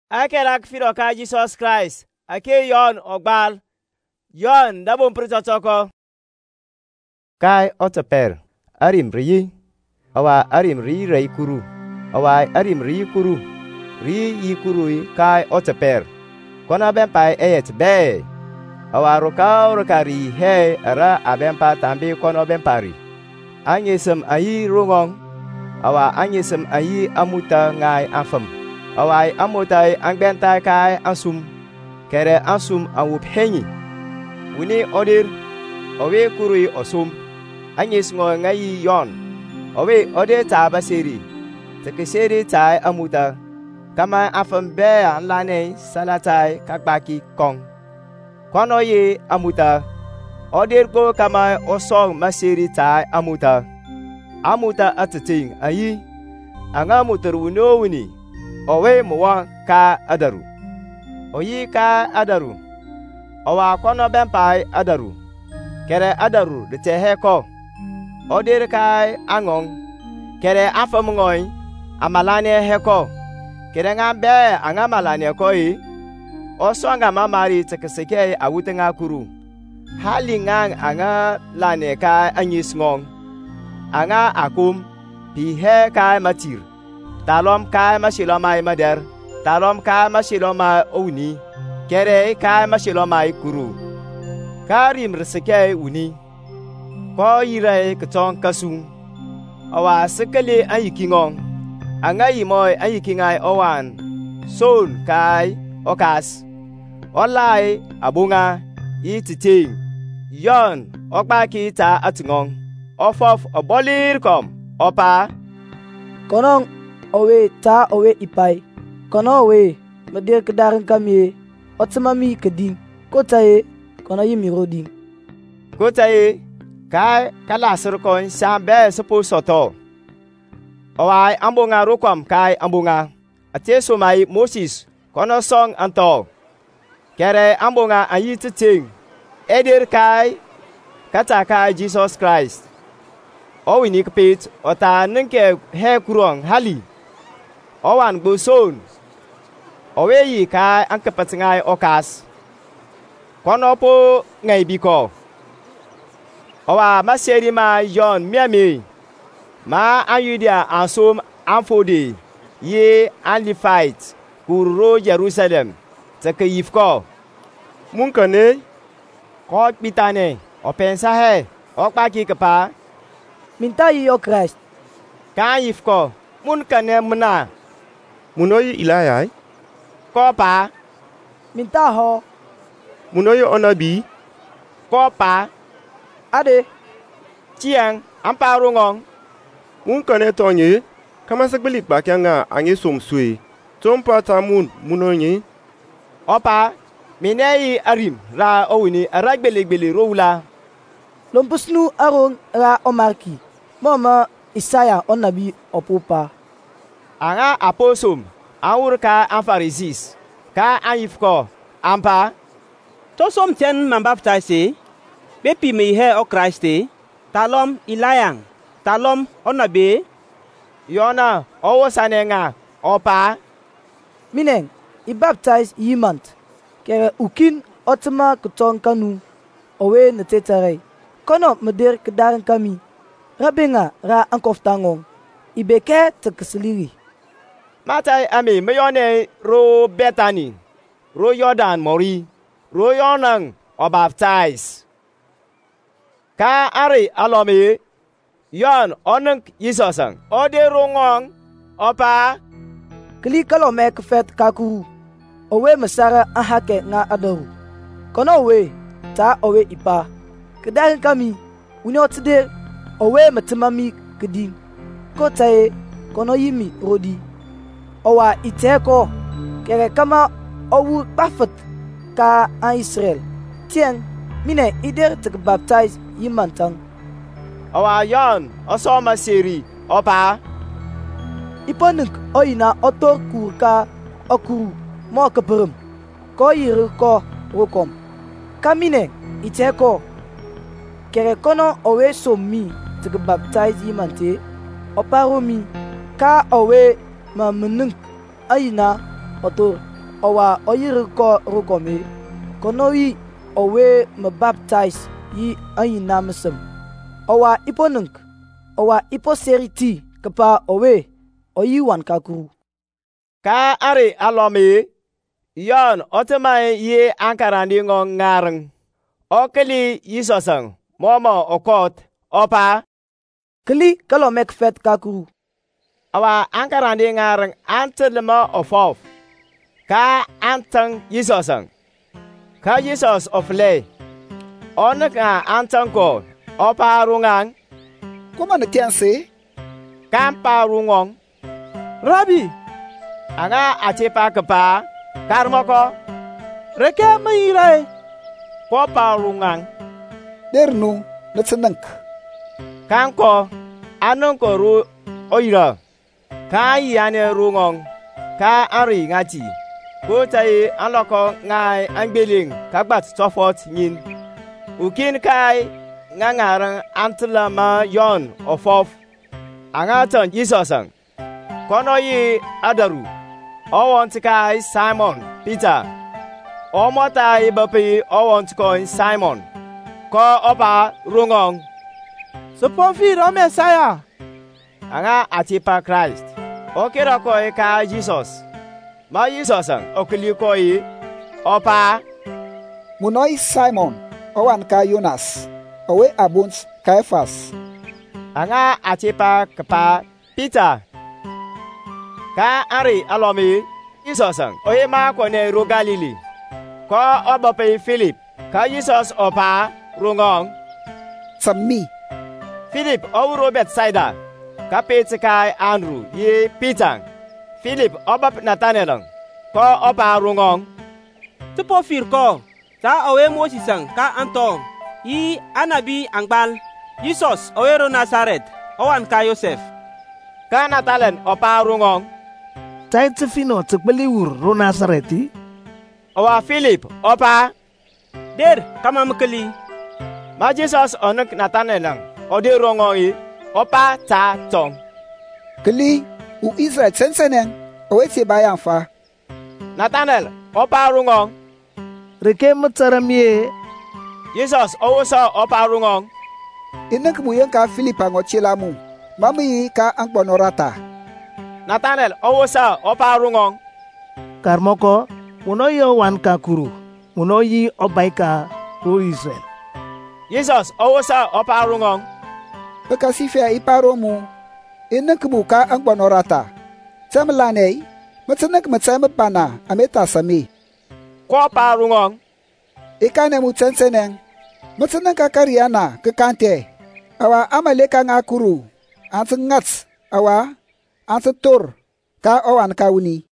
Akerak firo ka Jesus Christ ake yon ogbal yon dabon pritotoko kai otoper arim ri awa arim ri rei kuru awa arim ri kuru ri yi kuru kai otoper kona ben pai eyet be awa rokari he ara aben pa tambi kono ben pari anyesem ayi rongong awa anyesem ayi amuta ngai afam awai amotai angbentai kai asum kere asum awup henyi wini odir owe kurui osum anyis ngo ngai yon owe ode ta baseri tekeseri tai amuta kama afam be anlane salatai kakbaki kong kono ye amuta odir ko kama osong maseri tai amuta atating ayi angamuter wuno wini owe muwa ka adaru oyi ka adaru owa kono benpai adaru kere adaru de teheko odir kai angong kere afamngoi amalane heko kere ngambe angamalane koi osonga mamari tekeseke awutenga kuru halingang anga lane ka anyisngong anga akum pihe kai matir talom kai masilomai mader talom kai masilomai ouni kere kai masilomai kuru karim reseke uni ko yire ketong kasung awa sekele ayikingong angai moy ayikingai owan son kai okas olai abunga ititing yon okbaki ta atngong ofof obolir kom opa konong owe ta owe ipai kono owe medir kedaring kami otsamami keding kotaye kono yimi roding kotaye kai kala serkon sambe sepo soto owai ambunga rukom kai ambunga ateso mai Moses kono song anto kere ambunga ayititing edir kai kata kai Jesus Christ owini kpit ota ninke he kurong hali owan gboson owe yi kai ankepatingai okas kono po ngai biko owa maseri ma yon miami ma anyudia ansum amfodi ye anlifait kuro Jerusalem tekayifko munkane ko bitane opensa he okpaki kapa minta yi o Christ kayifko munkane mna munoyi ilayai kopa minta ho munoyi onabi kopa ade chiang amparungong munkane tonye kama sakbelik bakyanga ange somswe tompa tamun munoyi opa mineyi arim ra owini aragbelegbele rowla lompusnu arong ra omarki mama Isaya onabi opopa anga aposum awur ka ampharisis ka ayifko ampa to som ten man baptise bepi me he o Christe talom ilayang talom onabe yona owo sanenga opa mineng I baptize yimant kere ukin otma kutong kanu owe netetare kono meder kedaring kami rabenga ra ankoftangong ibeke tekeseliri matai ami meyone ro betani ro Jordan mori ro yonang o baptize ka ari alomi yon onang yisosang ode rongong opa kli kalome kfet kakuru owe masara ahake nga adaru kono owe ta owe ipa kedaring kami unyotide owe matemami keding kotaye kono yimi rodi owa iteko kere kama owu bafet ka an Israel tieng mine ider te baptize yimantang owa yon osoma seri opa iponuk oyina otor kurka okuru mo keperem ko yiri ko rukom kamine iteko kere kono owe somi te baptize yimante oparomi ka owe ma menung ayina otor owa oyiri ko rukome konoyi owe me baptize yi ayina mesem owa iponunk owa iposeriti kepa owe oyi wan kakuru ka ari alomi yon otemai ye ankarandi ngong ngarang okeli yisosang momo okot opa keli kalomek fet kakuru awa ankarandi ngarang antelma ofof ka antang yisosang ka yisos ofle onaka antang ko opa rungang Kuma na tianse kampa rungong Rabi, anga achepa kepa karmoko reke mairai. popa rungang dernu na tsanank. kanko anonko ru oira ka yane rungong ka ari ngati ko tai aloko ngai angbeling kagbat sofort nyin ukin kai ngangarang antla ma yon ofof angaton yisosang kono yi adaru owont kai Simon Peter omota ibapi owont ko Simon ko opa rungong Sepofi ro Messiah. anga atipa Christ okira ko ka Jesus ma yisosang okili ko yi opa Munoi Simon, owan ka Jonas, owe abuns Caiaphas. anga atipa kepa Peter ka ari alomi yisosang oye ma ko ne ro Galili ko obape Philip ka Jesus opa rungong Sammi, Philip ouro Bethsaida ka Peter kai Andrew ye Peter Philip obap Nathanael ko opa rungong Sepofi ko ta owe Mosisang ka Anton yi anabi angbal. Jesus owero Nazaret owan ka Yosef. ka Nathanael opa rungong Tai tsefino tsekbeli wur ro Nazareti. owa Philip opa Der kama mkeli. ma Jesus onuk Nathanael ode rungong yi opa ta tong keli u Israel senseneng, owe se bayan fa. Nathanael opa rungong Reke mutsaramye. Jesus owosa opa rungong Inak muyen ka Filipa ngochilamu, mami ka angbonorata. Nathanael owosa opa rungong Karmoko, munoyo wan kakuru. Munoyi obaika ro Israel. Jesus owosa opa rungong Bekasifia iparomu, inak mu ka angbonorata. Tsamlanei, matsanak matsam pana ameta sami. ko opa rungong Ikane mu senseneng, matsanak ka kariana ke kante. Awa amaleka ngakuru, ngats awa tur ka owan kauni.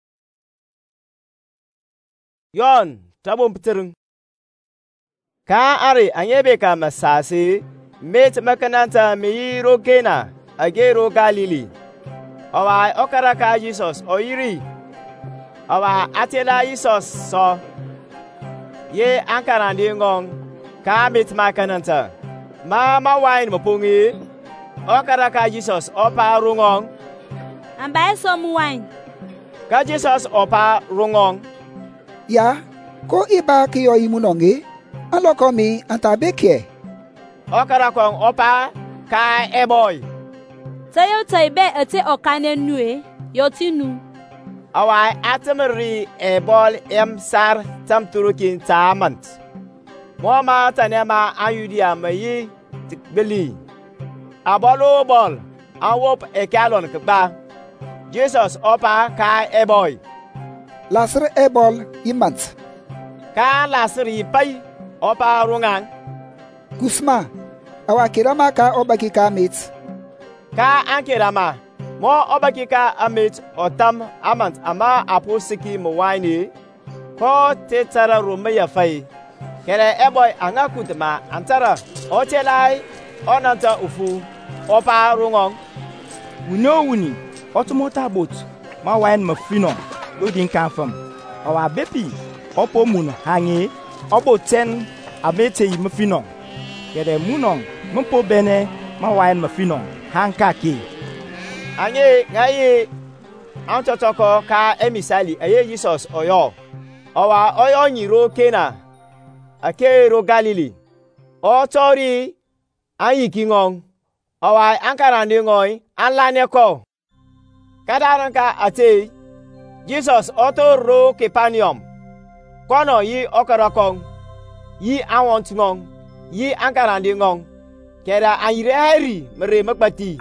yon tabon pitirin ka ari anyebe ka masasi met makananta mi ro kena agero Galili awa okara ka Jesus oyiri awa atela Jesus so ye ankarandi ngong ka met makananta ma wine mopungi okara ka Jesus opa rungong Ambaye som wine. ka Jesus opa rungong Ya, ko iba kiyo imunongi, aloko mi antabeke. okara kong opa ka eboy Tayo taibe ate okane nue yotinu. awa atemri ebol sar tamturukin tamant moma tanema ayudia mayi tikbeli abolo bol awop ekalon kba Jesus opa ka eboy Lasre ebol imant. ka lasri pai opa rungang Kusma, awa kirama ka obaki ka mit. ka ankirama mo obakika amit otam amant ama aposiki mo wine ko tetara rumaya fai kere eboy angakutma antara ochelai onanta ufu opa rungong Wuno wuni, otomota bot, ma wine ma fino, loading confirm. Awa bepi, opo mun hangi, obo ten, abete yi ma fino. Kede munong, mpo bene, ma wine ma fino, hankaki. anye ngaye antotoko ka emisali eye Jesus oyo. Owa oyo nyiro Kena. Akero Galili. Otori ayikingong. Owa ankarande ngoy anlaneko. Kadaranka ate Jesus otoro Capernaum. Kono yi okorokong. Yi awontingong. Yi ankarande ngong. Kera ayire hari mere makbati.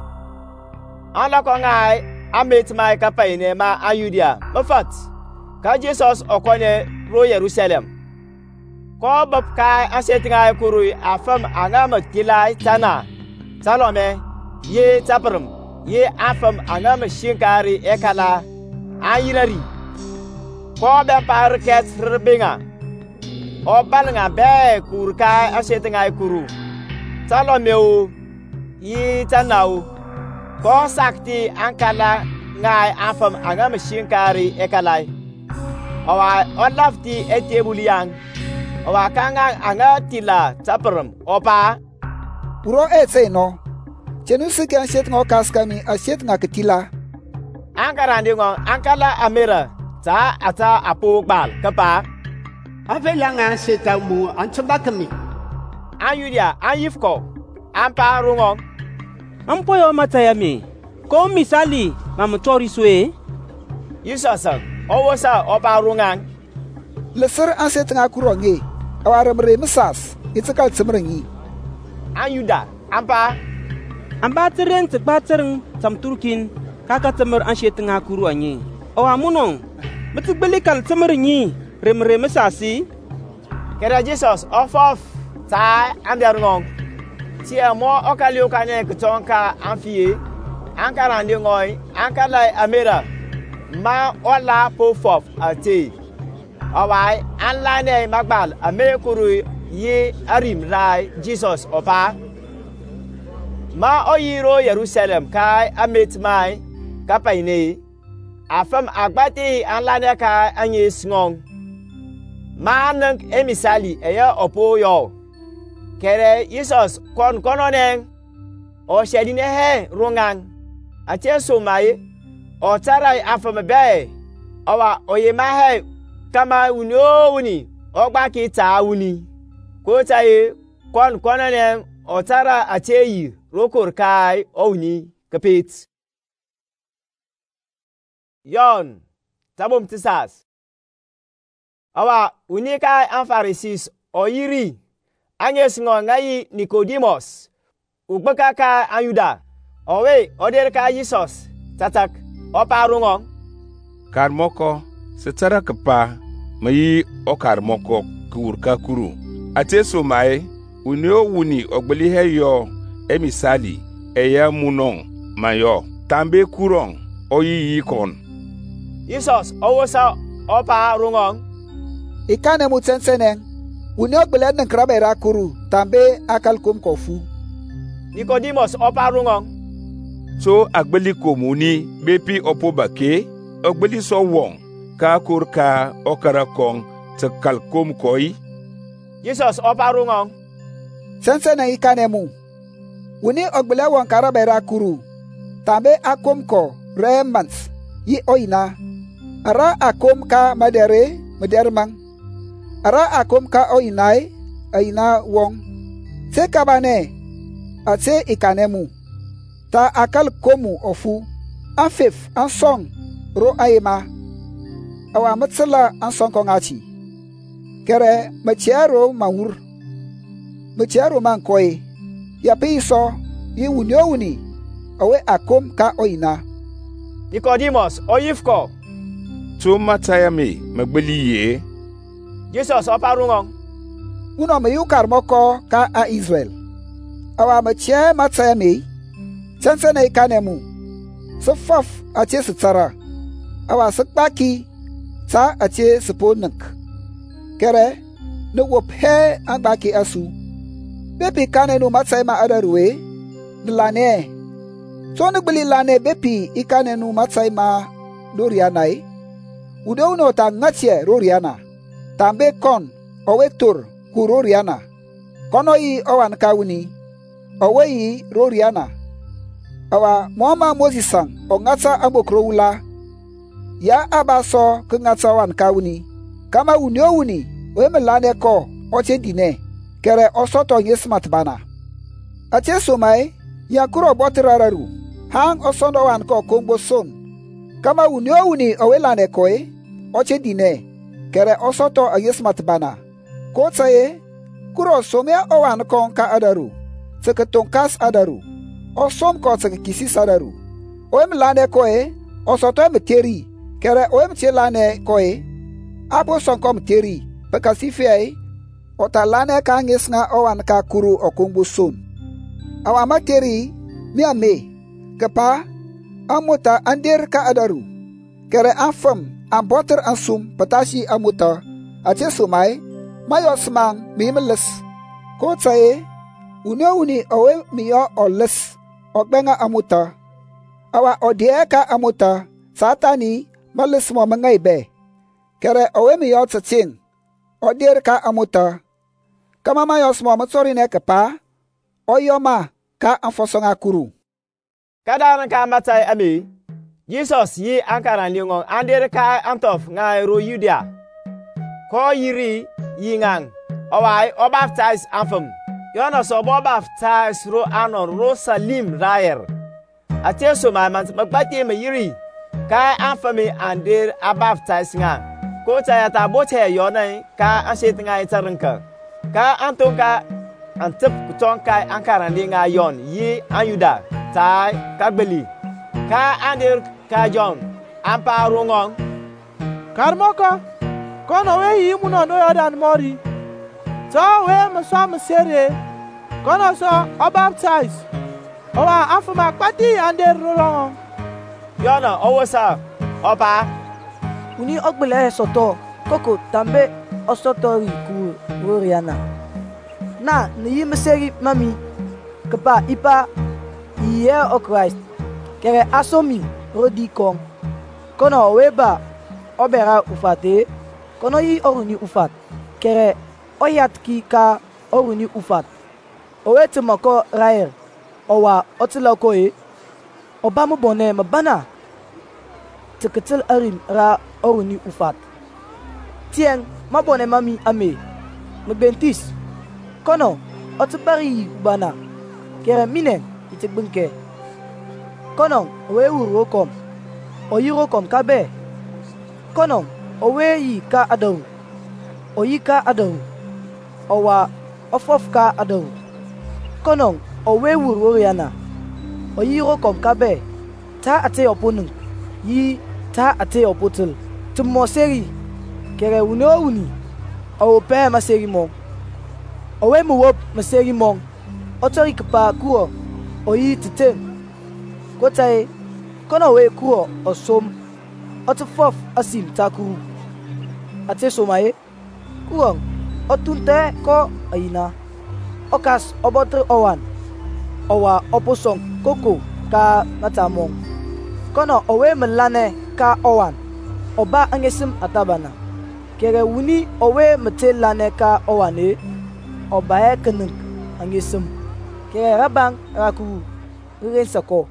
Anlako ngai amet mai kapaine ma ayudia mafat. Ka Jesus okone ro Jerusalem. Ko bab kai asetinga kurui afam angama kilai tana. Salome ye taprum ye afam angama shinkari ekala ayirari. Ko be parket rbinga. O balnga be kurkai asetinga kuru. Salome o ye tanau. Ko sakti ankala ngai afam angama shinkari ekalai. Awa olafti etebuliang. Awa kanga anga tila taprum opa. Uro etse no. Chenu sike anshet ngo kaskami ashet nga ketila. Ankarande ngo ankala amera. Ta ata apo bal kapa. Avelanga setamu antobakami. Ayudia ayifko. Ampa rungong. Ampoyo matayami. Ko misali mamutori swe. Yisasa owosa opa rungang. Leser anshet nga kuronge. Awaramre mesas. Itakal tsemrengi. Ayuda ampa. Amba teren tbatereng tam turkin kaka temer anshet nga kuru anyi. Owa munong. Metugbelikal temerenyi remre mesasi. Kera Jesus ofof ta ambiarungong. Si amo okalio kane kutonka amfie. Ankarande ngoy ankala amera. Ma ola pofof ate. Awai anlane magbal amekuru ye arim rai Jesus opa. Ma oyiro Jerusalem kai amet mai kapaine. Afam agbati anlane ka anye sngong. Ma nang emisali eya opo yo. Kere Jesus kononeng. O shedine he rungang. Ache somai. O tarai afam be. Awa oyema he. Kama uni ogba kita uni ko taye kononeng otara acheyi rokor kai uni kapit yon tabom tisas awa uni kai an Pharisees oyiri anyes ngo ngai Nicodemus ugbaka ka ayuda owe oder ka Jesus tatak oparungo karmoko setara kapa mayi okar moko kurka kuru ateso mai unio wuni ogbeli heyo emisali eya munong mayo tambe kurong oyi kon Jesus owosa opa rungong Ikane mutsenseneng unio ogbeli nan krabera kuru tambe akalkum kofu Nicodemus opa rungong so agbeli komuni bepi opobake ogbeli so wong ka kurka okarakong te kalkom koi Jesus oparungong Sensena ikane mu Uni ogbele won karabera kuru tambe akom ko remans yi oina ara akom ka madermang ara akom ka oinai aina wong se kabane ate ikane mu ta akal komu ofu afef ansong ro aima awa matsala an sonko ngachi kere machiaro mawur machiaro man koy ya piso yi wuni awe akom ka oina Nicodemus oyifko to matayami magbeli ye Jesus oparungong uno me yukar moko ka a Israel awa machie matayami tensene ikanemu so fof ache sitsara awa sakbaki ta ache seponak kere no wophe agbaki asu bepi kanenu matsai ma adarwe lane so no gbili lane bepi ikanenu matsai ma dorianai udouno ta ngatie roriana tambe kon owetor ku roriana kono yi owan kawuni owe yi roriana Awa moma Moses sang o ngata amokro wula. Ya aba so ke ngata wan kawuni. Kama wuni o melane ko o dine. Kere o soto yesmat bana. Ache somai ya kuro botrararu. Hang o sondo wan ko kongbo son. Kama wuni o welane koe o dine. Kere o soto yesmat bana. Ko tsaye kuro somia o wan kon ka adaru. Tseke tonkas adaru. O som ko tseke kisis adaru. O melane koe o soto meteri. Kere o mchelane koe. Apo son kom teri. Bekasifei o talane ka ngisnga o wan ka kuru o kongbo son. Awa materi mi ame. Kepa amuta andir ka adaru. Kere afam amboter ansum patashi amuta. Ache sumai mayo smang mi meles. Ko tsaye uni owe miyo o les o benga amuta. Awa odie ka amuta satani males mo mangai be. Kere owe miyo tsatsing odir ka amuta. Kama mayo smo matsori ne kepa oyoma ka anfosonga kuru. Kadana ka matai ami. Jesus yi ankara lingon andir ka antof nga ro Yudia. Ko yiri yi ngang. Owai o baptize anfam. Yona so bo baptize ro anon ro salim rayer. Ateso ma man magbati me yiri. Ka anfami andir a baptize nga. Ko ta ta bote yona ka anset nga itarinka. Ka antonka antip kuton ka ankara linga yon yi anyuda tai kagbeli. Ka andir ka John ampa rungong. Karmoko kono we yi muno no yodan mori. So we mso msere kono so o baptize. Owa afuma kwati ande rulong. Yona owosa opa. Uni ogbele soto koko tambe osotori ku woriana. Na ni mseri mami kepa ipa iye o Christ. Kere asomi rodi kong. Kono weba obera ufate. Kono yi oruni ufat. Kere oyat ki ka oruni ufat. Owete mako raer. Owa otilako e. Oba mo bone mabana. Teketil arim ra oruni ufat. Tieng mabone mami ame. Mbentis. Kono otibari ubana. Kere mine itekbenke. Kono owe uro kom. Oyiro kom kabe. Kono owe yi ka adaru. Oyi ka adaru. Owa ofof ka adaru. Kono owe uro yana. Oyiro kom kabe. Ta ate oponung. Yi ta ate opotul. Tumo seri. Kere uni. Owe pe maseri mong. Owe muwop maseri mong. Otori kepa kuo. Oyi titen. Kotae. Kono we kuo osom. Otufof asim takuru. Ate somaye. Kuong. Otunte ko ayina. Okas obotre owan. Owa oposong koko ka natamong. Kono owe melane ka owan. Oba angesim atabana. Kere wuni owe metelane ka owane. Oba e kenung angesim. Kere rabang raku. Rensako.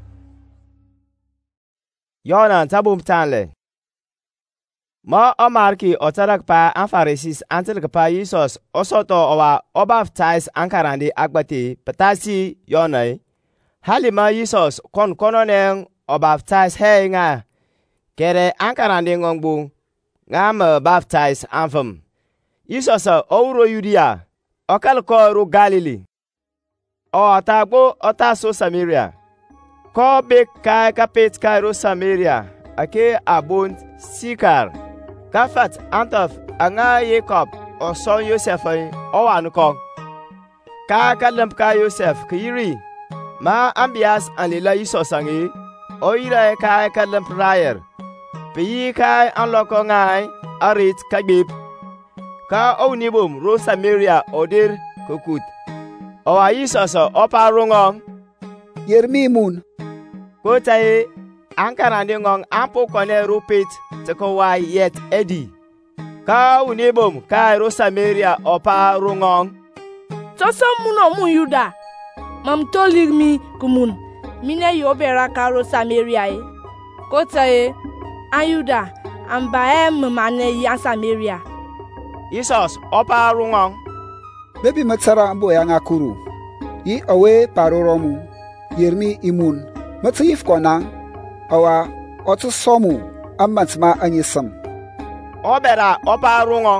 Yona tabum tanle. Ma omarki otarak pa anfarisis antel pa Jesus osoto owa obaptize ankarandi agbati petasi yonai. Halima Jesus kon kononeng obaptize hey nga. Kere ankarandi ngongbu ngam baptize anfam. Jesus ouro Yudia. Okal ko ru Galilee. O atagbo otaso Samaria. Ko bek kai kapet kai ru Samaria. Ake abon Sikar. Kafat antof anga Jacob o son Yosef o anukong. Ka kalamp ka Yosef kiri. Ma ambias anlila isosangi. O ira ka kalamp rayer. Pi kai anloko ngai arit kabib. Ka o nibum ro Samaria odir kokut. O aisoso opa rungong. Yermi mun. Kotae ankarande ngong ampo kone rupit teko wa yet edi. Ka unibum ka ro Samaria opa rungong. Toso muno mu Yuda. Mam tolir mi kumun. mine yo bera karo Samaria e. Kota e, an Yuda, an ba e mmane yi an Samaria. Jesus opa rungong. Bebi matsara ambo ya ngakuru. Yi awe paroromu. Yermi imun. Matsayif konang. Awa otu somu amatsma anyisam. Obera opa rungong.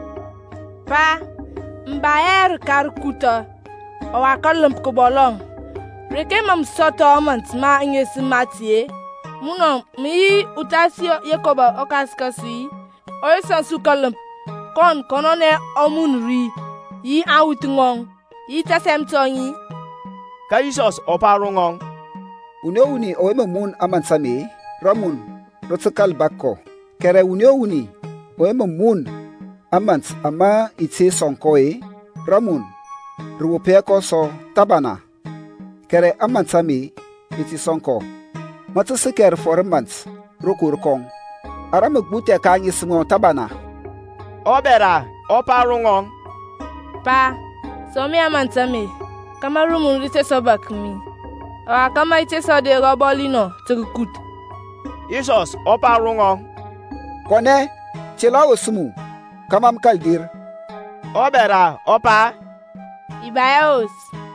Pa, mbaer kar kuta. Awa kalum kubolong. Reke mam soto amatsma anyisim matie. Muno mi utasio yekoba okaskasi. Oyesan su kalum. Kon konone omunri. Yi awutungong. Yi tasem tongi. Ka Jesus opa rungong. Uneuni oemamun amansame. Ramun. Rotsakal bako. Kere uneuni oemamun amants ama itse sonkoe. Ramun. Ruwopeko so tabana. Kere amansame iti sonko. Matasiker formants. Rukurkong. Aramukbute kanyi simo tabana. Obera opa rungong. Pa, somi amantame. Kama rumun rite sobak mi. Awa kama ite so de robolino tukut. Jesus opa rungong. Kone, chela osumu. Kamam kaldir. Obera opa. Ibayaos.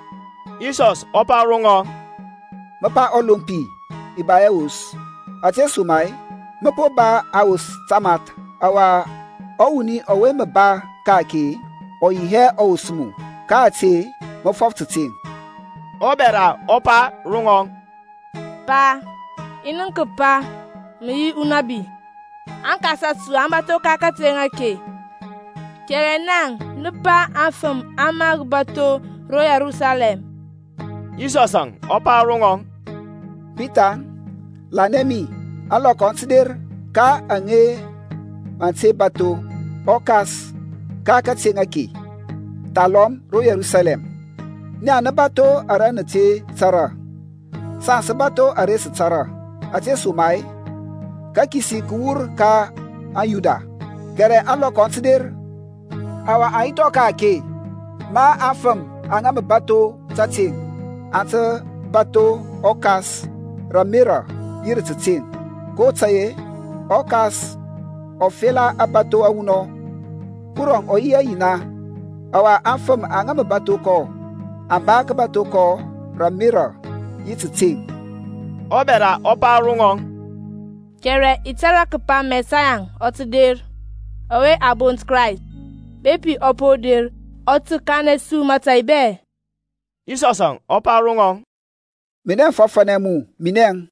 Jesus opa rungong. Mapa olumpi. Ibayaos. Ate sumai. Mapo ba aus tamat. Awa Owuni owe mba kaki oyihe osumu kati mo 15. Obera opa rungong. Pa, inun pa mi unabi. Ankasa su ambato kakatenga ke. Kerenang nupa afam amag bato ro Jerusalem. Jesus opa rungong. Peter, lanemi alo consider ka ange manse bato okas kakatenga ke. Talom ro Jerusalem. Ni anabato aranate tsara. Sansa bato ares tsara. Ate sumai. Kakisi kuur ka ayuda. Kere alo consider. Awa aito ka ke. Ma afam angam bato tating. Ate bato okas ramira yirtating. Ko tsaye okas ofela abato awuno. Kurong oya ina. Awa afam angam bato ko. Ambak bato ko ramira yititing. Obera opa rungong. Kere itara kapa mesayang otudir. Owe abont Christ. Bepi opodir. Otu kane su mataibe. Isosang opa rungong. Minen fafanemu minen.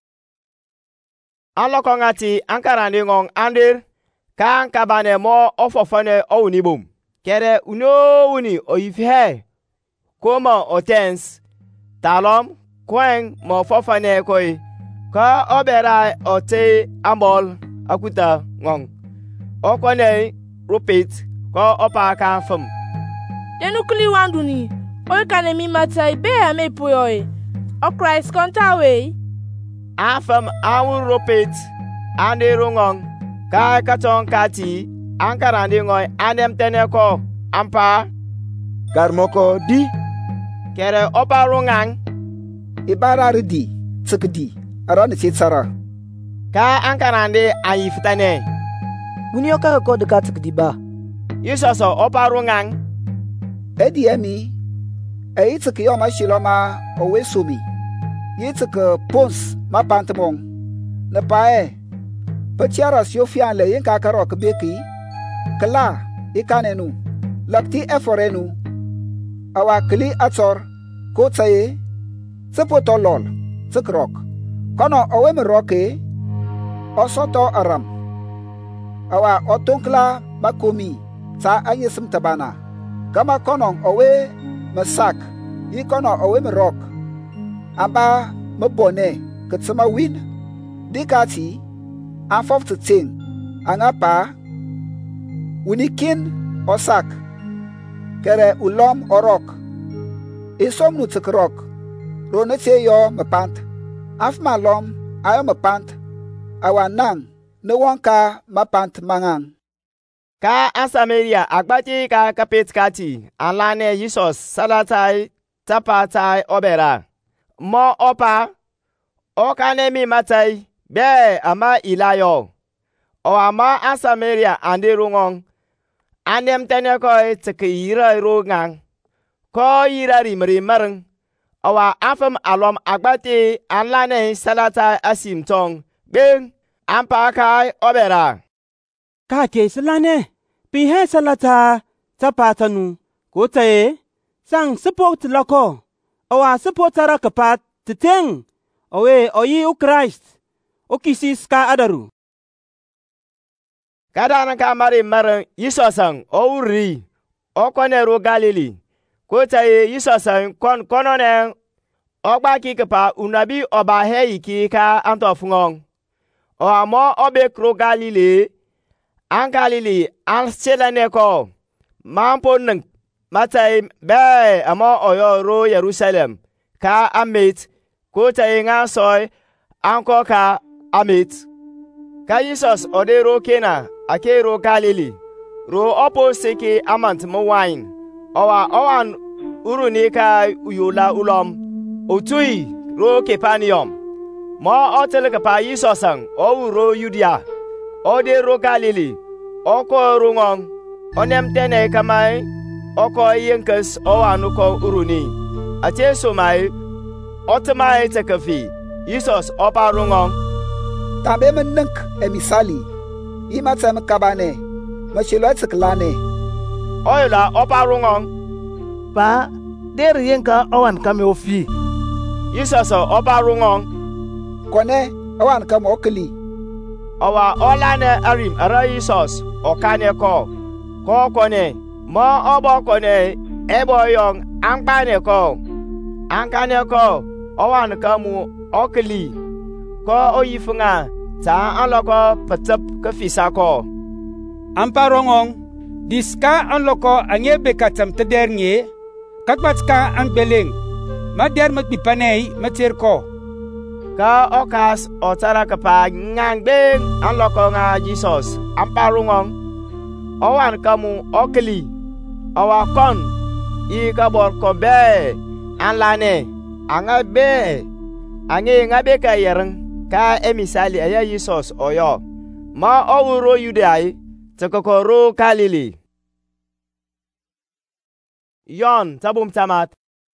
Alokongati ankarani ngong andir. Kan kabane mo ofofane ounibum. Kere uno uni oifhe. Koma otens. Talom kweng mo fofane koi. Ka obera ote ambol akuta ngong. Okone rupit ko opa kan fum. Denukuli wanduni. Oy kane mi matai be ame poyoy. O Christ kontawe. Afam awun rupit. Ande rungong. Ka katon kati. Ankarandi ngoy anem teneko. Ampa. Garmoko di. Kere opa rungang. Ibara ridi. Tsikdi. Aran tsara. Ka ankarandi ayifitane. Muni oka ko de katik ba. Yusoso opa rungang. Edi emi. Eitike yo mashiloma owe sumi. Yitike pons ma pantemong. Ne pae. Petiara siofia le yin kakaro kbeki. Kala ikanenu. Lakti eforenu. Awa kli atsor. Ko tsaye. Tsepoto lol. Tsikrok. Kono owe meroke. Osoto aram. Awa otunkla makomi. Sa anyesim tabana. Kama kono owe mesak. Yi kono owe merok. Aba mebone. Ketsema win. Dikati. Anfof ting. Angapa. Unikin osak. Kere ulom orok. Isom nu tsikrok. Ronete yo mepant. Afma lom ayo mepant. Awanang ne wonka mapant mangang. Ka Asamaria agbati ka kapit kati alane Jesus salatai tapatai obera. mo opa o kane mi matai be ama ilayo o ama a Samaria ande rungong anem tene ko tsikira rungang ko yira rimri marang awa afam alom agbati anlane salata asim tong beng ampa kai obera ka ke salane pi he salata tapatanu ko tae sang support loko awa supportara kapat titeng owe oyi u Christ o kisis ka adaru kadana ka mari marang yisosang o uri o konero Galili ko tae yisosang konone ogba ki kapa unabi oba he ki ka antofungong o amo obe kro Galili an Galili an selane ko mampo nang matai be amo oyo ro Jerusalem ka amit ko tae nga soy anko ka amit ka Jesus odero kena ake ro Galili ro opo seke amant mo wine owan uruni ka uyula ulom otui ro Kepanium mo otel ka pa Jesus-ang o ro Judea ode ro Galili oko rungong onem tene kamai oko yenkas owanu ko uruni ate somai otmai tekafi Jesus opa rungong tabe mennek emisali imatsam kabane machilo tsaklane oyla opa rungong pa der yenka owan kame ofi Jesus opa rungong kone owan kam okli owa olane arim ara Jesus okane ko kone mo obo kone ebo yong ankane ko owan kamu okli ko oyifunga ta aloko patap ka fisa ko amparongong diska anloko anye bekatam tedernye kakbatska anbeleng mader matbipanei mater ko ka okas otara kapa ngangbeng anloko nga Jesus amparongong owan kamu okli awakon i kabor ko be anlane anga be ange ngabe ka yerang ka emisali aya Jesus oyo ma owuro Yudai takokoro Galili yon tabum tamat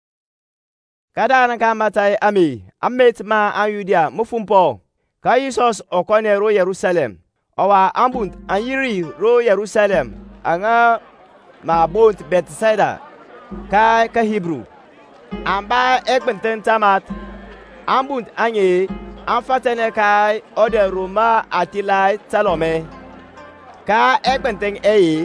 kadana ka matai amet ma ayudia mufumpo ka Jesus okone ro Jerusalem owa ambunt anyiri ro Jerusalem anga ma bont Bethsaida ka Hebrew amba ekbenten tamat ambunt anye amfatene kai ode Roma atilai talome ka ekbenten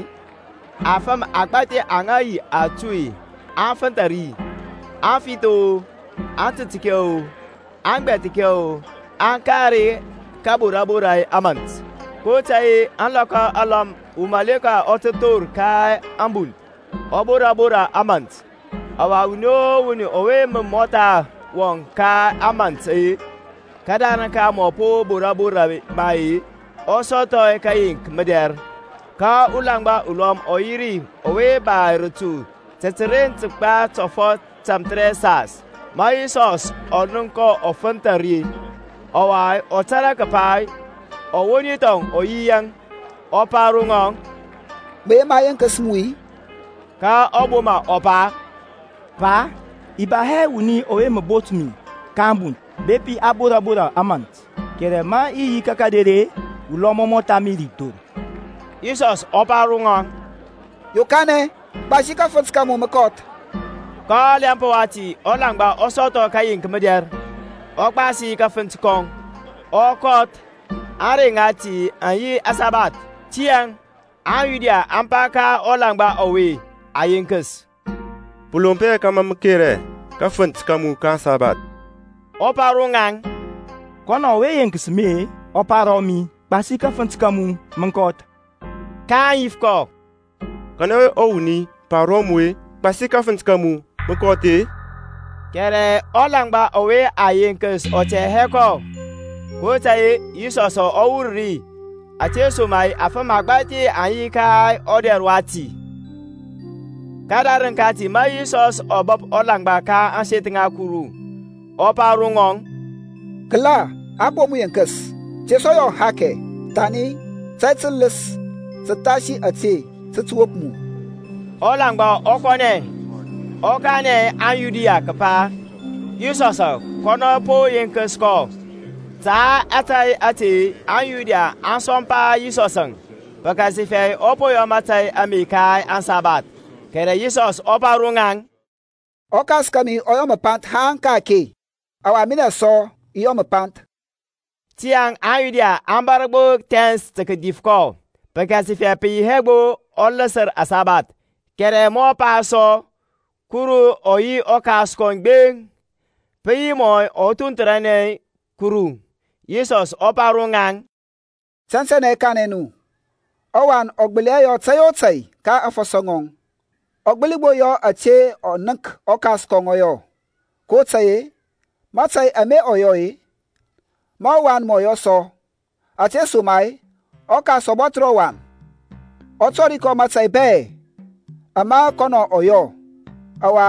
afam agbati angayi atui amfantari amfito antitikeo angbetikeo ankare kaburaburai amant kotai anlaka alam umaleka ototor kai ambul oborabora amant awa wuni owe mmota won ka amant kadana ka mopo borabora mai osoto kayink meder ka ulangba ulom oyiri owe ba rutu teteren tukba tofo tamtresas maisos onunko ofantari owai otara kapai owoni tong oyiyang oparungong be mayen kasmui ka oboma opa pa iba he wuni owe mabotmi kambun bepi abura amant kere ma iyi kakadere ulomomo tamiri tor Jesus oparungong yokane bashika fatska mo makot ka lempo wati olangba osoto kayin kmeder okpasi ka fantkong okot aringati anyi asabat tiang ayudia ampaka olangba owe ayinkas pulompe kama mkere ka fantskamu ka sabat oparungang kono we yenkis me oparomi basi ka fantskamu mankot ka yifko kana owuni paromwe basi ka fantskamu makote kere olangba owe ayinkas oche heko kotai yisoso owuri ateso mai afamagbati ayika oderwati kadaran kati ma yisos obop olangba ka ansetinga kuru opa rungong. Kla abo mu yankas. Ce so yo hake. Tani tsaitselis tsatashi ate tsatsuop mu. Olangba okone. Okane anyudia kapa. Yusoso kono po yankas ko. Ta atai ate anyudia ansompa yusosang. Bakasi fe opo yo matai amikai ansabat. Kere Yusos opa rungang. Okas kami oyomapant hankake. Awamina so iyomapant. Tiang ayudia ambarbo tens tekadifko. Bakasi fe pihebo olaser asabat. Kere mo paso kuru oyi okas kongbeng. Pi moy otuntrane kuru. Yusos opa rungang. Sansene kanenu. Owan ogbele yo tsayo tsay ka afosongong. Ogbelibo yo ache onunk okas kongoyo. Ko tsaye, matsay ame oyoy. Ma wan moyo so. Ache sumay, okas obotro wan. Otori ko matsay be. Ama kono oyo. Awa,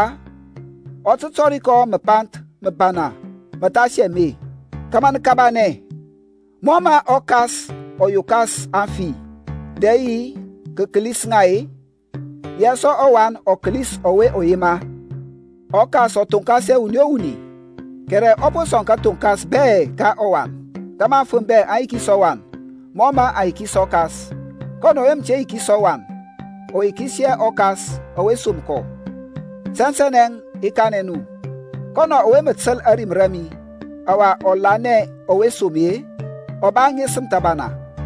otutori ko mepant, mebana, matashe me. Kaman kabane. Moma okas oyukas amfi. Dei kekelis ngai. Yeso owan okelis owe oyema. Okas otunkase unyo uni. Kere oposon ka tunkas be ka owan. Tama fumbe aiki sowan. Moma aiki sokas. Kono emche iki sowan. O ikisia okas owe sumko. Senseneng ikanenu. Kono owe metsel arimrami. Awa olane owe sumye. Obange sumtabana.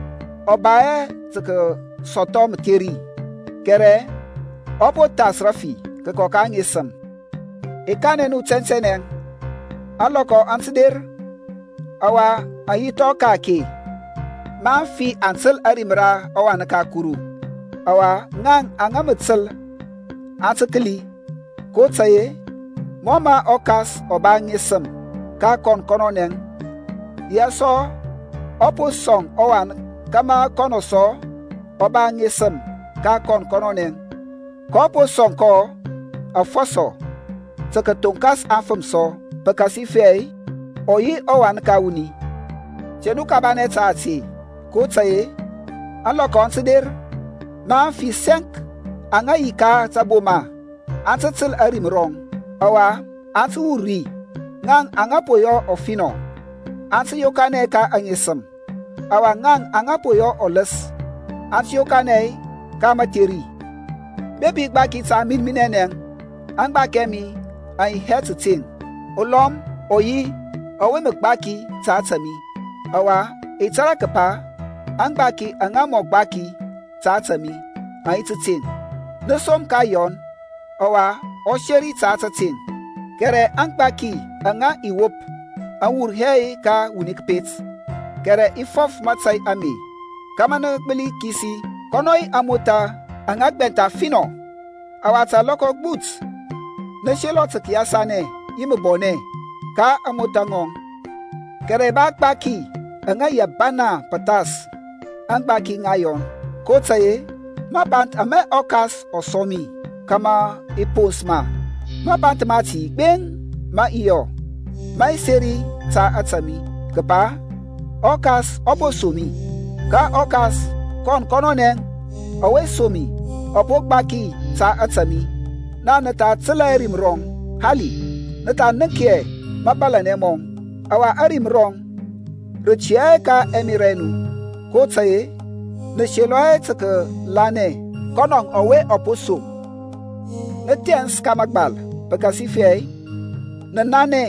Obae tseke sotom keri. Kere opo tasrafi ke kokang isem. Ikanenu tsenseneng. Aloko ansidir. Awa ayito kaki. Manfi ansel arimra awan kakuru. Awa ngang angametsel. Ansekeli. Kotsaye. Moma okas obang isem. Ka kononeng. Yaso opo song awan kama konoso obang isem. Ka kononeng. Kopo sonko afoso tsaka tonkas afamso bakasi fei oyi owan kauni chenu kabane tsati ko tsaye allo consider ma fi 5 anga yika tsaboma antsil arimrong awa anturi ngang anga poyo ofino antsi yokane ka angisem awa ngang anga poyo oles antsi yokane ka materi. Baby baki ta min mineneng. Ang bakemi ay hetutin. Olom oyi owe mekbaki ta tami. Awa itara kapa ang baki angamok baki ta tami ay titin. Nesom kayon awa osheri ta titin. Kere ang baki anga iwop awur hei ka unikpit. Kere ifof matsay ami. Kamano beli kisi konoy amuta angak benta fino. Awata loko boots. Neshelo tkiasane imebone. Ka amutangong. Kere baki anga yabana patas. Ang baki ngayon. Kotsaye. Mabant ame okas osomi. Kama iposma. Mabant mati beng. Ma iyo. Mai seri ta atami. Kepa. Okas obosomi. Ka okas kononeng. Awe somi. Opok baki ta atami. Na nata tsilarim rong. Hali. Nata neke. Mabala nemong. Awa arim rong. Ruchie ka emirenu. Kotsaye. Nesheloe tseke lane. Konong awe oposo. Netiens kamagbal. Bekasi fiay. Nenane.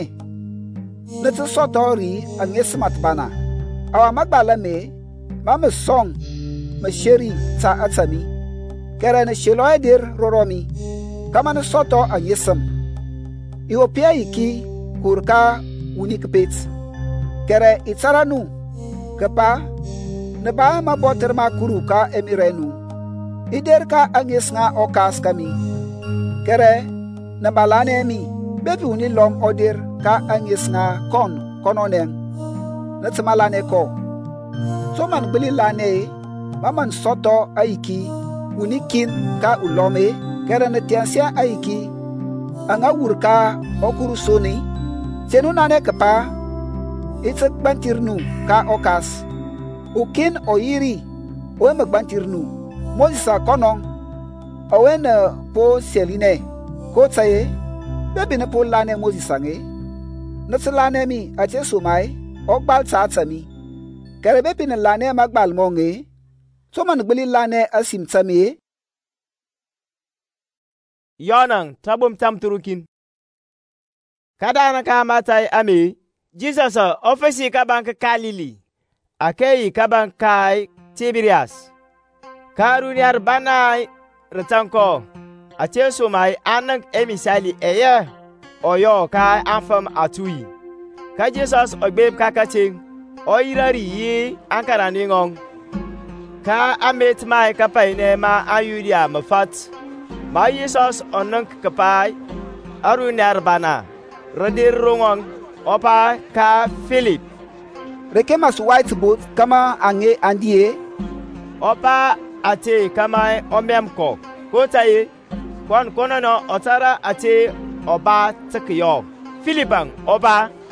Netisotori angesmat bana. Awa magbala me. Mame song. Mesheri ta atami. Kere ne sheloe dir roromi. Kama ne soto anyesem. Iwopia iki kurka unikpit. Kere itaranu. Kepa. Neba ma boter ma kuruka emirenu. Ider ka anyes nga okas kami. Kere nebalane mi. Bebi unilom odir ka anyes nga kononeng. Netmalane ko. Soman bili lane. Maman soto aiki. Unikin ka ulome. Kere netiansia aiki. Anga urka okurusoni. Senu nane kepa itek bantirnu ka okas. Ukin oyiri owe magbantirnu. Moses konong owe ne po seline. Ko tsaye bebi ne po lane Moses ange. Natsalane mi ache sumai okbal tsatsami. Kere bebi ne lane magbal monge. Soman gbeli lane asim tsami. Yonang tabum tam turukin. Kadana ka matai ami. Jesus ofesi kabank Galili. Akei kabank kai Tiberias. Karuniar banai retanko. Ache sumai anang emisali eye. Oyo ka anfam atui. Ka Jesus ogbeb kakaching. Oirari yi ankaraningong. Ka amet mai kapaine ma ayudia mafat. Ma Jesus onang kapai. Arunar bana. Redir rongong. Opa ka Philip. Rekemas white boat kama ange andie. Opa ate kama omemko. Kotaye. Kwan konono otara ate oba tkiyo. Philipang oba.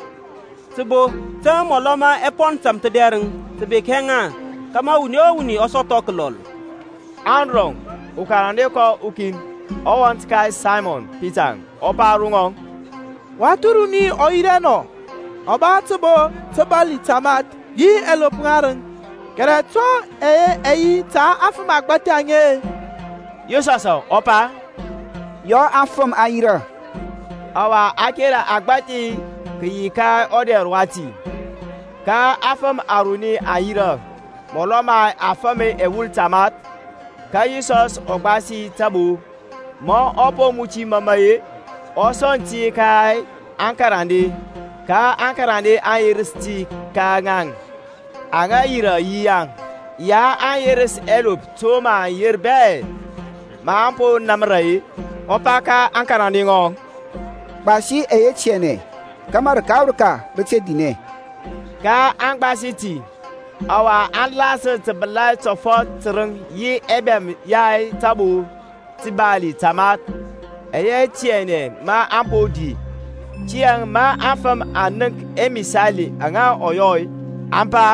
Tibo te moloma epon tam te dereng tebe kenga kama uni osotoklol. Androng ukarande ko ukin. Owant kai Simon Peter opa rungong. Waturu ni oireno. Oba tibo tibali tamat yi elop ngaren. Kere to eyi ta afum agbati anye. Yosaso opa. Yo afum ayira. Awa akera agbati kiyika oder wati. Ka afum aruni ayira. Moloma afame ewul tamat. Ka Yesus ogbasi tabu. Mo opo muchi mamaye. Osonti kai ankarande. Ka ankarande ayiristi ka ngang. Anga yira yiyang. Ya ayiris elup toma yirbe. Mampo namrai. Opa ka ankarande ngong. Basi eye chiene. Kamar kawrka reche dine. Ka angbasi ti. Awa anlase tebelai tofot tereng yi ebem yai tabu. Tibali tamat. Eye chiene ma ampodi. Chiang ma afam anunk emisali anga oyoy. Ampa.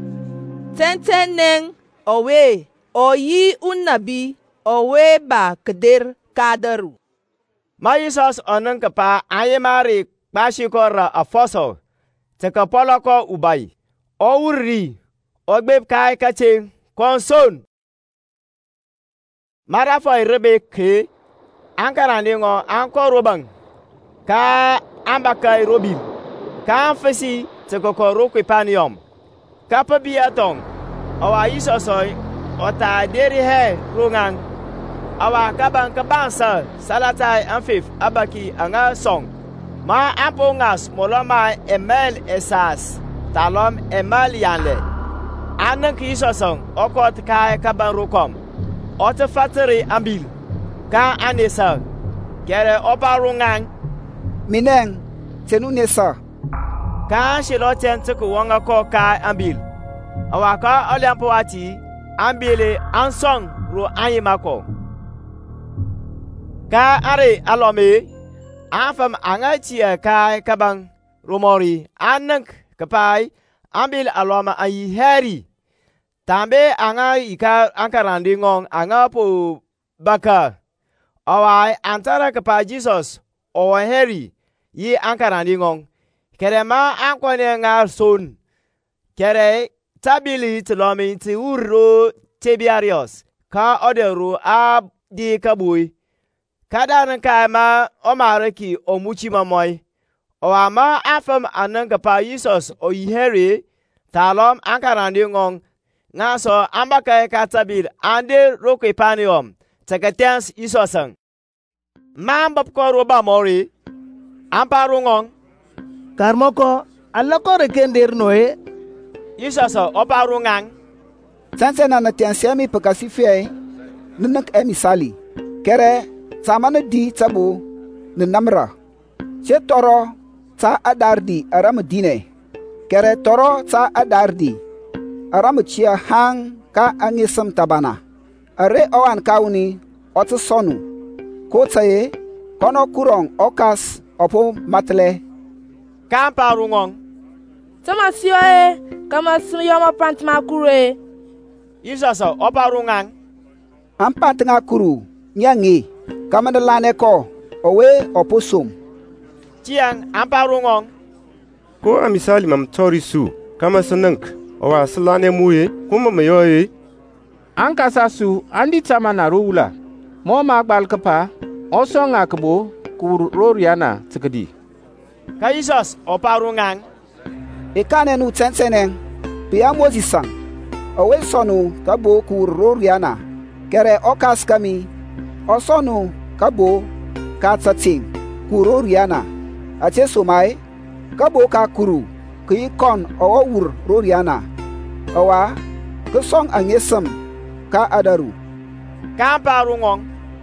Tenteneng owe oyi unabi owe ba keder kadaru. Ma Jesus onung kapa ayemari bashikora afoso. Teka poloko ubai. Owuri. Ogbeb kai kaching. Konson. Marafoy rebe ke. Ankarandingo anko robang. Ka ambakai robin. Ka amfesi teko rokwe panium. Ka pabiatong. Awa isosoy. Ota deri he rungang. Awa kabang sa salatai amfif abaki anga song. Ma ampongas moloma emel esas. Talom emel yanle. Anang kisosong okot kai kabang rokom. Ota fateri ambil. Ka anesa. Kere opa rungang. Mineng, tenu nesa. Ka shiloten tuku wanga ko kai ambil. Awaka oliampo ati ambile ansong ro anyimako. Ka are alome afam angatia kai kabang romori anang kapai ambil aloma ayi heri. Tambe anga ika ankarandi ngong anga po baka. Awai antara kapa Jesus owa heri yi ankarandi ngong. Kere ma ankwane ngar son. Kere tabili tilomi ti uro Tiberias. Ka odero ab di kabui. Kadan ka ma omareki omuchi mamoy. Owa ma afam anang kapa Jesus oyiheri. Talom ankarandi ngong. Ngaso ambaka katabil ande rokwe panium. Takatens isosang. Mambap ko roba mori. Amparungong. Karmoko alako rekendir noe. Isoso oparungang. Sansena na tiansiami pakasife. Nunak emisali. Kere samana di tabu namra. Che toro ta adardi aramadine. Kere toro ta adardi. Aramachia hang ka angisam tabana. Are oan kauni otu sonu. Kotaye kono kurong okas opo matle. Kan parungong. Tama siyo e, kama siyo ma pant ma kuru e. Jesus o parungang. An pant nga kuru nyangi kama de lane ko owe oposum. Tiang an parungong. Ko a misali mam tori su kama sanank owa salane muye kuma mayoye. An kasa su andi tama na rula. Mo ma gbal kapa o so nga kbo kur roriana tikadi. Ka Jesus o parungang. Ikane nu tsentsenen pia Mosisang owe sonu kabo kur roriana kere okas kami osonu kabo katsating kuroriana ache sumai kabo ka kuru ki kon owo wur roriana owa kusong angesam ka adaru Kan parungong.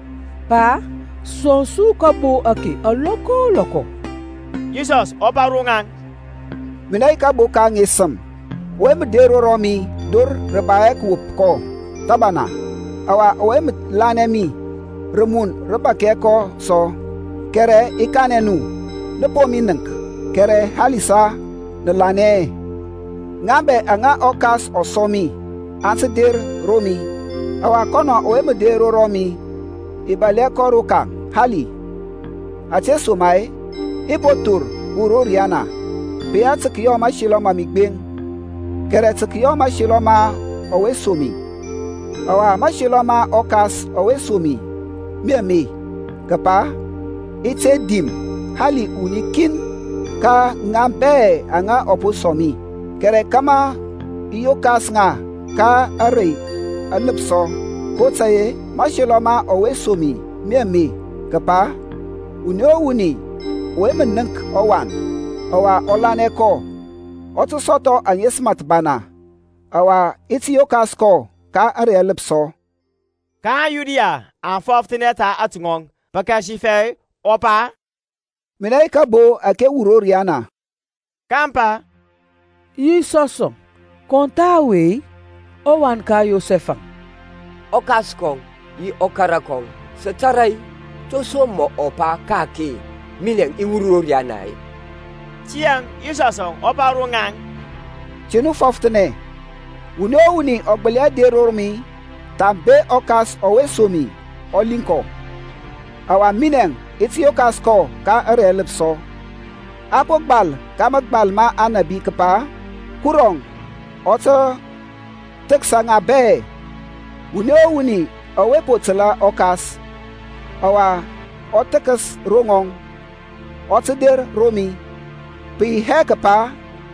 Pa sonsu kabo ake aloko. Jesus o parungang. Minai kabo ka ngesam we mdero romi dur rebaek wup ko tabana awa we lanemi remun rebake ko so kere ikanenu ne pominank kere halisa ne lane ngabe anga okas osomi ansidir romi awa kono we mdero romi ibale koruka hali ache sumai ibotur uroriana Bia tsikiyoma shiloma migbeng. Kere tsikiyoma shiloma owe somi. Awa mashiloma okas owe somi. Miami. Kapa. Ite dim. Hali unikin. Ka ngambe anga oposomi. Kere kama iyokas nga. Ka arei. Alipso. Kotaye mashiloma owe somi. Miami. Kapa. Uni. Owe menunk owan. Awa olane ko otu soto anyesmat bana awa itiokas ko ka arelipso Ka Yudia an 15 atungong pakashi fe opa minai kabo ake uroriana Kampa Yi soso kontawe owan ka Yosefa Okas kong yi okarakong setarai toso mo opa kake mineng iuroriana Tiang Jesus o parungang. Chinu foftene. Uni ogbelia derormi tambe okas owe somi olinko. Awa mineng itiokas ko ka arelipso. Apo gbal kama gbal ma anabi kapa kurong oto teksanga be. Uni owe potela okas. Awa otekas rongong. Oteder romi. Pi hekapa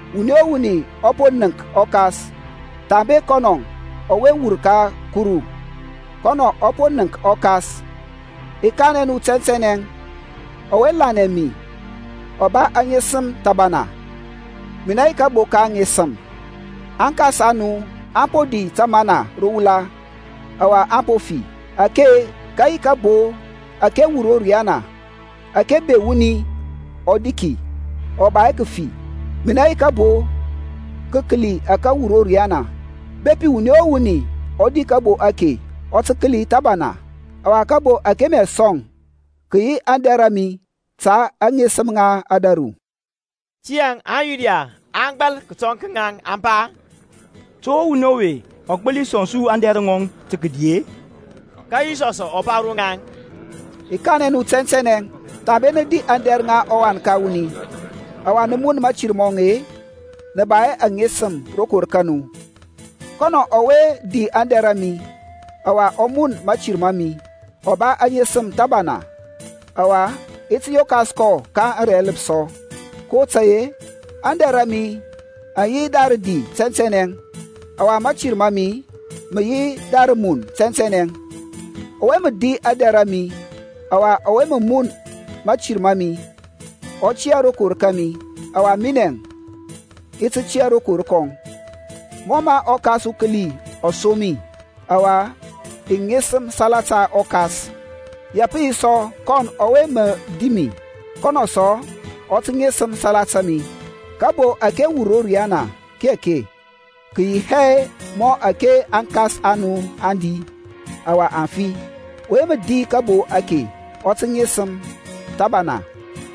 uni oponank okas tambe konong owe wurka kuru kono oponank okas ikane nu tsentsenen owe lanemi oba anyesem tabana minai ka boka anyesem anka sanu ampodi tamana rula awa ampofi ake kai kabo ake wuro riana ake be wuni odiki Oba ekfi minai kabo kekeli aka wuro riana bepi wuni odi kabo ake otkeli tabana awa kabo ake me song ki andarami ta anyesemnga adaru Tiang ayudia angbal ktong kengang ampa To unowe okbeli sonsu anderngong tikdie Ka Jesus o parungang Ikane nu tsentsenen tabene di andernga owan kawuni Awa nemun machirmonge ne bae angesem rokor kanu kono owe di anderami awa omun machirmami oba angesem tabana awa itiokas ko ka arelipso ko tsaye anderami ayi dardi tsentsenen awa machirmami meyi darmun tsentsenen owe medi anderami awa owe mun machirmami o chiaro kur kami awa mineng iti chiaro kur kong moma okas ukeli osomi awa ingesem salata okas yapi so kon owe me dimi kono so otingesem salata mi kabo ake uroriana keke ki he mo ake ankas anu andi awa anfi we me di kabo ake otingesem tabana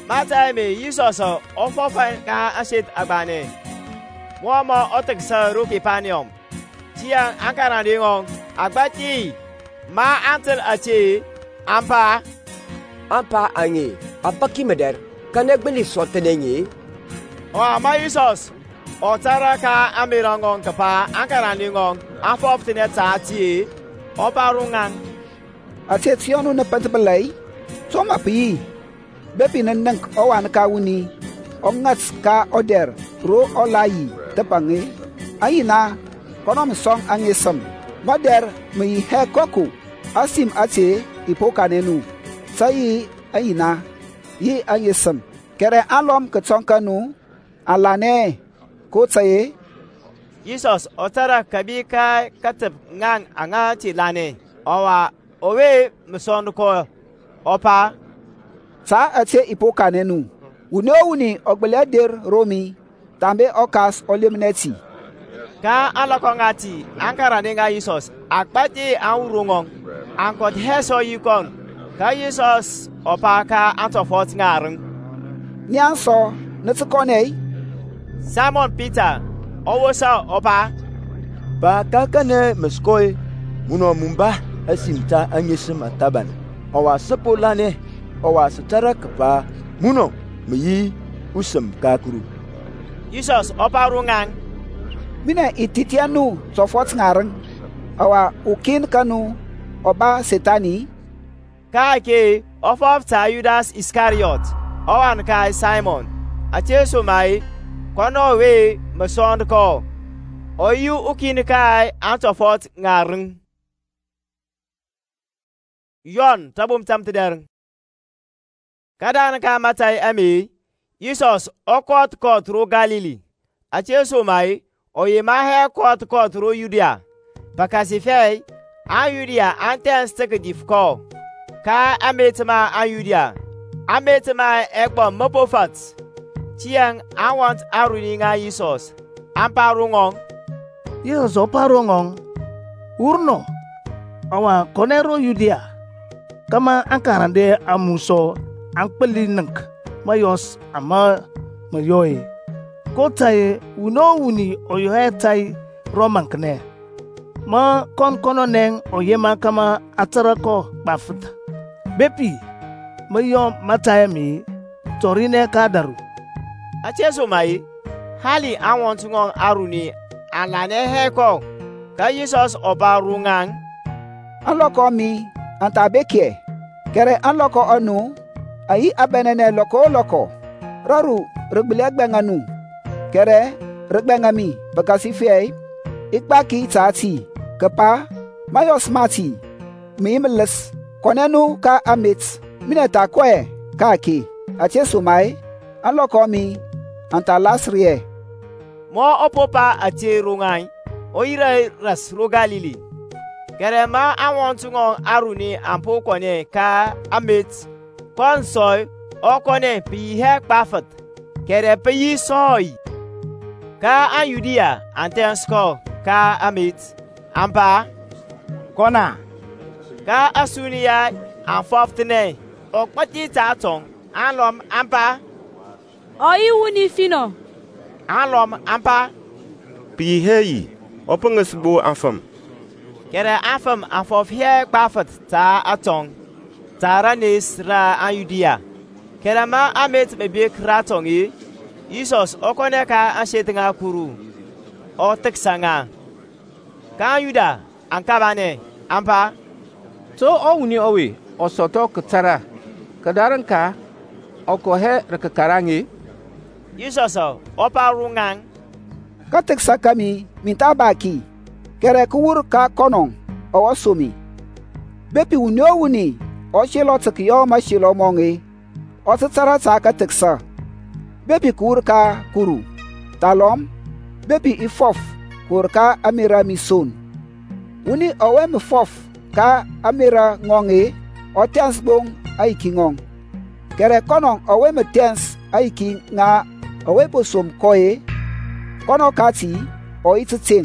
Mata me Jesus ofofan ka asit agbane. Mo mo otek sa ruki paniom. Tiang angkara dingong agbati ma antel achi ampa angi abaki meder kanek beli sotenengi. Wa ma Jesus o tara ka amirangong kapa angkara dingong afof tinet sa achi o parungan. Atet sionu na pantbalay. Soma pi. Bepi nanang owan kawuni. Ongats ka oder ro olayi tapange. Ayina konom song angesam. Moder mi he koku. Asim ate ipokanenu. Sayi ayina yi angesam. Kere alom ketsonkanu alane ko tsaye. Jesus otara kabika katep ngang anga tilane. Owa owe msondu ko opa sa ate ipokanenu. Wuni ogbelader romi tambe okas olimneti. Ka alakongati ankara ninga Jesus akpati anurungong ankot heso yikon ka Jesus opa ka antofot ngarung nyanso nutsukonei Simon Peter owosa opa ba kakane meskoy muno mumba asimta anyesim ataban owa sepolane owa setara kapa muno meyi usem kakuru. Jesus opa rungang mina ititianu sofot ngarung awa ukin kanu oba setani kake of Judas Iscariot owan kai Simon acheso mai kono we mesond ko oyu ukin kai antofot ngarung yon tabum tamteder kadan ka matai ami Jesus okot ro Galili acheso mai oye mahe kot ro Judea bakasi fei an Judea anten stek difko ka ametma an Judea ametma ekbo mopofat tiang awant aruninga Jesus amparungong Jesus oparungong urno awa konero Judea kama ankarande amuso angpelineng mayos ama mayoy kotai wuni oyohetai romankne ma kono neng oyema kama atarako bafut bepi mayo matayami torine kadaru acheso mai hali awontungon aruni alane heko ka Jesus obarungang aloko mi antabeke kere aloko anu ayi abenene loko raru rugbilegbenganu kere rugbengami bakasi fei ikpaki tati kapa mayos mati mimles konenu ka amit mineta kwe kaki acheso mai aloko mi antalasrie mo opopa ache rungai oire ras ro Galili kere ma awontungon aruni ampo kone ka amit konsoy okone pihe kpafat kere peyi soy ka an Judea antensko ka amit ampa kona ka asunia anfoftene okpati tatong alom ampa oyi wuni fino alom ampa piheyi opengesbo afam kere afam anfof he kpafat ta atong taranis ra an Judea kere ma amit bebe kratongi Jesus okone ka ashetinga kuru o teksanga ka Yuda ankabane ampa so owuni owe osoto kutara kadaranka okohe rekakarangi Jesus opa rungang ka teksakami mintabaki kere kuwur ka konon owosomi bepi wuni o shilo tkiyo ma shilo mongi o tsara ka teksa bepi kur ka kuru talom bepi ifof kur ka amira mison wuni owe mfof ka amira ngongi o tians bong aiki ngong kere konon owe metians aiki nga owe posom koye kono kati o ititin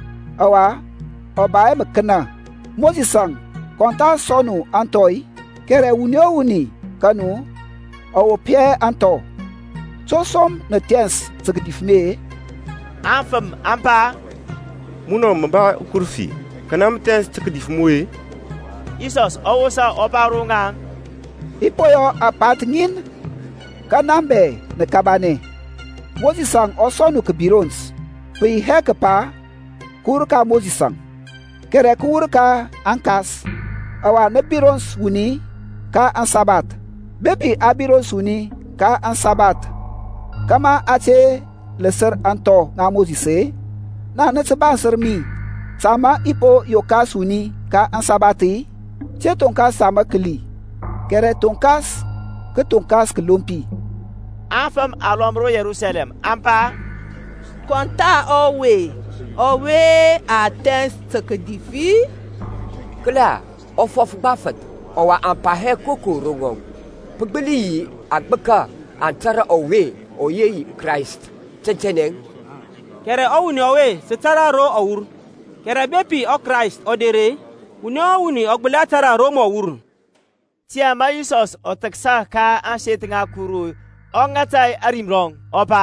awa obae mkana mozisang konta sonu antoi kere wuni kanu awo pie anto som na tens tsigdif me Anfam ampa muno mba kurfi kanam tens tsigdif moe Isos owosa obarunga ipoyo apat ngin kanambe na kabane Mozisang osonu kebirons pe hekapa kurka Mozisang kere kurka ankas awa ne birons wuni ka an sabat bepi abirons wuni ka an sabat kama ate leser anto nga Mozise na netsebanser mi sama ipo yokas wuni ka an sabati che tonkas sama keli kere tonkas ke tonkas kelompi Anfam alomro Jerusalem ampa konta owe atens tsekedifi Kla ofof bafat owa ampa he koko rongong Pegbeli agbeka antara owe oye Christ Cheneng Kere owuni owe setara ro awur kere bepi o Christ odere uni owuni ogbela tara ro mo wur Tia ma Isos oteksa ka anshetinga kuru ongatai arimrong opa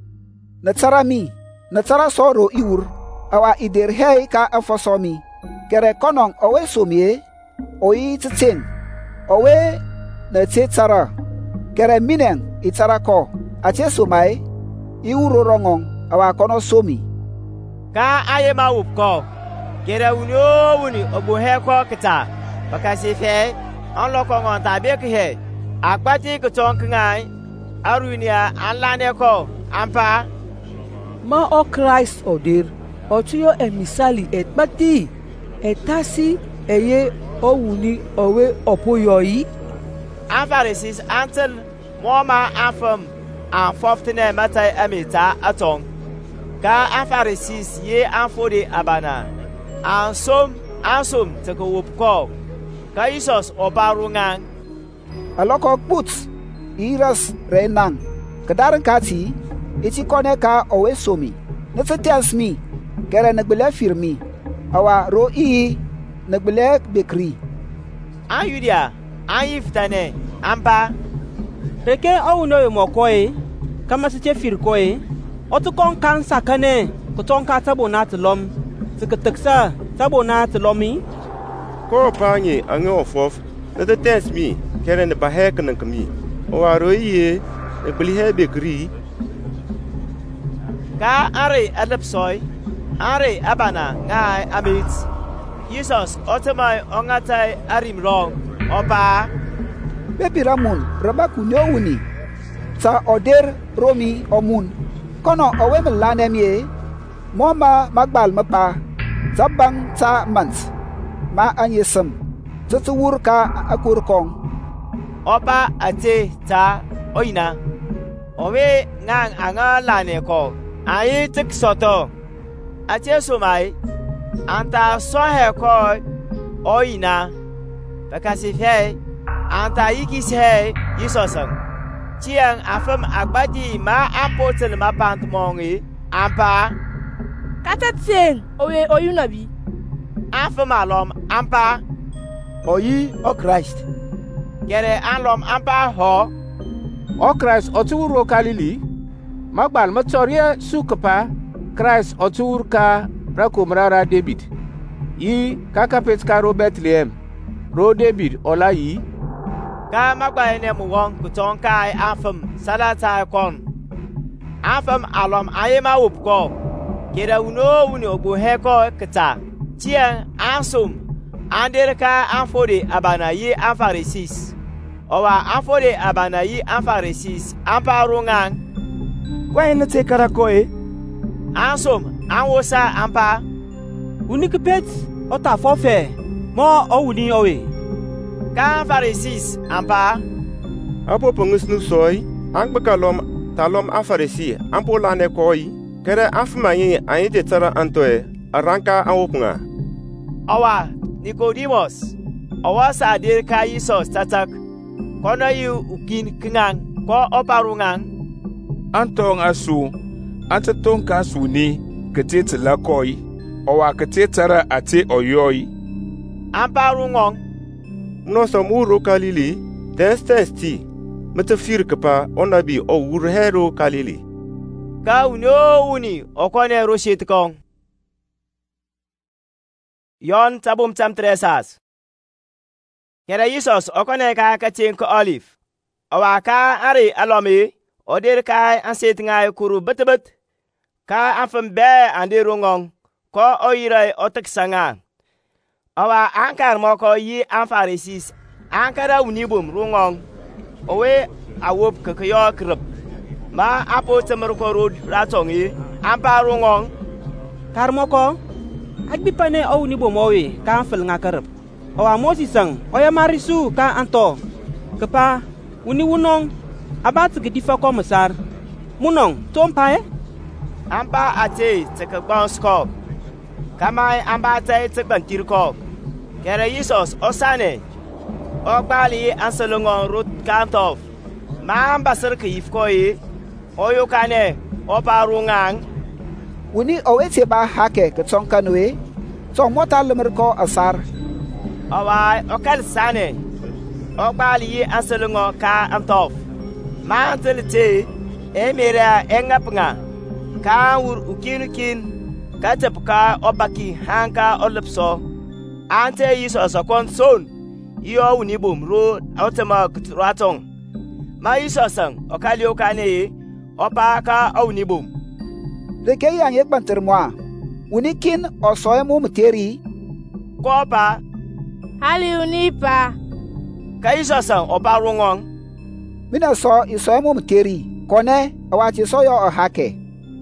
na tsara soro iwur awa ider hei ka afosomi kere konong owe somie oyi tsitseng owe na tse tsara kere mineng itsara ko ache somai iwuro rongong awa kono somi ka aye ma wupko kere wuni obo he ko kita bakasi fe on lo ko ngon tabe ke he akpati ko tonk ngai arunia anlane ko ampa ma o Christ odir otuyo emisali etbati etasi eye owuni owe opoyoyi Pharisees antel moma afam an foftene matai amita atong ka Pharisees ye anfode abana ansom teko wopko ka Isos obarungang aloko put iras renang kedaran kati iti kone ka owe somi netetians mi kere negbele firmi awa ro i negbele bekri Ayudia ayiftane ampa Reke awuno yo mokoe kama se fir koe otukon kan sakane kuton ka tabona tlom tsiktaksa tabona tlomi ko panye ange ofof netetians mi kere ne bahek nan kami owa ro iye negbele he bekri ka are adapsoy are abana ngai amit Jesus otomai ongatai arimrong opa bepi ramun rabaku nyowuni sa oder romi omun kono owe melanemie moma magbal mapa zabang sa mans ma anyesem tsuwur ka akur kong opa ate ta oina owe ngang anga lane ko ayi tik soto ate sumai anta sohe ko oina bakasi fe anta yikis he Yisosang chiang afam agbadi ma apotel ma pantmongi ampa katatien owe oyunabi afam alom ampa oyi o Christ gere alom ampa ho o Christ oturo Galili magbal matsoria sukapa Christ otur ka rakumrara David yi kakapet ka ro Bethlehem ro David ola yi ka magbaye ne muwon kuton kai afam salata kon afam alom ayema wupko kera uno ogbo heko kata tien ansum anderka afode abana yi Pharisees owa afode abana yi Pharisees amparungan kwai na te karakoe ansum anwosa ampa unikipet ota fofe mo owuni owe ka Pharisees ampa apo pongus nu soy angbeka talom Pharisee ampo lane koi kere afma yi ayi te tara antoe aranka anwopunga awa Nicodemus awa sadir ka Isos tatak kono yu ukin kingang ko oparungang antong asu antatong kasuni ketet lakoi owa ketetara ate oyoi amparungong no som uro Galili testi mete fir kapa onabi o wur hero Galili. Ka wuni okone roshit kong. Yon tabum tam tresas. Kera Jesus okone ka kaching ko olive. Awa ka ari alomi odir ka anset ngai kuru betebet. Ka afem be andi rungong ko oirai otek sanga. Awa ankar moko yi anfarisis ankara unibum rungong. Owe awop kakayo krep. Ma apo temerko rod ratongi ampa rungong. Karmoko agbipane o unibum owe ka anfel ngakarep. Awa Mosisang oya marisu ka anto. Kepa uni wunong abat gedifa ko mesar. Munong tompae Amba ate teke banskop. Kamai amba ate teke bantirkop. Kere Jesus osane. Ogbali anselongon rut kantof. Ma amba serke yifkoi. Oyo kane oparungang. Wuni owete ba hake ke tsonkanwe. Tsong mota lemerko asar. Awai okal sane. Ogbali anselongon ka antof. Ma antelite emira engapnga. Ka wur ukin ka tepka obaki hanka olepso ante Jesus akon son iyo unibum ro automa ratong ma Jesus sang okalio kane opa ka unibum Reke yang yek banter moi unikin osoe mu muteri kopa hali unipa ka Jesus sang opa rungong mina so isoe mu muteri kone awachi so yo hake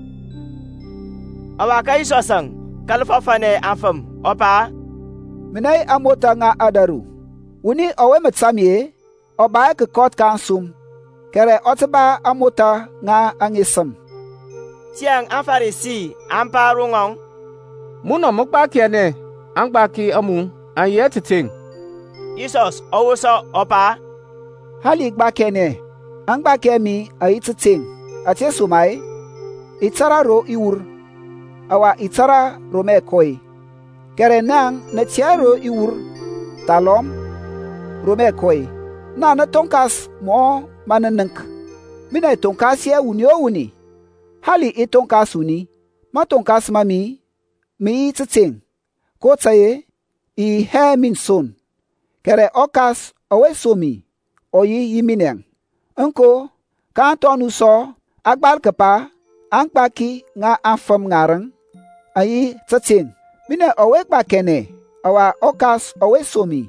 Awa ka Jesus sang kalfafane afam opa Minai amota nga adaru. Uni owe metsamye oba ke kot kansum. Kere otba amota nga angisam. Tiang anfarisi ampa rungong. Muno mukba kene angba ki amu ayetiting. Jesus owoso opa. Hali gba kene angba kemi ayititing. Atie sumai itara ro iur. Awa itara rome koi. Kere nang na tiaro iur talom rome koi. Na na tonkas mo mananank. Mina tonkas ya unio uni. Hali itonkas uni. Ma tonkas mami mi tsiting. Ko tsaye I he min son. Kere okas owe somi. Oyi yimineng. Enko kantonu so agbal kepa angpaki nga afam ngarang. Ayi tsiting. Mina owe kwa kene, awa okas owe somi.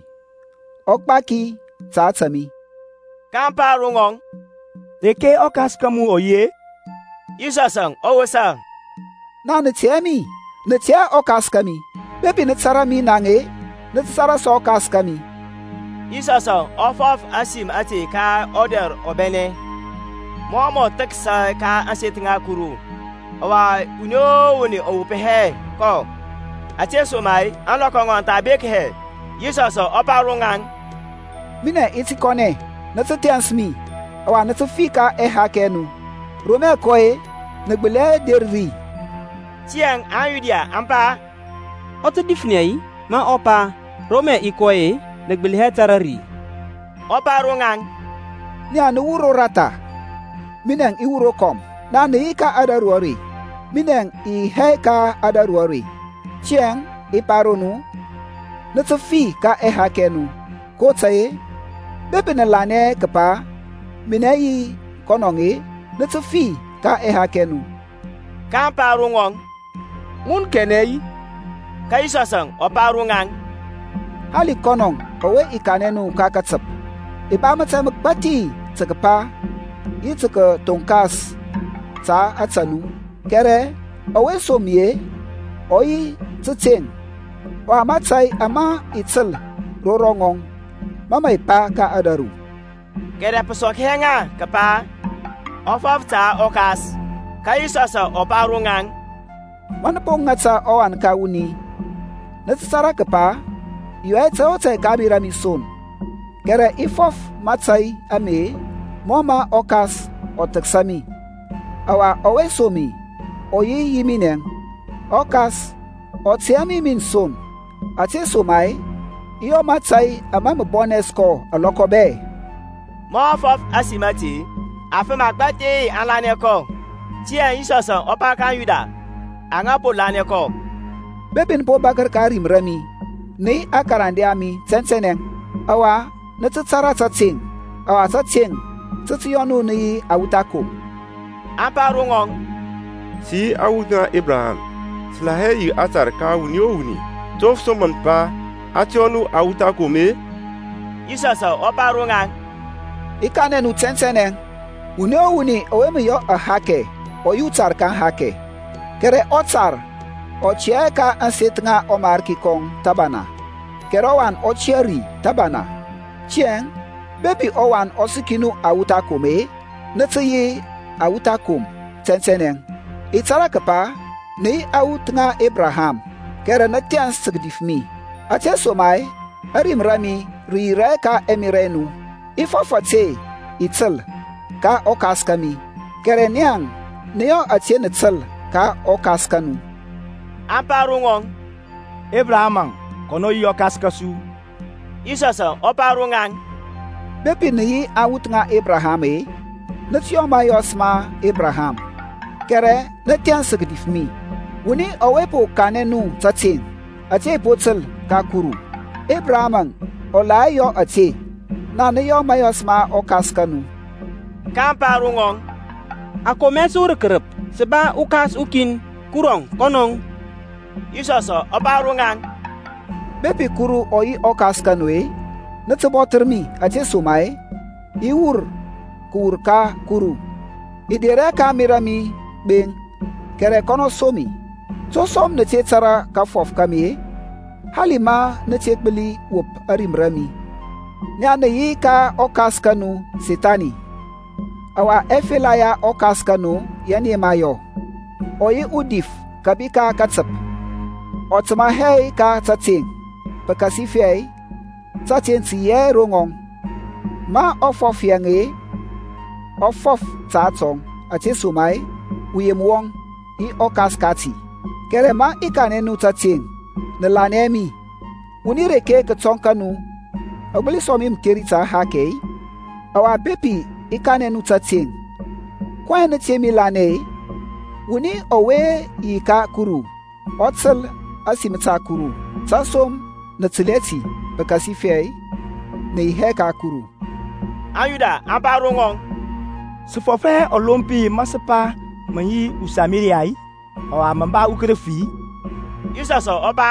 Okpaki tsatsami. Kampa rungong. Deke okas kamu oye? Isasang owe sang. Na netiemi, netia okas kami. Bebi netsarami nange, netsara so okas kami. Isasang ofof asim ati ka order obene. Momo teksa ka aset nga kuru. Awa unyo wuni opehe ko. Atie somai anlokongon tabek he. Jesus oparungan. Mina itikone natatiansmi. Awa natafika hakenu. Rome koe nagbele derri. Tiang ayudia ampa. Oto difnei ma opa Rome ikoe nagbele tarari. Oparungan. Ni anu wuro rata. Minang iwuro kom. Na ni ka adaruari. Minang I heka adaruari. Chiang iparonu natsafi ka hakenu ko tsaye bebe na lane kapa minayi konongi natsafi ka hakenu kampa rungong mun kenei kaisasang oparungang hali konong owe ikanenu kakatsap iba matsam pati tsakapa itsaka tonkas tsa atsanu kere owe somie oyi tsiting wa matsai ama itzel rorongong mama ipa ka adaru kere pesok henga kapa ofaf ta okas kaisasa oparungang manapong ngatsa oan ka uni natsara kapa yuai tsao tsai kabira mison kere ifof matsai ame moma okas otaksami awa owe somi oyi yimineng okas otiami min son ati somai iyo matsai ama mbonesko alokobe mo fof asimati afema gbate alane ko ti en isosan opa kan yuda anga po lane ko bebin po bakar karim rami ni akarande ami tsentsenen awa na tsara tsatsing awa tsatsing tsiyonu ni awutako amparungong si awuga Abraham slaheyi atar ka wuni tof somon pa ationu awutako me isasa oparungang ikane nu tsentsenen wuni oweme yo a hake o yutar kan hake kere otar o chieka ansetnga omar kikong tabana kerowan o chieri tabana chien bebi owan osikinu awutakome netyi awutakum tsentsenen itara kapa ni awutnga Abraham kere natian sigdifmi ate somai arim rami rireka emirenu ifofate itel ka okaskami kere niang neo atien itel ka okaskanu amparungong Abraham kono yo kaskasu isasa oparungang bepi ni awutnga Abraham natio mayosma Abraham kere natian sigdifmi wuni owepo kanenu tatin ate potel ka kuru Abraham olayo ate na niyo mayosma okaskanu kamparungong akomesur kerep seba ukas ukin kurong konong isasa oparungang bepi kuru oyi okaskanwe natbotermi ate sumai iwur kur ka kuru idere ka mirami beng kere kono somi so som ne tsara ka fof kami halima ne tsekbeli wop arimrami nyane yi ka okaskanu sitani awa efelaya okaskanu yani mayo oyi udif kabika katsap otma hei ka tsating pakasifei tsating tiye rongong ma ofof yange ofof tsatong ate sumai uyemwong i okaskati kere ma ikanenu tsating ne lanemi unire ke katonkanu ogbeli somim kerita hake awa bepi ikanenu tsating kwene temi lane wuni owe ika kuru otsel asimita kuru tsasom na tsileti bakasifei ne heka kuru ayuda amparungong sifofe olompi masapa manyi usamiriai awa mamba ukrefi isasa oba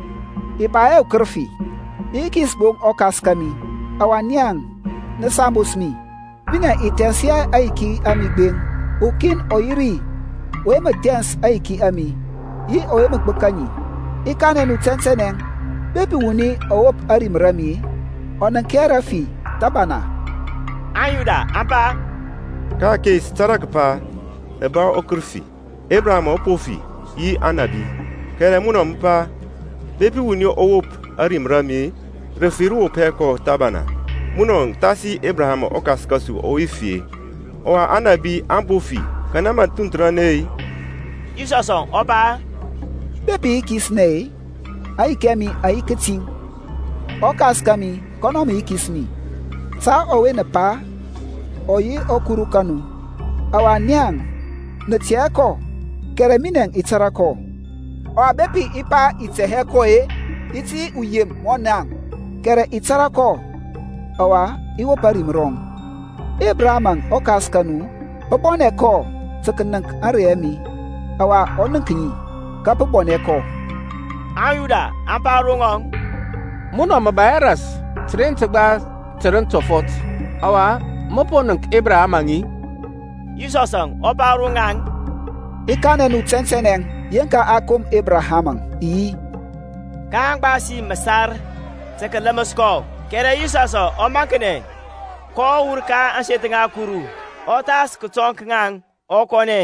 ibae ukrefi ikisbong okaskami awaniang na sambosmi bina itensia aiki ami beng ukin oiri we matens aiki ami yi oye mukbakanyi ikane nu tsentsenen bebi wuni owop arimrami onan kerafi tabana ayuda ampa ka ke starakpa eba okurfi Abraham opofi yi anabi kere munompa bebi wuni owop arimrami refiru peko tabana munon tasi Abraham okaskasu oifie owa anabi ambofi kana matuntrane isasa oba bebi kisne aikemi aiketing okaskami konomi kismi sa owe na pa oyi okurukanu awanyang na tiako keremineng itarako owa bepi ipa iteheko iti uyem monang kere itarako awa iwo parimrong Abraham okaskanu oboneko tsakanang aremi awa onankinyi kapoboneko ayuda amparungong muno mabayaras tren tagba tren tofot awa moponang Abraham ngi isasang oparungang ikane nu tsentsenen yenka akum Abraham i kang basi masar tsakalamasko kere isasa omankene ko urka ansetenga kuru otas kutonkangang okone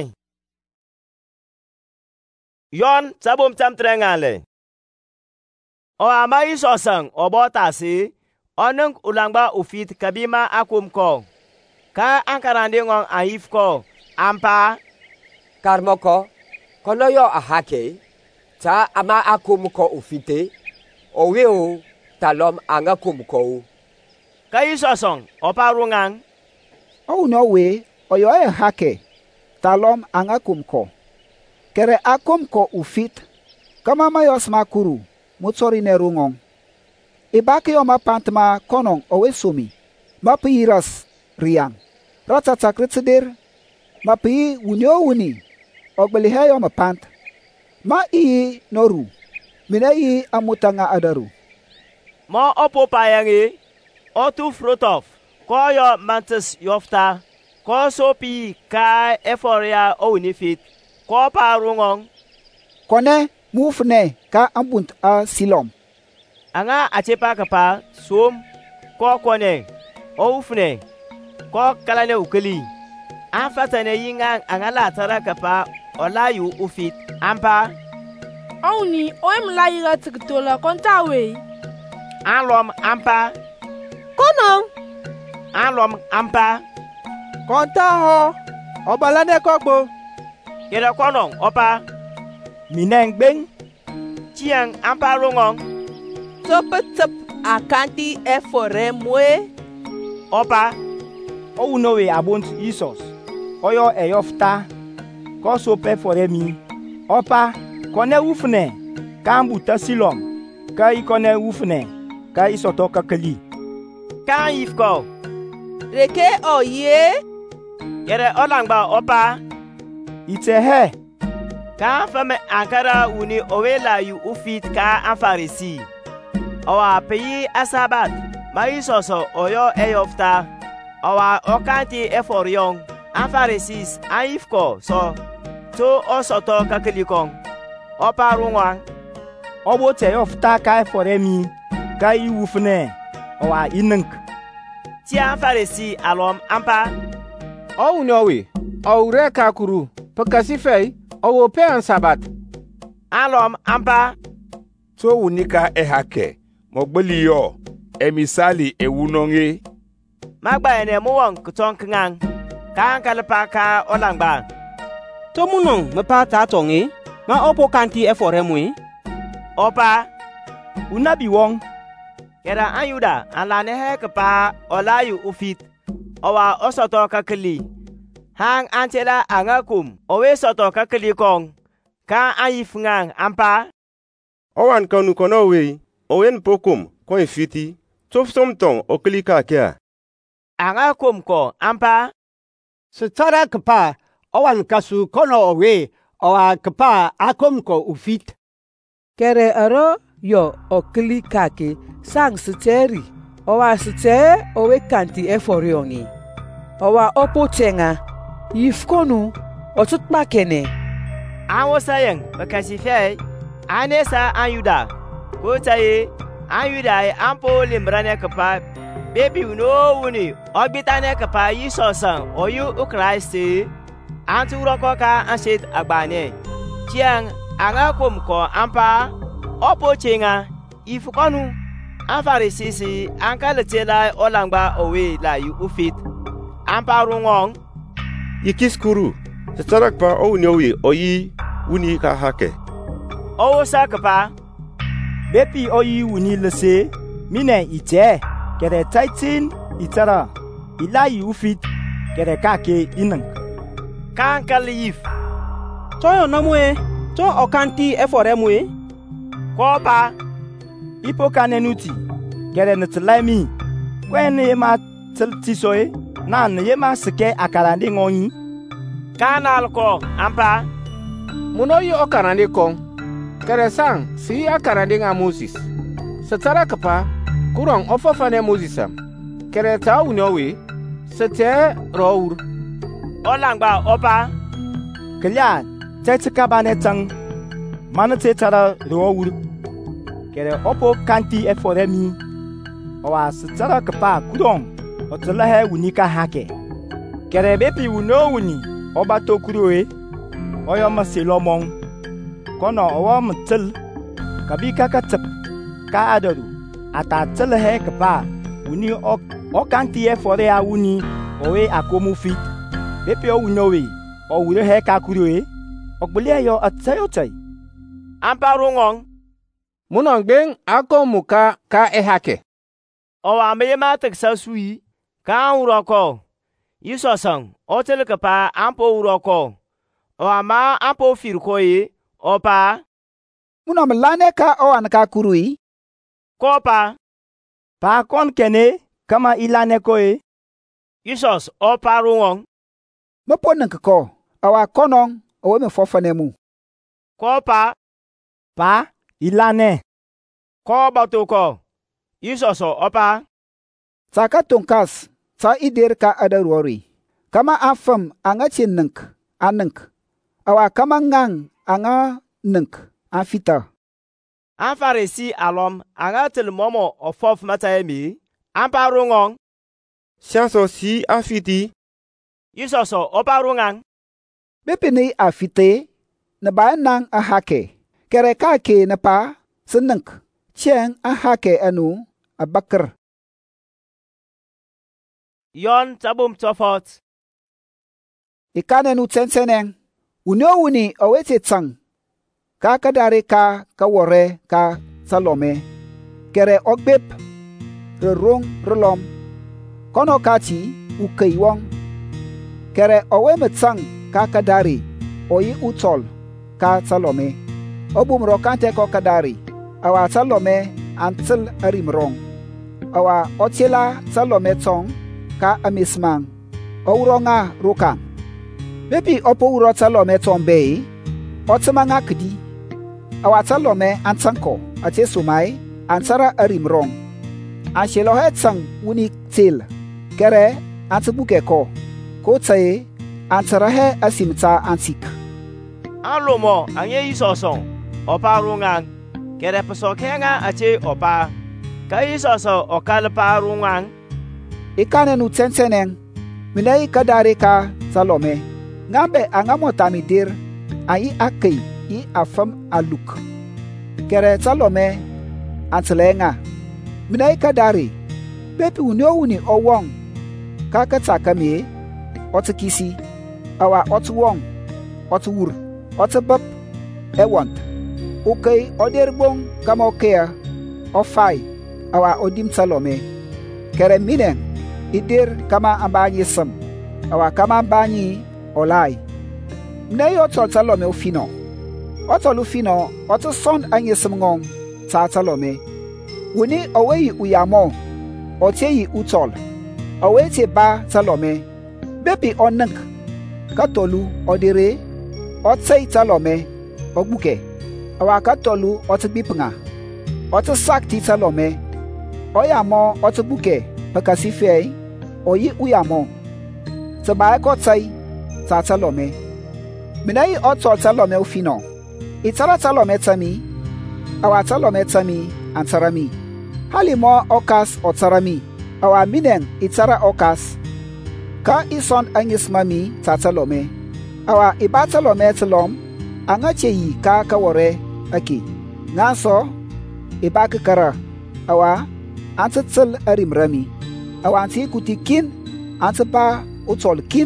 yon sabum tamtrengale o ama isosang obotasi onung ulangba ufit kabima akum ko ka ankarande ngong aif ko ampa karmoko kono yo ahake ta ama akum ko ufite oweo talom anga kum ko ka isosong opa rungang. Owuni owe oyo hake talom anga kumko. Kere akumko ufit kama mayos makuru mutsori ne rungong. Ibaki yo mapantma konong owe sumi. Mapi ras riang. Ratata kritsidir. Mapi wuni ogbeli heyo mapant. Ma ii noru. Mine ii amutanga adaru. Mo opo payangi. Otu frutof. Ko yo mantis yofta. Ko sopi ka eforia owni fit. Ko pa rungong. Kone mufne ka ambunt a silom. Anga achepa kapa som. Ko kone. Oufne. Ko kalane ukeli. Anfatane yinga anga la tara kapa olayu ufit. Ampa. Auni oem la yiga tiktola kontawe. Alom ampa. Kono. Alom ampa. Konta ho. Obalane kokbo. Yere konong opa. Mineng beng. Chiang ampa rungong. Top akanti efore mwe. Opa. Owunowe abont Isos. Oyo eyofta. Ko sope fore mi. Opa. Kone ufne. Kambuta silom. Ka ikone ufne. Ka isoto kakali. Kan ifko. Reke oye. Yere olangba opa. Ite he. Kan fame ankara uni owela yu ufit ka anfarisi. Owa peyi asabat. Ma isoso oyo eyofta. Owa okanti eforion. Anfarisis anifko so. To osoto kakelikong. Opa rungwang. Obo te ofta ka efore mi. Ka iwufne. Owa inunk. Ti anfarisi alom ampa. Owuni owe. Owure kakuru. Pakasi fei. Owo pe an sabat. Alom ampa. To wunika ehake. Mogbeli yo. Emisali ewunonge. Magba ene muwang kutong kengang. Kan kalpa ka olangba. To munong mapa ta tongi. Ma opo kanti efore mui. Opa. Unabi wong. Kera anyuda alane he kapa olayu ufit. Owa osoto kakeli. Hang antela angakum. Owe soto kakeli kong. Ka anyifungang ampa. Owan kanu kono we. Owen pokum ko infiti. Tofsom tong okeli kakea. Angakum ko ampa. Setara kapa owan kasu kono owe. Owa kapa akum ko ufit. Kere aro yo okli kake sang siteri. Owa site owe kanti eforiongi. Owa opo chenga. Yifkonu otutma kene. Anwo sayeng bakasi fei. Anesa anyuda. Kotaye anyuda ampo limbrane kapa. Baby uno wuni ogbitane kapa yisosan oyu ukraisi. Anturo koka ansit agbane. Chiang angakum ko ampa. Opo chenga. Ifukonu. Anfarisisi ankaletela olangba owe la yu ufit. Ampa rungong. Yikiskuru. Setarak pa owuni owe oyi wuni ka hake. Owo sakapa. Bepi oyi wuni lese. Mine ite. Kere taitin itara. Ilayi ufit. Kere kake inang. Kan kalif. Toyo namwe. To okanti efore mui. Kopa. Ipo kanenuti. Kere netlami. Kwen yema tiltisoe. Nan yema sike akarande ngonyi. Kanal ko ampa. Munoyi okarande kong. Kere sang si akarande nga Moses. Setara kapa kurang ofofane Mosesam. Kere ta unowe. Sete rour. Olangba opa. Kelya tetika bane tang. Manate tara rour. Kere opo kanti efore mi. Owa setara kapa kurang. Otolahe unika hake. Kere bepi uno uni. Oba tokuroe. Oyo masilomong. Kono owa mtil. Kabi kakatip. Ka adaru. Ata telahe kapa. Uni okanti efore a uni. Owe akomu fit. Bepi o unowe. O urehe kakuroe. Okbele yo atsayotai. Ampa rungong. Munong beng ako muka ka ehake. Owa me ma tek sa sui. Ka wuro ko. Yiso sang otel ka pa ampo wuro ko. Owa ma ampo fir ko yi. Opa. Muno mlane ka owan ka kurui. Ko pa. Pa kon kene kama ilane ko e. Yisos opa rungong. Me ponen ko. Awa konong owe me fofane mu. Ko pa. Pa ilane. Ko batu ko. Yisos opa. Saka tongkas sa ider ka adarori. Kama afam anga chinunk anunk. Awa kama ngang anga nunk afita. An Farisi alom anga tel momo ofof matayemi. An parungong. Siaso si afiti. Yisos opa rungang. Bepini afite na bayan nang ahake. Kere kake na pa senunk. Cheng ahake anu abakar. Yon tabum tofot. Ikane nu tsenseneng. Unyo uni awete tsang. Ka kadare ka wore ka Salome. Kere ogbep. Rerong relom. Kono kati ukei wong. Kere owe metsang ka kadari. Oyi utol ka Salome. Obum rokante ko kadari. Awa Salome antil arimrong. Awa otila Salome tong ka amismang. Ouronga rukang. Bepi opo uro Salome tong bei. Otsamanga kedi. Awa Salome ansanko. Ate sumai ansara arimrong. Anshelohe tsang unik til. Kere antibuke ko. Ko tsaye ansarahe asimta antik. Alomo anye Yisosong. Opa rungang. Kere pesokenga ache opa. Ka Yisoso okalpa rungang. Ikane nu tsenseneng. Minai kadare ka Salome. Ngambe angamotamidir. Ayi akei i afam aluk. Kere Salome antilenga. Minai kadare. Bepi unyo uni owong. Kakatakame. Otakisi. Awa otuwong. Otuwur. Otabab. Ewant. Okay, oderbong kama okea. Ofai. Awa odim Salome. Kere minen. Idir kama ambanyi sam. Awa kama ambanyi olai. Mnei otol Salome ufino. Otol ufino. Oto son anye samngong. Ta Salome. Wuni oweyi uyamo. Oteyi utol. Owe te ba Salome. Bepi onunk. Katolu odire. Otei Salome. Ogbuke. Awa katolu otibipnga. Oto sakti Salome. Oyamo otibuke. Pakasifei. Oyi uyamo. Tabaye kotai. Ta Salome. Minai otol Salome ufino. Itara Salome tami. Awa Salome tami antarami. Halimo okas otarami. Awa minen itara okas. Ka ison angismami ta Salome. Awa iba Salome telom. Angache yi ka kawore aki. Ngaso iba kara. Awa antitil arimrami. Awa anti kutikin. Antipa utol kin.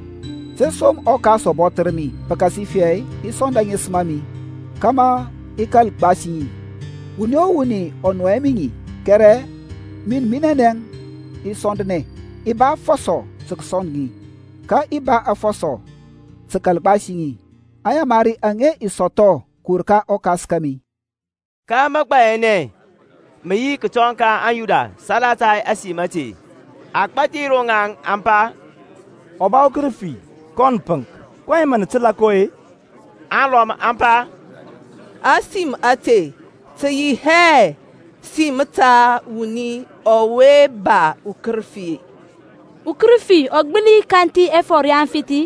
Tesom okas obotrami. Pakasifei ison angismami. Kama ikal basi. Unyo uni onwemingi. Kere min mineneng isondne. Iba foso suksongi. Ka iba afoso sekalbasingi. Aya mari ange isoto kurka okas kami. Ka magbaene. Meyi kutonka anyuda salatai asimati. Akpati rongang ampa. Oba okrifi konpunk. Kwa man tilakoe. Alom ampa. Asim ate. Tsayi he. Simata wuni owe ba ukrifi. Ukrifi ogbili kanti eforian fiti.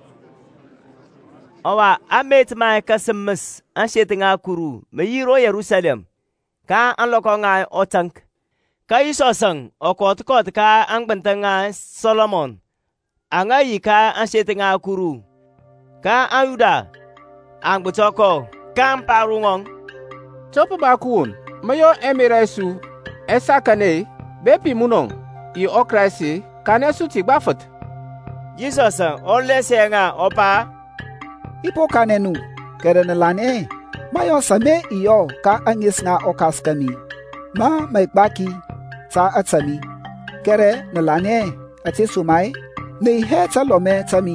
Owa amet mai kasemus anshetinga kuru meyiro Yerusalem. Ka anloko ngai otank. Ka Yisosang okot ka angbentanga Solomon. Anga yika anshetinga kuru. Ka ayuda angbutoko kamparungong. Topo bakun. Mayo emiresu esakane bepi munong i okrasi kanesu tigbafot. Jesus olesenga opa. Ipo kanenu kerenelane. Mayo same iyo ka angis nga okas kami. Ma maikbaki ta atsami kere na lane ate sumai nei he talome tami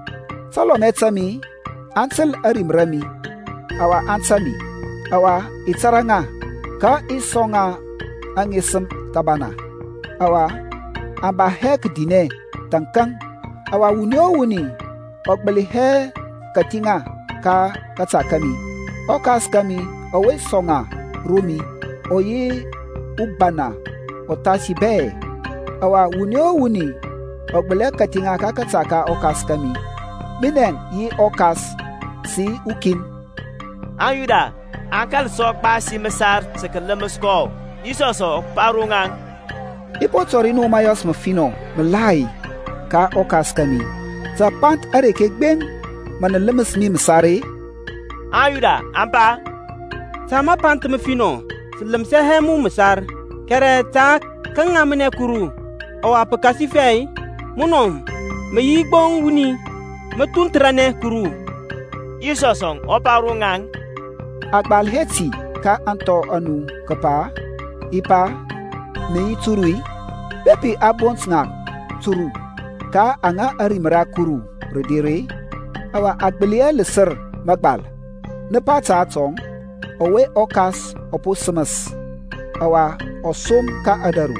ansel arimrami awa ansami awa itaranga ka isonga angisem tabana awa amba hek dine tankang awa wunyo wuni okbeli he katinga ka katsakami okas kami owe songa rumi oyi ubana otasi be awa wunyo wuni okbele katinga ka katsaka okas kami minen yi okas si ukin Ayuda ankal sok pa si mesar sekelemesko isoso parungang ipo torino mayos mafino melai ka okas kami za pant are ke gben mana lemes mi mesare Ayuda ampa sama pant mafino selam sehemu mesar kere ta kanga mene kuru awa pakasi fei munom me yigbong wuni matuntrane kuru isosong oparungang agbal heti ka anto anu kapa ipa nei turui bepi abonsnga turu ka anga arimra kuru redire awa agbelia leser magbal ne pata tong owe okas oposumas awa osom ka adaru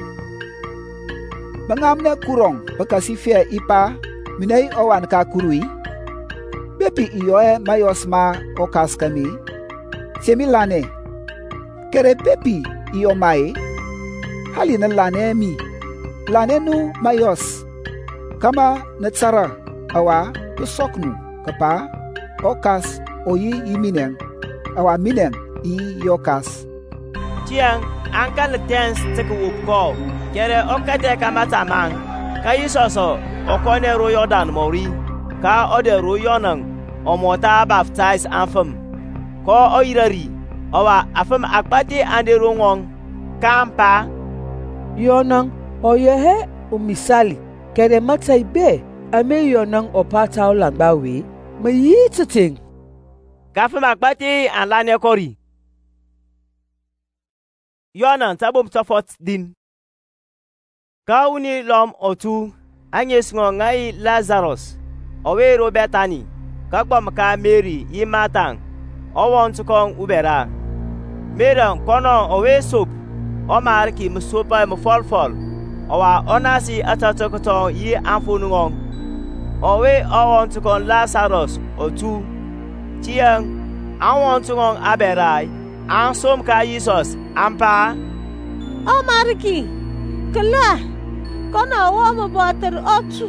bangamne kurong bekasi fia ipa minei owan ka kurui bepi iyoe mayosma okas kami semilane kere bepi iyo mai halina lane mi lane nu mayos kama netsara awa tusoknu kapa okas oyi iminen awa minen I yokas Tiang angkan letens tekupko kere okate kamata mang kayisoso okone royodan mori ka ode royonang omota baptize afam ko oirari awa afam akpati ande rongong kampa yonang oyehe umisali kere matai be ame yonang opata olanbawe me yititing kafam akpati anlane kori yonan tabum tofot din kauni lom otu anyes ngai Lazarus owe Robertani kagbam ka Mary yimatang owon tukong ubera meran kono owe sop omar ki musopa mfolfol owa onasi atatokoto yi anfunungong owe owon tukong Lazarus otu tiang awon tukong aberai ansom ka Jesus ampa omar ki kala kono wo mo boter otu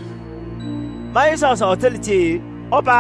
Jesus otelti opa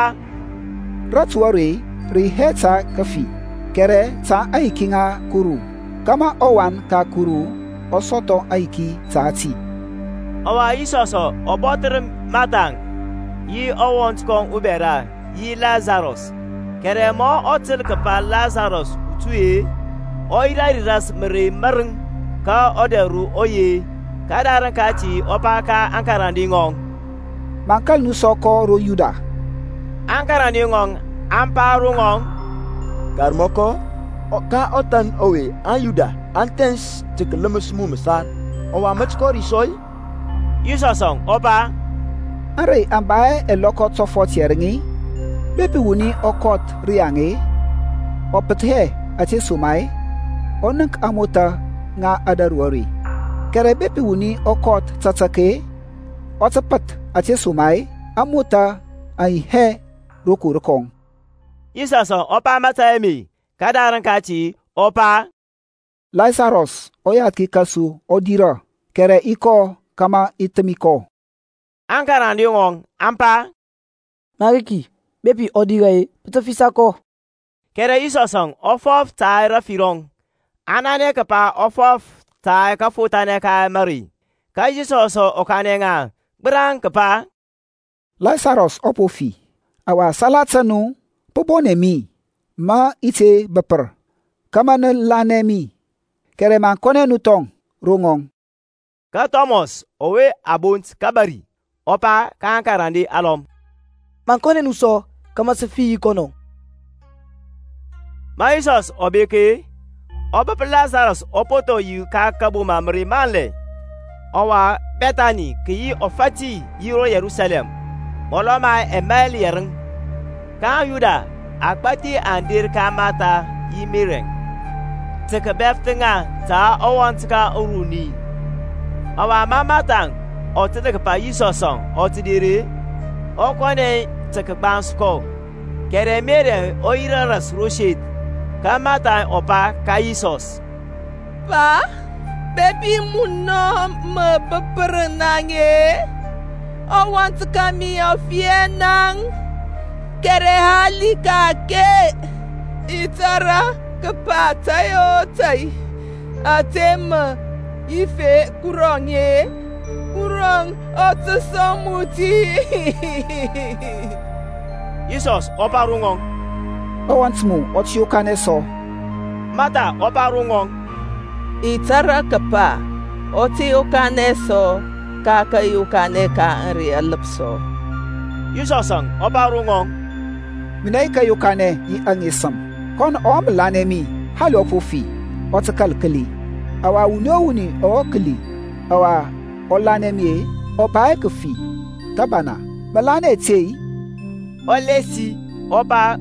ratwari riheta kafi kere ta aikinga kuru kama owan ka kuru osoto aiki taati awa isoso oboter matang yi owon tukong ubera yi Lazarus kere mo otel kapa Lazarus utue oirari ras mere marung ka oderu oye kadaran kati opaka ankarandi ngong mankal nu soko ro yuda ankarandi ngong amparu ngong karmoko ka otan owe ayuda antens tekelemus mu mesar owa matskori soy yusosong opa are ambae elokot so fotieringi bepi wuni okot riange opethe ati sumai onang amota nga adarwari kere bepi wuni okot tatsake otapat ati sumai amota ai he roku rokong isaso opa matayemi kadaran kati opa Lazarus oyat ki kasu odira kere iko kama itemiko ankarandi ngong ampa mariki bepi odira e pitofisako kere isosong ofof tai rafirong anane kapa ofof tai ka futane ka mari ka isoso okanenga brang kapa Lazarus opofi awa salatanu pobonemi ma ite beper kama ne lanemi kere man kone nutong rongong ka Thomas owe abunt kabari opa kankarandi alom man kone nuso kama se fi kono Maisos obeke Obep Lazarus opoto yi ka kabuma mri manle. Owa Bethany ki yi ofati yiro Yerusalem. Moloma emel yereng. Ka Yuda akpati andir ka mata yi mireng. Tika beftinga ta owantika uruni. Awa mamatang otika pa yisosong otidiri. Okone tika bansko. Kere mere oira ras roshit. Ka mata opa ka yisos. Pa, baby muno me beperenange. Owantika mi ofienang. Kere hali kake. Itara kepata yotai. Atema ife kurangye. Kurang otesamuti. Yesus opa rungong. Owantsmu otiokane so. Mata opa rungong. Itara kapa otiokane so kaka yukane ka anri alapso. Yesusang opa rungong. Minai ka yukane yi angisam. Kon omlane mi halo fofi otakalkali. Awa unowuni okli. Awa olane mi opa ekfi. Tabana malane tei. Olesi opa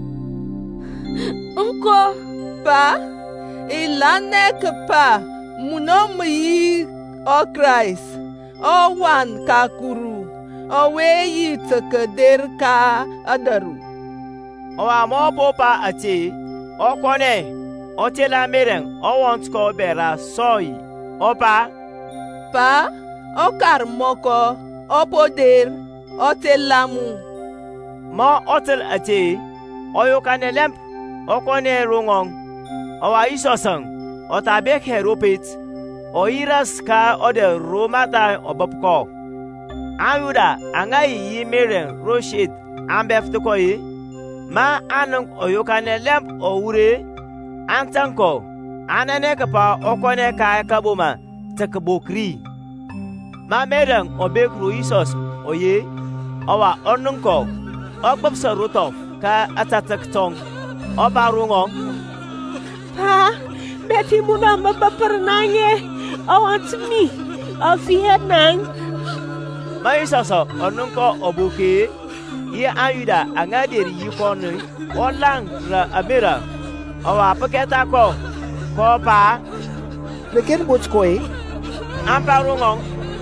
Unko pa ilane kapa munomi o Christ o wan kakuru o weyi takader ka adaru. Owa mo popa ati o kone o tela mereng o want ko bera soy opa pa o karmoko o poder o telamu mo otel ati o yokane lemp o kone rungong owa isosang o tabek heropit o iras ka o de romata o bapko ayuda angai yi mereng roshit ambefto koyi ma anung o yokane lemp o wure antanko anane kapa o kone ka kaboma takbokri ma mereng o bekru isos o ye owa onunko Ogbopsa rotof ka atatak tong opa rungong. Pa, beti muna mabapernanye awant mi ofihenang. Maisoso onunko obuke ye ayuda angadir yikonu olang ra amira owa paketa ko pa Leken botskoe ampa rungong.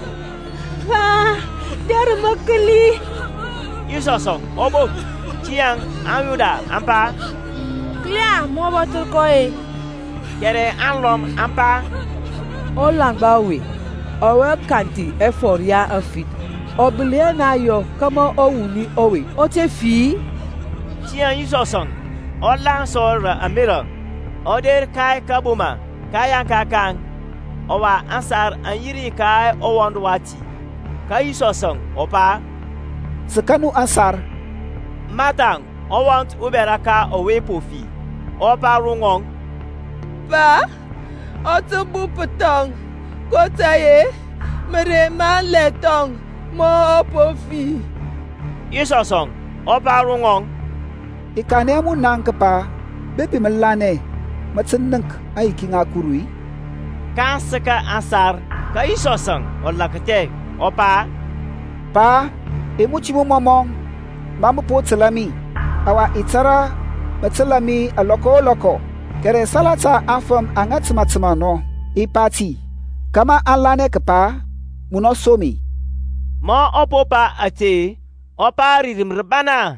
Pa, dermakali Yusosong obo chiang ayuda ampa Klia mo batul koe. Kere anlom ampa Olang bawe owe kanti eforia afit obile na yo kama owuni owe ote fi chiang Yusosong olang sor amira oder kai kabuma kaya kakang owa ansar anyiri kai owondwati kai Yusosong opa Sekanu ansar matang owant uberaka owe pofi opa rungong pa otubu petong kotaye merema letong mo pofi Yesosong opa rungong ikane mu nang kapa bepi melane matsennak ai kinga kurui kan seka ansar ka Yesosong olakate opa pa emuchimu momong mamu potselami awa itara matselami aloko kere salata afam angatsmatsma no ipati kama alane kapa muno somi mo opopa ate opa ririm rebana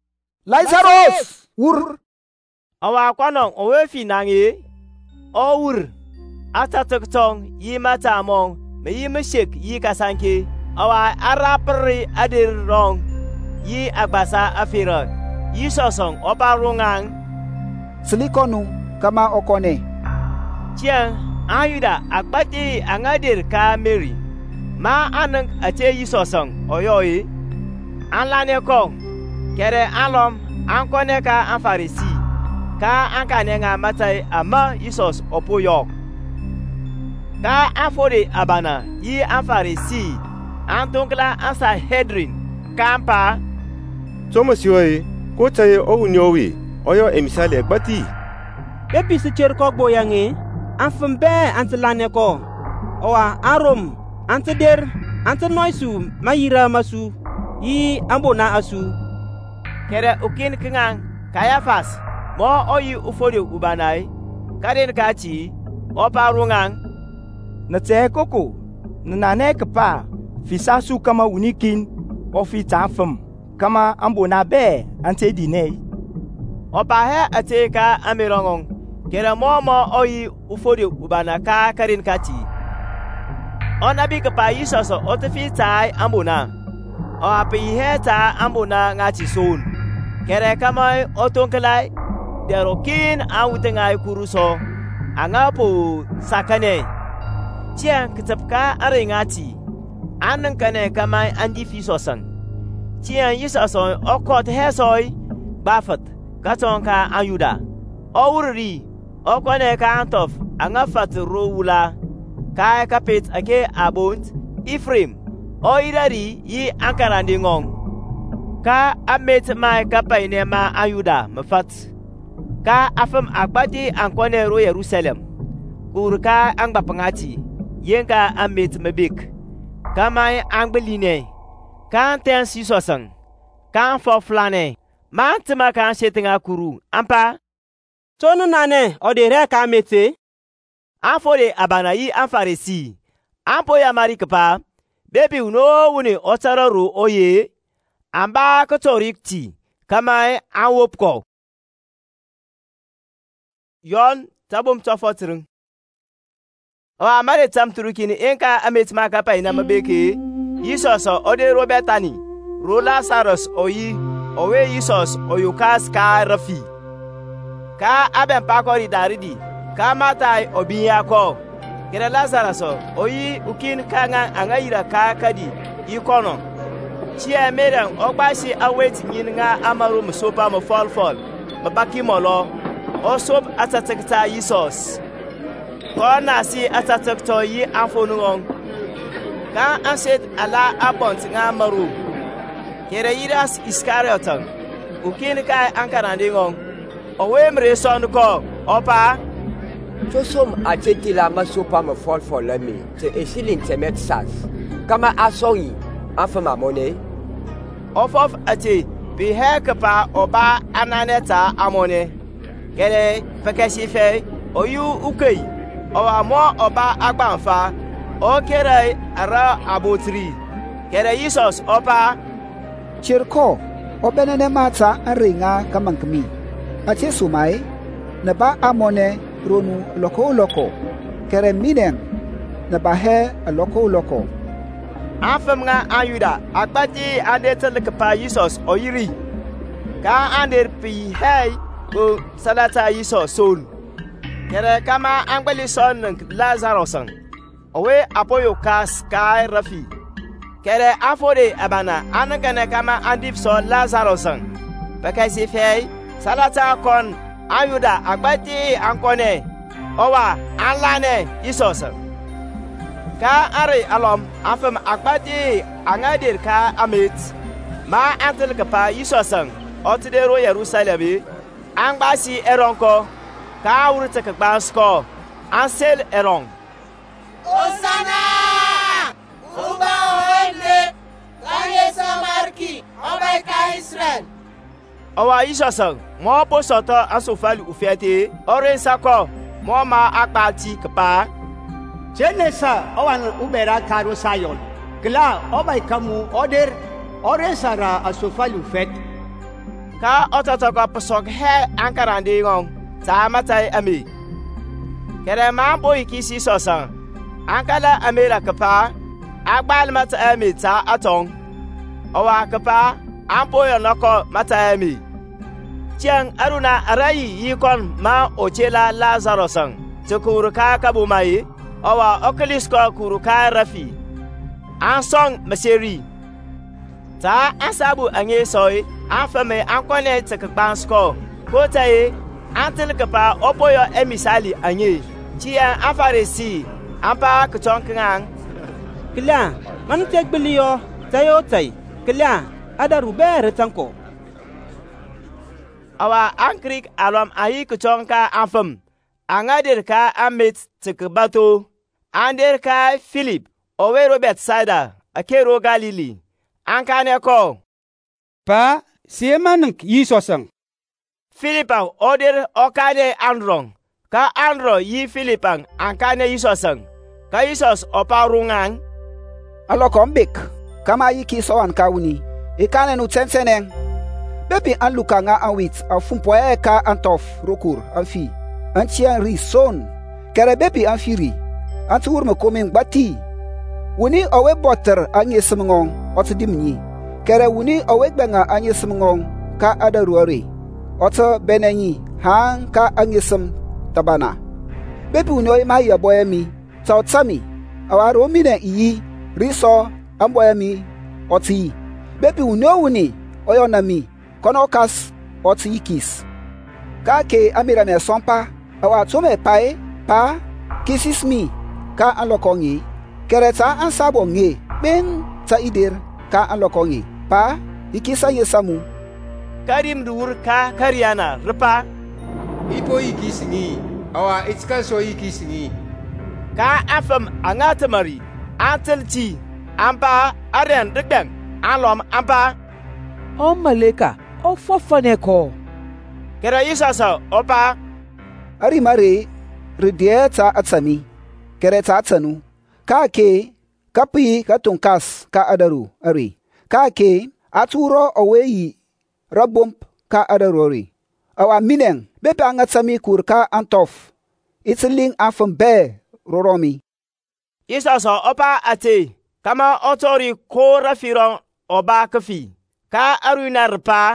Lazarus wur awa kwanong owefi nangi owur atataktong yimata mong me yimeshek yi kasanke awa arapri adir rong yi agbasa afira yi sosong opa rungang silikonu kama okone chiang ayuda akpati angadir ka Mary ma anang ache yi sosong oyoi anlane kong kere alom ankone ka anfarisi ka ankane nga matai ama Yisos opoyok ka afore abana yi anfarisi Antongla ansa hedrin kampa Thomas yoy ko taye o unyowi oyo emisale gbati Bepi se cher ko boyange afem be antelane ko owa arom anteder antenoisu mayira masu yi ambona asu kere ukin kingang Kayafas mo oyi ufodi ubanai karin kachi oparungang na tse koko na ne kapa fisasu kama unikin ofi tafam kama ambona be ante dinei opa he ateka amirongong kere mo oyi ufodi ubana ka karin kachi onabi kapa yisoso otefi tai ambona o api he ta ambona ngachi sun kere kama otonkelai derokin awutengai kuruso angapo sakane chiang kitapka aringati anan kane kama andi fisosan chiang yisason okot hesoi bafat katonka ayuda owuri okone ka antof angafat rowula kai kapet ake abont Ifrim oidari yi ankarandi ngong ka amet mai kapaine ma ayuda mafat ka afam agbadi ankone ro Jerusalem kurka angbapangati yenga amet mebik kamai angbeline kan ten sisosan kan foflane mantma kan shetinga kuru ampa tonu nane odere ka mete afole abana yi anfaresi ampo ya mari kapa bebi uno wuni otararo oye amba kotorikti kamai anwopko yon tabum tofotring o amare tam turukini enka amet maka pa ina mabeke yisoso ode robetani ro Lazarus oyi owe yisos oyukas ka rafi ka aben pakori daridi ka matai obiyako kera Lazarus oyi ukin kanga angayira ka kadi ikono chia meran ogbashi aweti nyinga amaru msopa mo fall mabaki molo osop atatakta yisos kona si atatakto yi anfonung ka anset ala abont nga maru kere Judas Iscariot ukin kai ankarandingong owe mre son ko opa tosom atetila masopa mo fall lami te esilin temet sas kama asoi afama mone ofof ate bi hekpa oba ananeta amone kere pekesife oyu ukei owa mo oba agbanfa okere ara abotri kere Jesus opa chirko obenene mata aringa kamankmi ate sumai na ba amone ronu loko kere minen na ba he loko afam nga ayuda agbati adetel kpa Jesus oyiri ka ander pi hey go salata Jesus sol kere kama angbeli son Lazarus owe apoyo kas kai rafi kere afode abana anagane kama andif so Lazarus bakasi fei salata kon ayuda agbati ankone owa anlane Jesus ka are alom afam agbati angadir ka amit ma antel kapa Jesus otidero Jerusalem angbasi eronko ka wurte ka gbasko ansel erong Osana uba oende kanye samarki oba ka Israel owa Jesus mo po soto asofali ufiate orensako mo ma akpati kapa Jenesa owan ubera karo sayon kla obay kamu oder orensara asofali ufet ka ototoko posok he ankarande ngong ta matai ami kere ma boy kisi sosan ankala amera kapa agbal mata ami ta atong owa kapa ampoyo noko mata ami chiang aruna arayi yikon ma ochela Lazarus tukuru ka kabumai owa oklisko kuru ka rafi ansong maseri ta asabu anye soy afame ankone tekbansko kotaye antel kapa opoyo emisali anye chia afaresi ampa kutonkan kila man tekbeliyo tayo tay kila ada rubere tanko awa ankrik alom ayi kutonka afam angadir ka amit tek bato ander ka Philip owe Robert Saida akero Galili ankane ko pa siemanik yisosang Philipang oder okade Androng ka Andro yi Philipang ankane yisosang ka Yisos oparungang alokombik kama yiki soan kawuni ikane nu tsenseneng bepi an luka nga awit afumpoe ka antof rokur anfi antian rison kere bepi anfiri antur me koming bati wuni owe botter anye semngong otdimni kere wuni owe gbenga anye semngong ka adaruare ot benenyi hang ka anye sem tabana bepi wuni oy maya boyemi tawtsami awaro mine yi riso amboyemi oti bepi wuni oyonami konokas otiyikis kake amira ne sompa awa tome pae pa kisismi ka alokongi kereta ansabo nge ben ta ider ka alokongi pa ikisa yesamu karim dur ka kariana rupa ipo ikisingi awa itskaso ikisingi ka afam angatamari antelti ampa aren degdeng alom ampa o maleka o fofane ko kera Yisasa opa ari mare redieta atsami kereta atsanu kake kapi katunkas ka adaru ari kake aturo oweyi rabomp ka adaru ari awa mineng bepe angatsami kur ka antof itling afam be roromi Yisasa opa ate kama otori ko rafiron oba kafi ka arunar pa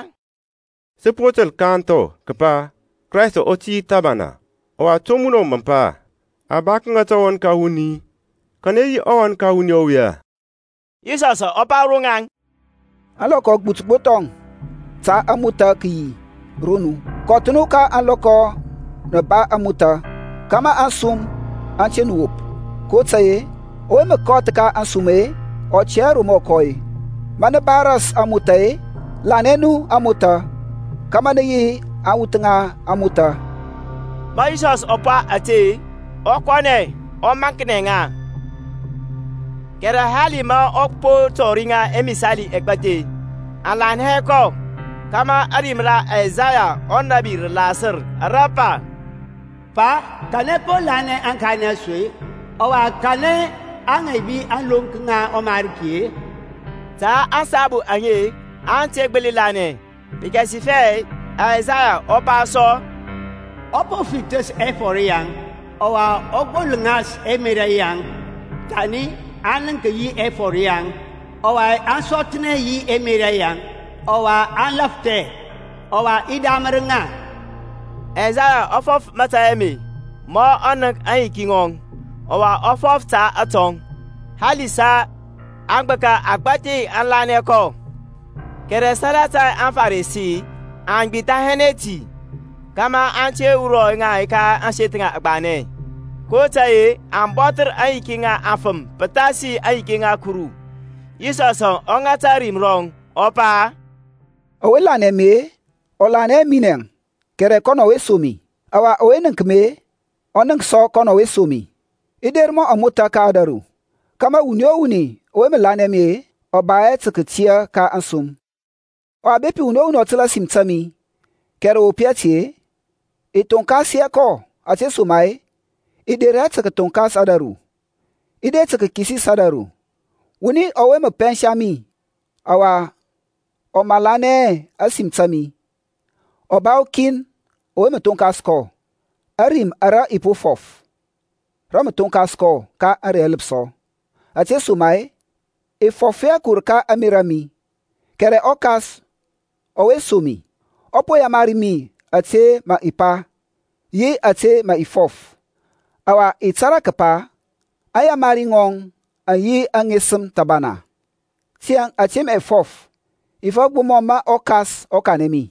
sepotel kanto kapa Christ oti tabana o atomuno mampa abakanga tawon kawuni kaneyi awan kawuni oya Yisasa opa rungang aloko gbutbotong ta amuta ki ronu kotunu ka aloko na ba amuta kama asum anchenuop ko tsaye o me kotka asume o chero mokoi mana baras amutae lanenu amuta kama neyi awutanga amuta Yisas opa ate okwane o manknenga kera halima okpo toringa emisali ekbate alan heko kama arimra Isaiah onabir lasir rapa pa kane po lane ankane sui owa kane angebi anlonkinga omarkie ta asabu anye antegbelilane bikasife Isaiah opa so opo fites eforian owa ogbolungas emirayan tani ananke yi eforian owa ansotne yi emirayan owa anlafte owa idamrenga Isaiah ofof matayemi mo anak ayikingong owa ofof ta atong halisa angbaka agbati anlane ko kere salata anfarisi angbita heneti kama anche uro nga ka anshetinga agbane ko taye amboter ayikinga afam patasi ayikinga kuru Yisasa ongata rimrong opa owelane me olane minen kere kono wesomi awa owenenkme oneng so kono wesomi idermo amuta ka adaru kama unyo uni owemelane me obae tseketia ka ansum o bepi uno uno tela simtami kere opiatie itonkasia ko ate sumai idere tseke tonkas adaru ide tseke kisi sadaru wuni owe me penshami awa o malane asimtami obaukin owe me tonkas ko arim ara ipofof ram tonkas ko ka are elpso ate sumai ifofia kurka amirami kere okas owe somi opo ya marimi ate ma ipa ye ate ma ifof awa itara kapa aya maringong ayi angesem tabana tiang atem efof ifogbu ma okas okanemi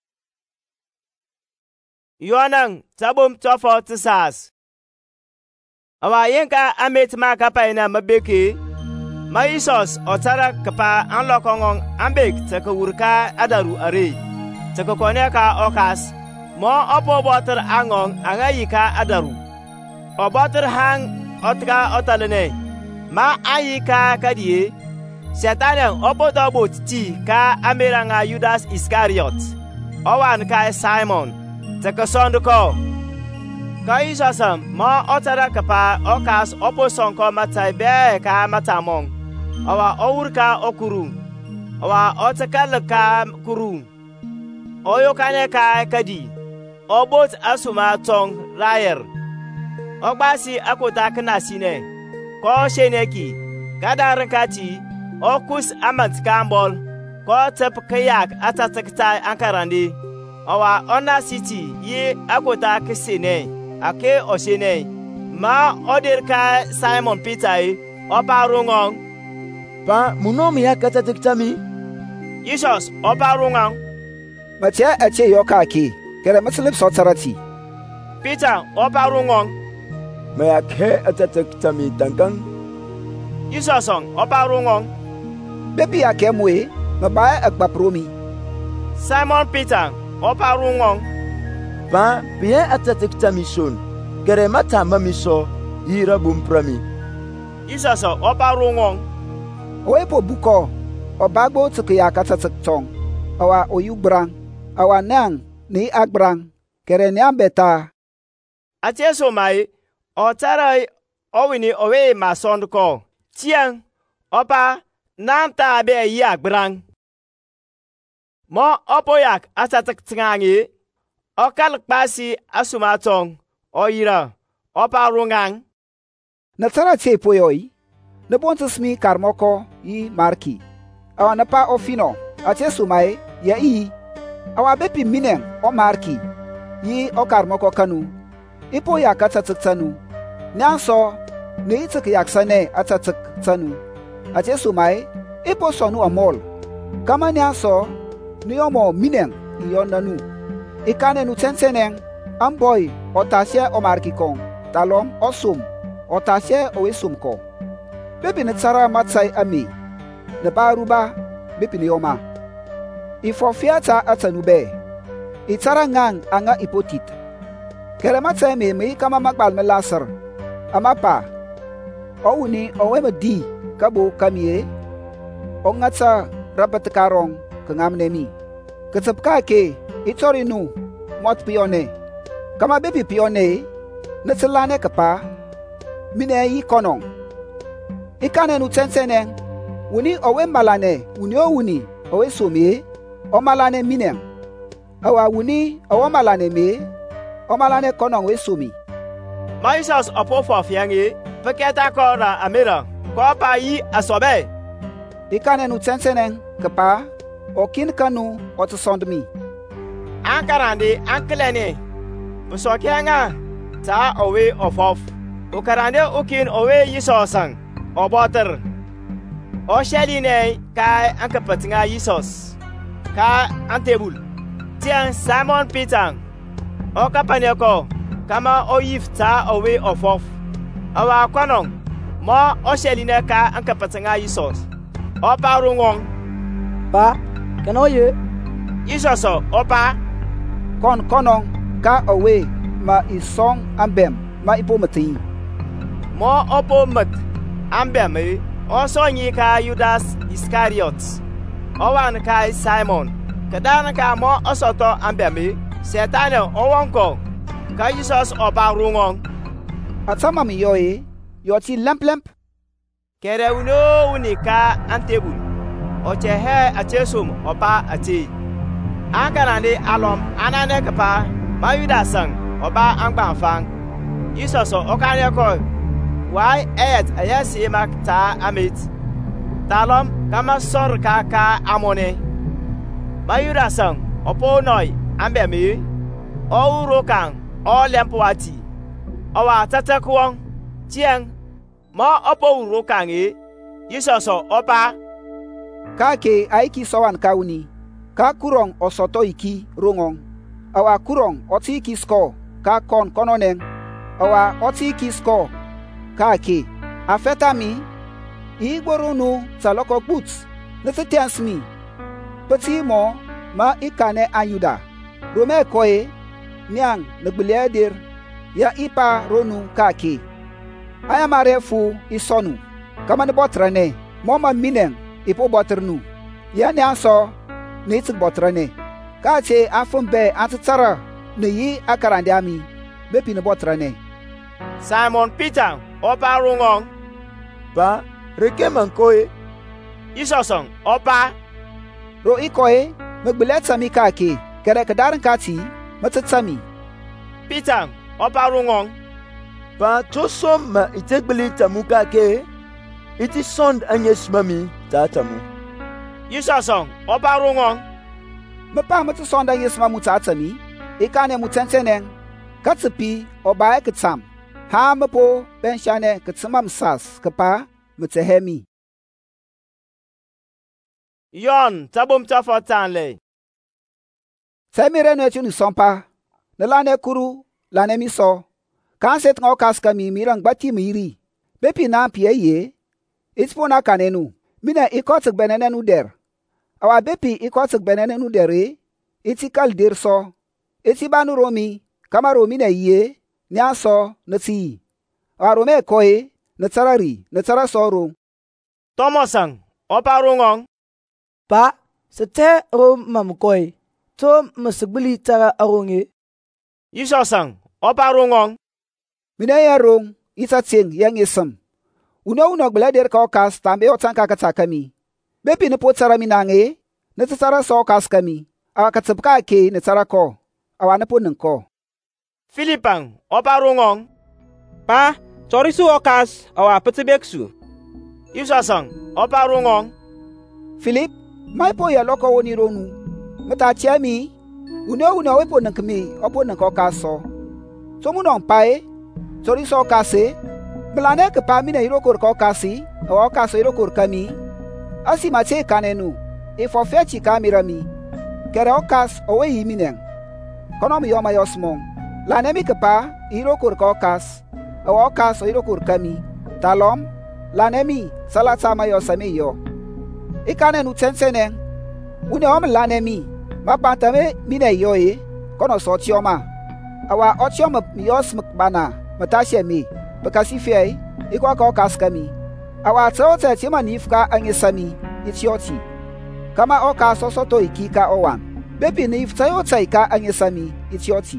Yoanang tabum tofo tsas awa yenka amet ma kapa ina mabeke ma Yisas otara kapa anlokongong ambek taka wurka adaru are taka kone ka okas mo opo boter angong anga yika adaru o boter hang otka otalene ma ayika kadie Satan opo dobot ti ka ameranga Judas Iscariot owan ka Simon te kasonduko ka isasam ma otara kapa okas opo sonko matai be ka matamong awa ourka okuru awa otakal ka kuru oyo kane ka kadi obot asuma tong rayer ogbasi akota kana sine ko sheneki kadar kati okus amant kambol ko tep kayak atatakta ankarandi awa ona city ye akota kisine ake osine ma odirka Simon Peter oparungong pa munomi akatatakta mi Jesus oparungong matia ache yoka ki kere maslip sotarati Peter oparungong maya ke atatakta mi tankang Jesus oparungong bebi akemwe mabae akbapromi Simon Peter oparungong pa bien atatakta mi son kere mata mamiso yira bumprami Jesus oparungong oepo buko obagbo tsukiya katataktong awa oyubrang awa nang ni agbrang kere nyambeta ateso mai otarai owini owe masondko tiang opa nanta be yak brang mo opoyak atataktangi okal kpasi asumatong oyira opa rungang natara chepoyoi ne bontsmi karmoko yi marki awa napa ofino ateso mai ya i awa bepi minen o marki yi o karmoko kanu ipo yakatatsanu nyanso ne itik yaksane atatsanu ateso mai ipo sonu amol kama nyanso ni omo minen yonanu ikane nu tensenen amboy otasie o marki kon talom osum otasie o esumko bepi ne tsara matsai ami ne baruba bepi ne yoma ifofiata atanu be itara ngang anga ipotit kere matsai me kama magbal me lasar amapa owuni owema di kabo kamie ongata rabat karong kangamne mi katsapka ke itori nu mot pione kama bebi pione natsalane kapa mine yi konong ikane nu tensenen wuni owe malane wuni owuni owe somie o malane minen awa wuni owe malane me o malane konong we somi Maisas opofo fiangi paketa ko ra amira ko pa yi asobe ikane nu tensenen kapa okin kanu otsondmi ankarande anklene musokianga ta owe ofof ukarande ukin owe yisosang oboter o sheline ka ankapatinga yisos ka antebul tian Simon Peter o kapanyako kama o yifta owe ofof awa kwanong mo o sheline ka ankapatinga yisos o parungong pa kanoye yisos o pa konong ka owe ma isong ambem ma ipomati mo opo mat ambem o sonyi ka Judas Iscariot o wan ka Simon kadan ka mo osoto ambem Satan o wonko ka Jesus o parungong atama mi yoye yoti lamp kere uno unika antebul o chehe atesum o pa ati ankanande alom anane kapa ma Judasang o ba angbanfang Jesus o kanye ko why et ayasi mak ta amit talom kama sor ka amone ma Judasang o po noi ambemi o urokan o lempwati o wa tatakwong tieng mo opo urokan Jesus o pa ka ke aiki sowan kauni ka kurong osoto iki rongong awa kurong oti iki sko ka kononen awa oti iki sko ka ke afeta mi igborunu saloko boots nefetians mi pati mo ma ikane ayuda rome koe niang nagbelia dir ya ipa ronu ka ke aya mare fu isonu kama ne botrane moma minen ipo botrnu ya ne aso ne it botrane ka che afun be attsara ne yi akarande ami bepi ne botrane Simon Peter opa rungong Pa reke mankoe Isosong opa ro ikoe magbelet sami ka ke kere kadaran kati matatsami Peter opa rungong Pa tosom ma itegbeli tamuka ke iti sond anyes mami tatamu Isosong opa rungong mapa mata sonda yes mamu tatsami ikane mutenteneng katsepi obae kitsam ha mapo benshane kitsamam sas kapa mutehemi Yon tabum tafotanle Samire no chunu sompa na lane kuru lane miso kanset ngo kaskami mirang bati miri bepi na pie ye itpona kanenu mina ikotsek benenenu der awa bepi ikotsek benenenu dere itikal der so itibanu romi kama romi na ye nyaso nati arome koe na tsarari na tsara soro Thomasang opa rungong Pa sete ro mam koe to masigbili tara aronge Isosang opa rungong mina ya rong itatseng yang isam uno gblader ka kas tambe otanka katakami bepi ne potsara minange ne tsara so kas kami awa katsapka ke ne tsara ko awa ne ponin ko Philipang opa rungong Pa torisu okas awa petebeksu Isosang opa rungong Philip mai po ya loko woni ronu mata chami uno we ponin kami oponin ko kaso so munon pai torisu okase Blane ke pa mina irokor ko kasi o kaso irokor kami asi mache kanenu e fo fechi kamirami kere okas o we yiminen kono mi yoma yosmon lane mi ke pa irokor ko kas o kaso irokor kami talom lane mi salata ma yosami yo ikanenu tensenen une om lane mi mapantame mina yo e kono so chioma awa ochioma mi yosmuk bana matashe mi Bekasi fiai ikwa ka kaskami awa tsote chima nifka angesami itioti kama oka sosoto ikika owan bebi nif tsayo ka angesami itioti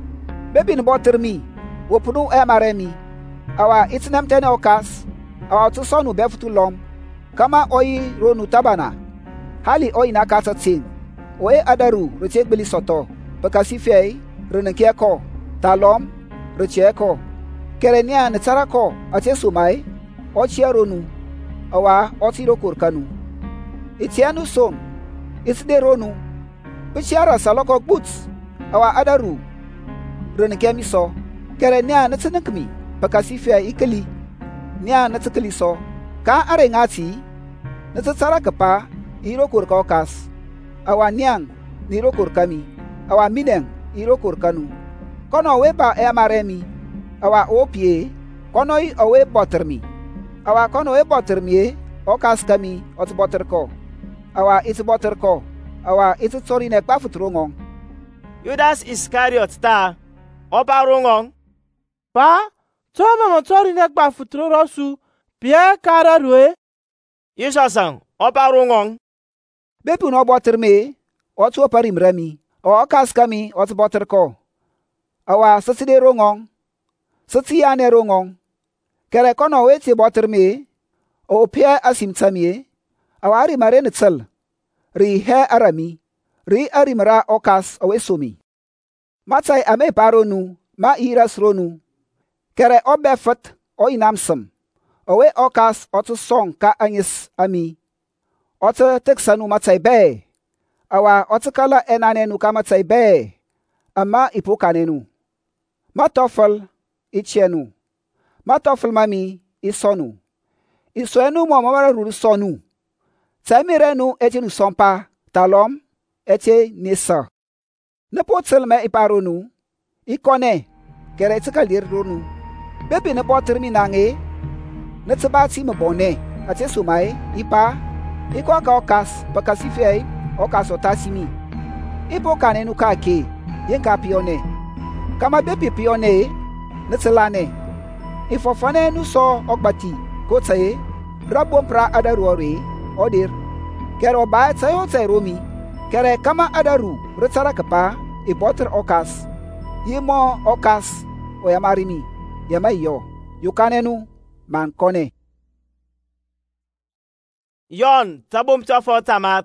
bebi ni botermi wopunu emaremi awa itnem tene okas awa tsonu befutu lom kama oyi ronu tabana hali oyi na kata ting oye adaru rechegbeli soto bekasi fiai renenkieko talom recheko Kerenia ne tsarako ate sumai ochiaronu awa otiro kurkanu itianu som isderonu bichiara saloko boots awa adaru renkemiso kerenia ne tsinakmi pakasifia ikeli nia ne tsikeli so ka arengati ne tsaraka pa iro kurkokas awa niang niro kurkami awa minen iro kurkanu kono weba emaremi awa opie konoi awe bottermi awa kono e bottermi okas kami ot botterko awa it botterko awa it tsori ne pafutrongon Judas Iscariot ta opa rungong Pa toma motori ne pafutro su pie kara rue Isosang opa rungong bepu no bottermi ot oparim rami okas kami ot botterko awa saside rongong Sati ane rongong kere kono weti bottermi o pia asim tamie awari mare nitsel ri he arami ri arimra okas owesomi matai ame paronu ma iras ronu kere obefat o inamsam owe okas otu song ka anyis ami otu teksanu matai be awa otu kala enanenu ka matai be ama ipokanenu matofal ichenu matofal mami isonu isoenu mo mara ruru sonu tamirenu etinu sompa talom ete nisa ne potsel me iparonu ikone kere tikalir ronu bebi ne botrimi nange ne tsabati me bone ate sumai ipa iko ka okas bakasifiai okas otasimi ipo kanenu kake yenka pione kama bepi pione nitselane ifofane nu so ogbati ko tsaye rabon pra adaru ore odir kero ba tsayo tsay romi kere kama adaru retsara kapa iboter okas yimo okas oyamarimi yamayo yukanenu mankone Yon tabum tofo tamat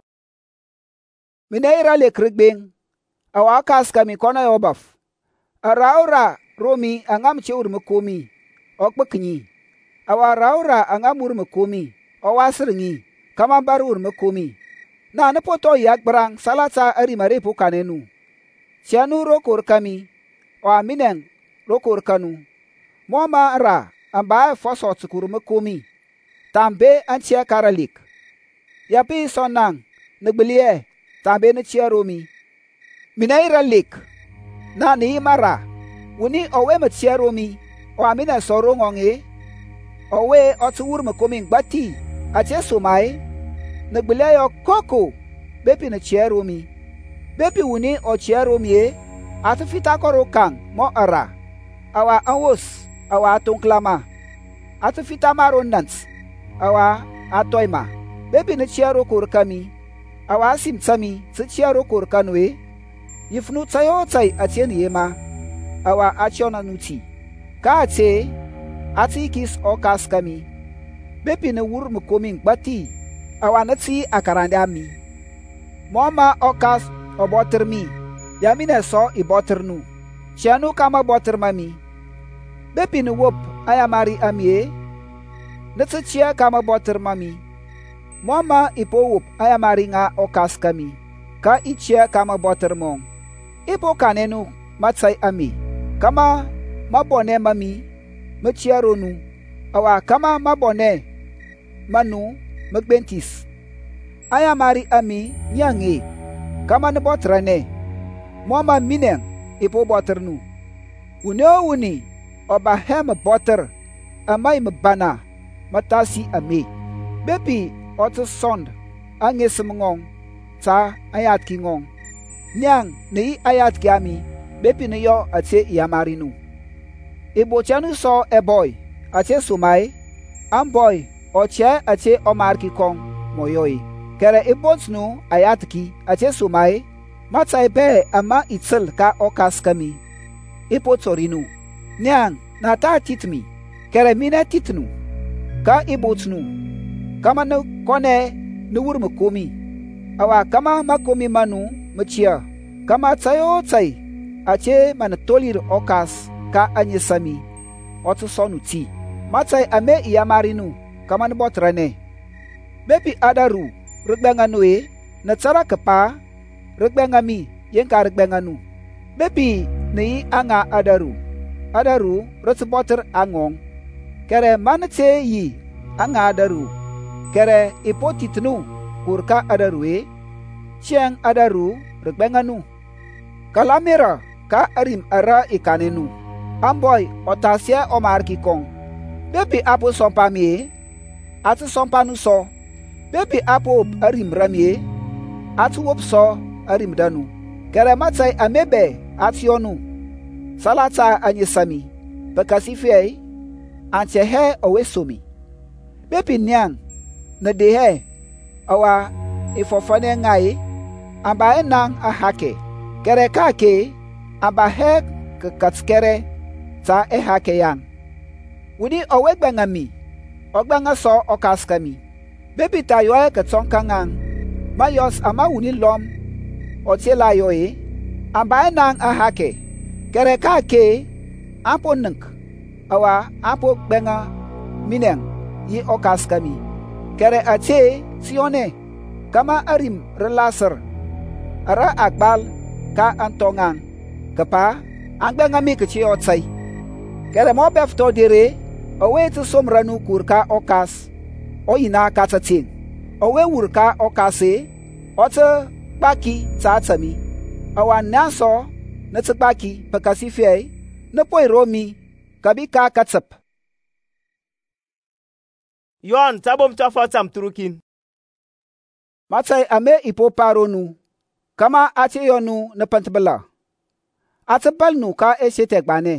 mineira le krigbeng awakas kami kona yobaf araura romi angam cheur mekomi okbekni awaraura angam ur mekomi owasringi kama barur mekomi na nepoto yak brang salata ari mare pukanenu sianu rokor kami o aminen rokor kanu moma ra amba foso tsukur mekomi tambe antia karalik yapi sonang negbelie tambe ne chiaromi minaira lik na ni mara wuni owe me chiaromi o amina soro ngonge owe otuur mekomi gbati ache somai negbelie yo koko bepi ne chiaromi bepi wuni o chiaromi atufita koro kang mo ara awa anwos awa tonklama atufita maro nant awa atoima bepi ne chiaro kor kami awa sim tsami tsi chiaro kor kanwe yifnu tsayo tsai atien yema awa achiona nuti ka ate atikis okas kami bepi ne wur mekomi gbati awa nati akaranda mi moma okas obotermi yamine so iboternu chianu kama botermami bepi ne wop ayamari amie nati chia kama botermami moma ipo wop ayamari nga okas kami ka ichia kama botermong ipo kanenu matsai ami kama mabone mami mechiaronu awa kama mabone manu megbentis ayamari ami nyange kama ne botrane moma minen ipo boternu wuni oba hem boter amai mbana matasi ami bepi otu sond angesimngong ta ayat kingong nyang nei ayat kiami bepi ne yo ate yamarinu ibochanu so eboy ate sumai amboy oche ate omarki kong moyoi kere ibonsnu ayat ki ate sumai matsai be ama itzel ka okas kami ipotorinu nyang na ta titmi kere mine titnu ka ibotnu kama no kone nuwur mekomi awa kama makomi manu mechia kama tsayo tsai ache man tolir okas ka anyesami otu sonu ti matsai ame iyamarinu kama nbotrane bepi adaru rugbanganu na tsara kapa rugbangami yenka rugbanganu bepi nei anga adaru rutbotter angong kere manete yi anga adaru kere ipotitnu kurka adaru chiang adaru rugbanganu kalamira ka arim ara ikanenu amboy otasia omarki kong bepi apo sompami atu sompanu so bepi apo arim ramie atu wop so arim danu kere matsai amebe ationu salata anyesami bekasife anchehe owesomi bepi nyang na dehe awa ifofane ngai amba enang ahake kere kake amba he katskere ta ehake yang wudi owegbangami ogbanga so okaskami bepi tayo katsonkangang mayos ama wuni lom otiela yoe amba enang ahake kere kake apo nunk awa apo gbenga mineng yi okaskami kere ate sione kama arim relasar ara akbal ka antongang kapa angbenga mi kechi otsai kere mo befto dire owe tu somranu kurka okas oyina katsatin owe wurka okase ote baki tsatsami awa naso na tsbaki pakasife na poi romi kabika katsap yon tabum tofo tam turukin matsai ame ipo paronu kama ate yonu na pantbala atbal nu ka esete gbane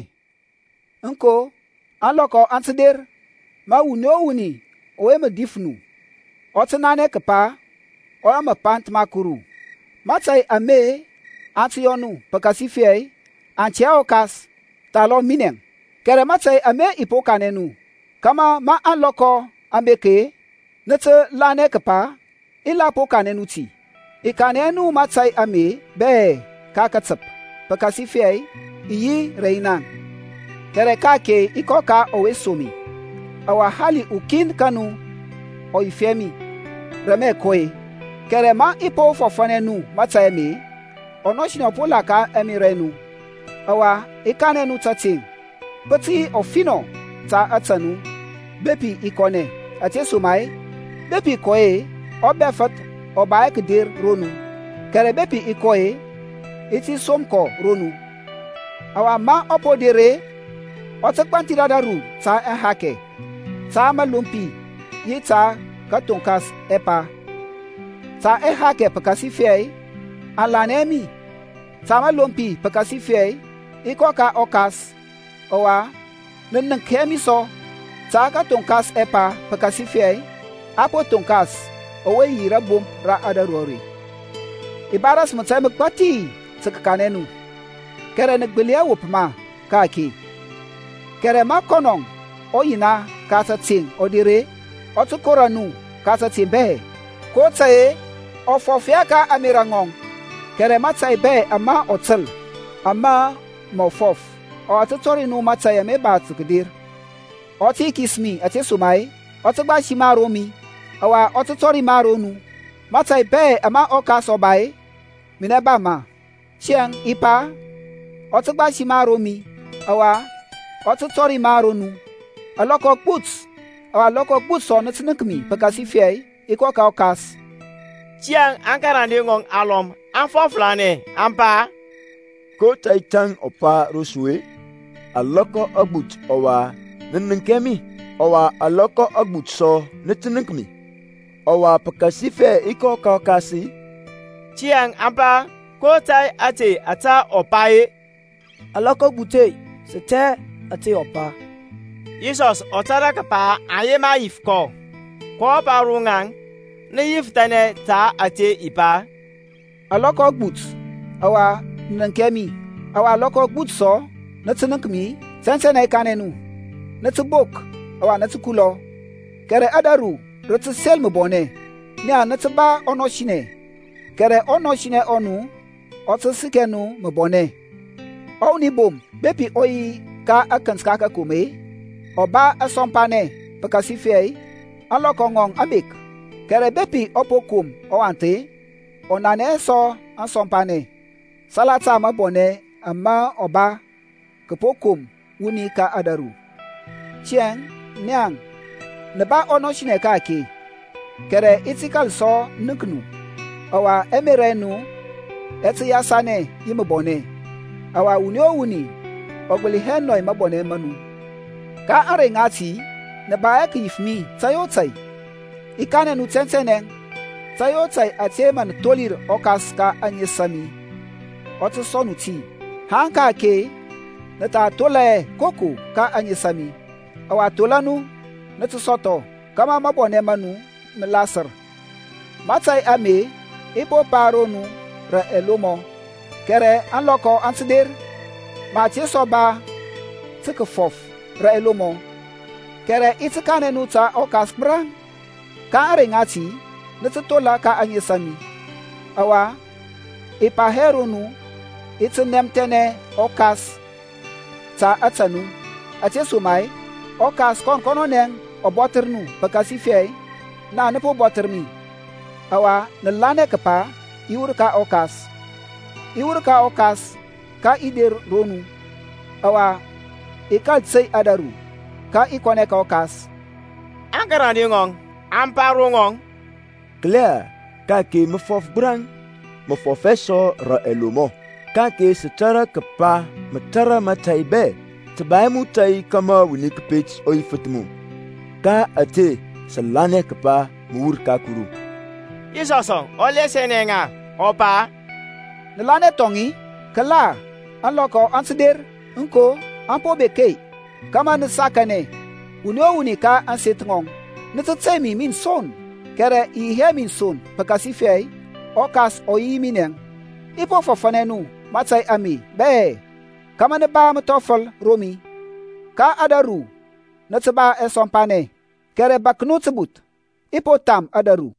nko aloko antder ma wuni o wuni o me difnu otnane kpa o ma pant makuru matai ame antionu pakasifie antiokas talo minen kere matai ame ipokanenu kama ma aloko ambeke nete lane kpa ila pokanenu ti ikanenu matai ame be kakatsap pakasifie iyi reina kere kake ikoka owe somi awa hali ukin kanu o ifemi reme koe kere ma ipo fofonenu matai ame onoshino pola ka emirenu awa ikanenu tatin pati ofino ta atanu bepi ikone atesumai bepi koe obefat obaek dir ronu kere bepi ikoe iti somko ronu awa ma opodere otakpantiradaru ta ehake ta malumpi yita katonkas epa ta ehake pakasifie alanemi ta malumpi pakasifie ikoka okas owa nenkemi so ta katonkas epa pakasifie apo tonkas owe yira bom ra adarori ibaras mutai mkpati tsakanenu kere negbelia wopma kaki kere makonong oyina kasa ting odire otukoranu kasa timbe kotae ofofiaka amirangong kere matai be ama otel ama mofof otutori nu matai me batukdir oti kismi atesumai otugba shimaromi awa otutori maronu matai be ama okasobai minebama chiang ipa otugba shimaromi awa otutori maronu aloko puts awa loko puts on tnukmi pakasifie ikoka okas chiang ankarande ngong alom anfoflane ampa ko taitan opa rosue aloko agbut owa nenkemi owa aloko agbut so netnukmi owa pakasifie ikoka okasi chiang ampa ko tai ate ata opae aloko bute sete ate opa Jesus otara kapa ayema ifko ko parungang ne yiftane ta ate ipa aloko but awa nankemi awa aloko but so natnakmi sensene kanenu natbok awa natkulo kere adaru rot selm bone ni anatba onoshine kere onoshine onu otsikenu mbone oni bom bepi oyi ka akanskaka kume oba asompane pakasifie aloko ngong abik kere bepi opokum oante onane so asompane salata mabone amma oba kepokum wuni ka adaru chieng nyang neba onoshine kaki kere itikal so nuknu awa emerenu etiyasane yimbone awa wuni owuni ogbeli henoi mabone manu ka are ngati ne bae kifmi tayotai ikane nu tentenen tayotai ateman tolir okas ka anyesami otu sonuti hanka ke ne ta tole koko ka anyesami awa tolanu ne tu soto kama mabone manu ne lasar matai ame ipo paronu ra elomo kere anloko antider matie soba tikefof ra elomo kere itikane nuta okas brang ka aringati netola ka anyesami awa ipaherunu itinemtene okas ta atanu atesumai okas kon kononen oboternu pakasifie na nepo botermi awa nelane kapa iurka okas ka ider ronu awa ikal tsei adaru ka ikone ka okas angarani ngong amparu ngong clear ka ke mfof brang mfofeso ra elomo ka ke setara kapa matara mataibe tabai mutai kama wuni kpech oi futmu ka ate salane kapa mur ka kuru isosong ole senenga opa nelane tongi kala an loko an sidir nko an po beke kama ni sakane uni o uni ka an setngong ni tsemi min son kere I he min son pakasi fei okas o yi mineng ipo fofanenu matsai ami be kama ni ba mtofol romi ka adaru na tsaba esompane kere baknu tsbut ipo tam adaru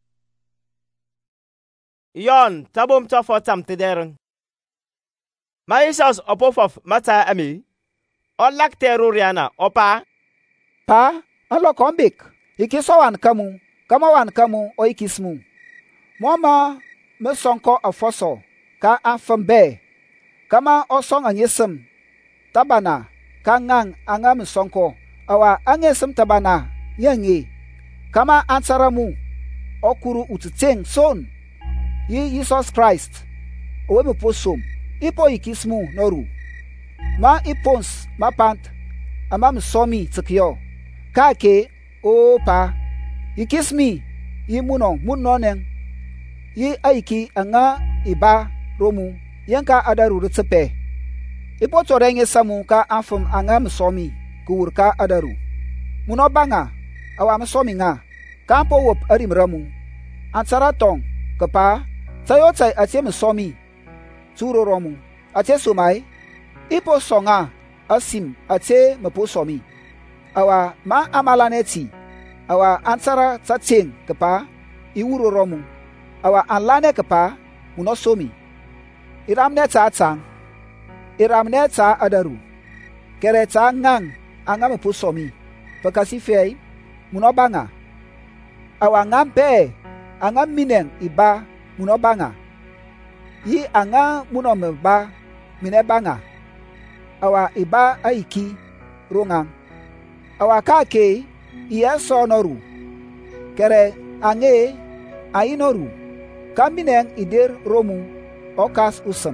yon tabom tofo tam tideren Maisos opofof mata ami o lakteru riana opa pa alo kombik ikisowan kamu kama wan kamu o ikismu moma mesonko afoso ka afambe kama osong anyesem tabana kangang anga mesonko awa anyesem tabana yangi kama ansaramu okuru ututeng son yi Jesus Christ owe meposom ipo ikismu noru ma ipons ma pant ama msomi tsikyo kake o pa ikismi yi munonen yi aiki anga iba romu yanka adaru rutsepe ipo torenge samu ka afum anga msomi kuurka adaru muno banga awa msomi nga kampo wop arimramu ansara tong kapa tayo tsai atie msomi turo romu atie sumai ipo songa asim atie mapo somi awa ma amalaneti awa ansara tsateng kapa iwuro romu awa anlane kapa muno somi iramne tsa adaru kere tsa ngang anga mapo somi pakasi fei muno banga awa ngampe anga mineng iba muno banga yi anga muno meba mine banga awa iba aiki rongang awa kake iya sonoru kere ange ainoru kamineng ider romu okas usam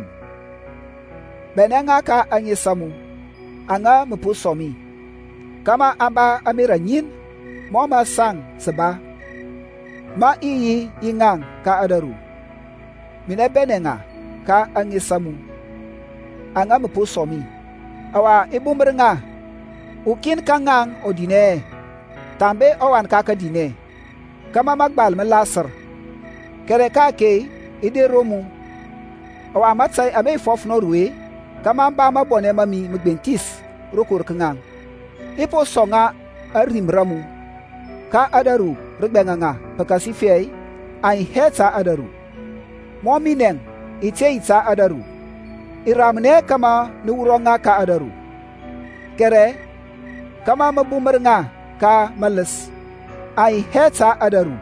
benenga ka anyesamu anga mepusomi kama amba amira nyin moma sang seba ma iyi ingang ka adaru mine benenga ka anyesamu anga mepusomi awa ibumrenga ukin kangang odine tambe owan kaka dine kama magbal melasar kere kake ide romu awa matsai ame fof norwe kama ba mabone mami mgbentis rokor kangang ipo songa arimramu ka adaru rugbenganga pakasi fei ai heta adaru mominen ite ita adaru iramne kama nuronga ka adaru kere kama mabumernga ka males ai heta adaru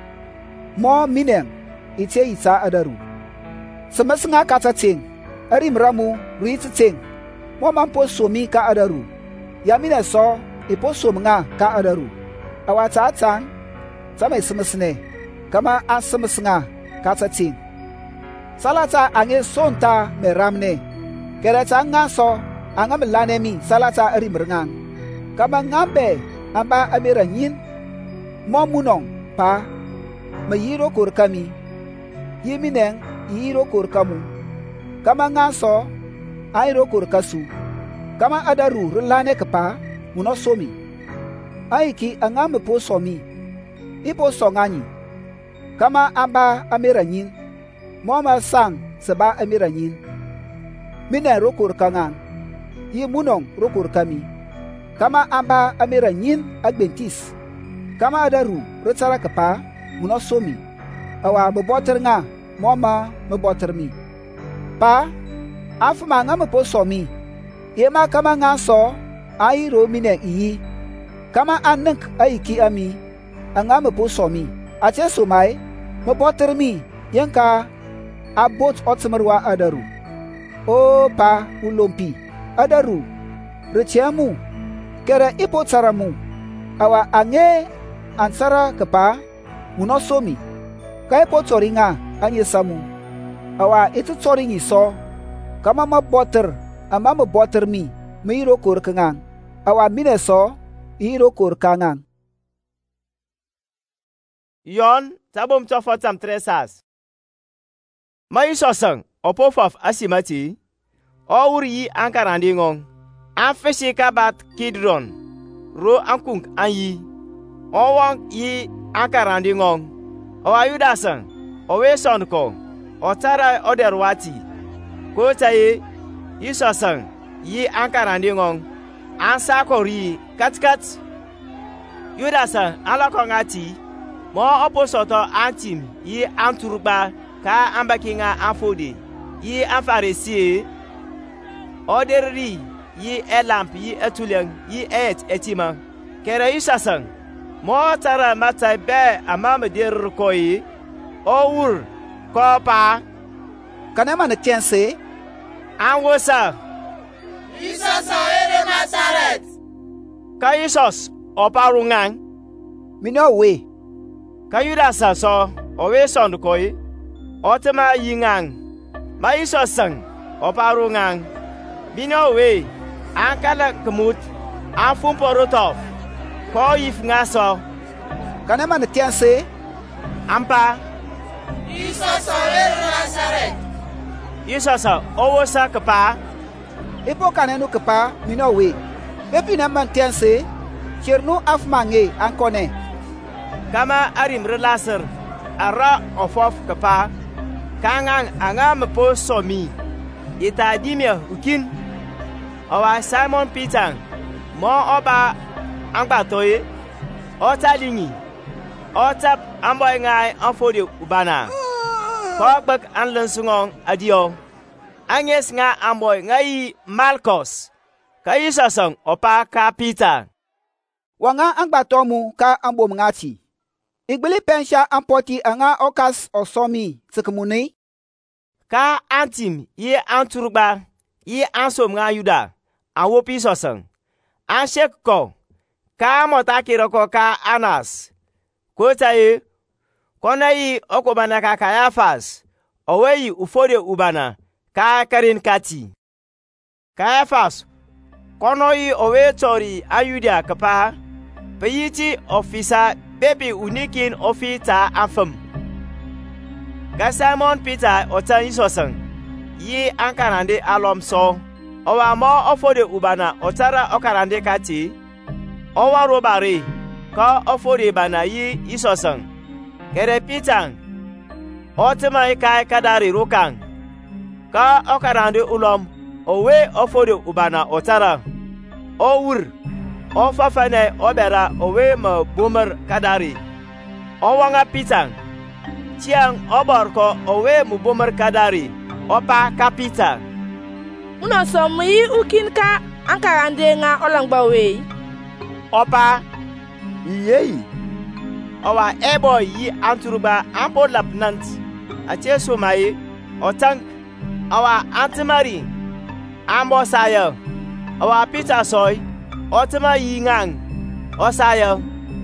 mominen ite ita adaru semasnga kata ting arimramu ruititeng momampo somi ka adaru yamine so ipo somnga ka adaru awata tang samai semasne kama asemasnga kata ting salata ange sonta meramne kereta nga so anga melane mi salata arimrengang kama ngambe amba amira nyin momunong pa mayiro kurkami yimineng yiro kurkamu kama nga so ayro kurkasu kama adaru relane kapa muno somi aiki anga mepo somi ipo songani kama amba amira nyin moma sang seba amira nyin mine rokur kangang yi munong rokur kami kama amba amira nyin agbentis kama adaru retsara kapa muno somi awa beboter nga moma meboter mi pa afuma nga mepo somi yema kama nga so ayiro mine iyi kama anunk aiki ami anga mepo somi ache sumai meboter mi yanka abot otmerwa adaru o pa ulompi adaru rechemu kere ipo tsaramu awa ange ansara kapa muno somi kai po toringa anye samu awa itu toringi so kama maboter ama maboter mi meiro kor kangang awa mine so iro kor kangang yon tabom tofotam tresas Maisosang opofof asimati o wur yi an karandi ngong an feshi ka bat Kidron ro an kung an yi o wang yi an karandi ngong o wa Yudasan o we son ko o tara o derwati ko taye Yusasan yi an karandi ngong an sakori kat Yudasan ala ko ngati mo oposoto antim yi an turba ka an bakinga an fode yi an farisi oderri yi elamp yi etulen yi etima kere Yusasan mo tara mata be amam der koyi o wur ko pa kanema ne tiense an wosa Jesus ere Nazareth ka Jesus o parungan mino we ka Yudasa so o we son koyi o tema yingang ma Yusasan o parungan mino we an kala kemut an fun porotof ko yif ngaso kanema ne tiense ampa Jesus ere Nazareth Jesus o wosa kapa ipo kanenu kapa mino we bepi na man tiense chernu afmange ankone kama arim relaser ara ofof kapa kangang angam po somi ita dimia ukin awa Simon Peter mo oba angbatoye otalingi otap amboy ngai anfodi ubana ko gbak anlensungong adio anyes nga amboy ngai Malkos ka Yusasan opa ka Peter wanga angbatomu ka ambom ngati igbili pensha ampoti anga okas osomi tsikmuni ka antim yi anturba yi ansom nga Yuda awopi Yusasan an shek ko ka mota kiroko ka Anas ko taye kona yi okobana ka Kayafas oweyi ufode ubana ka karin kati Kayafas kono yi owe tori ayudia kapa peyiti ofisa bebi unikin ofita afam ka Simon Peter otan Yusasan yi ankarande alom so owa mo ofode ubana otara okarande kati owa robare ka ofode bana yi Yusasan kere Peter otema kai kadari rokan ka okarande ulom owe ofode ubana otara owur ofafane obera owe ma bomer kadari owanga Peter chiang oborko owe mu bomer kadari opa ka Peter uno somi ukin ka ankarande nga olangba we opa iyei owa ebo yi anturuba ampo lapnant ache somai otang awa antimari ambo saya awa Peter soy otema yingang osaya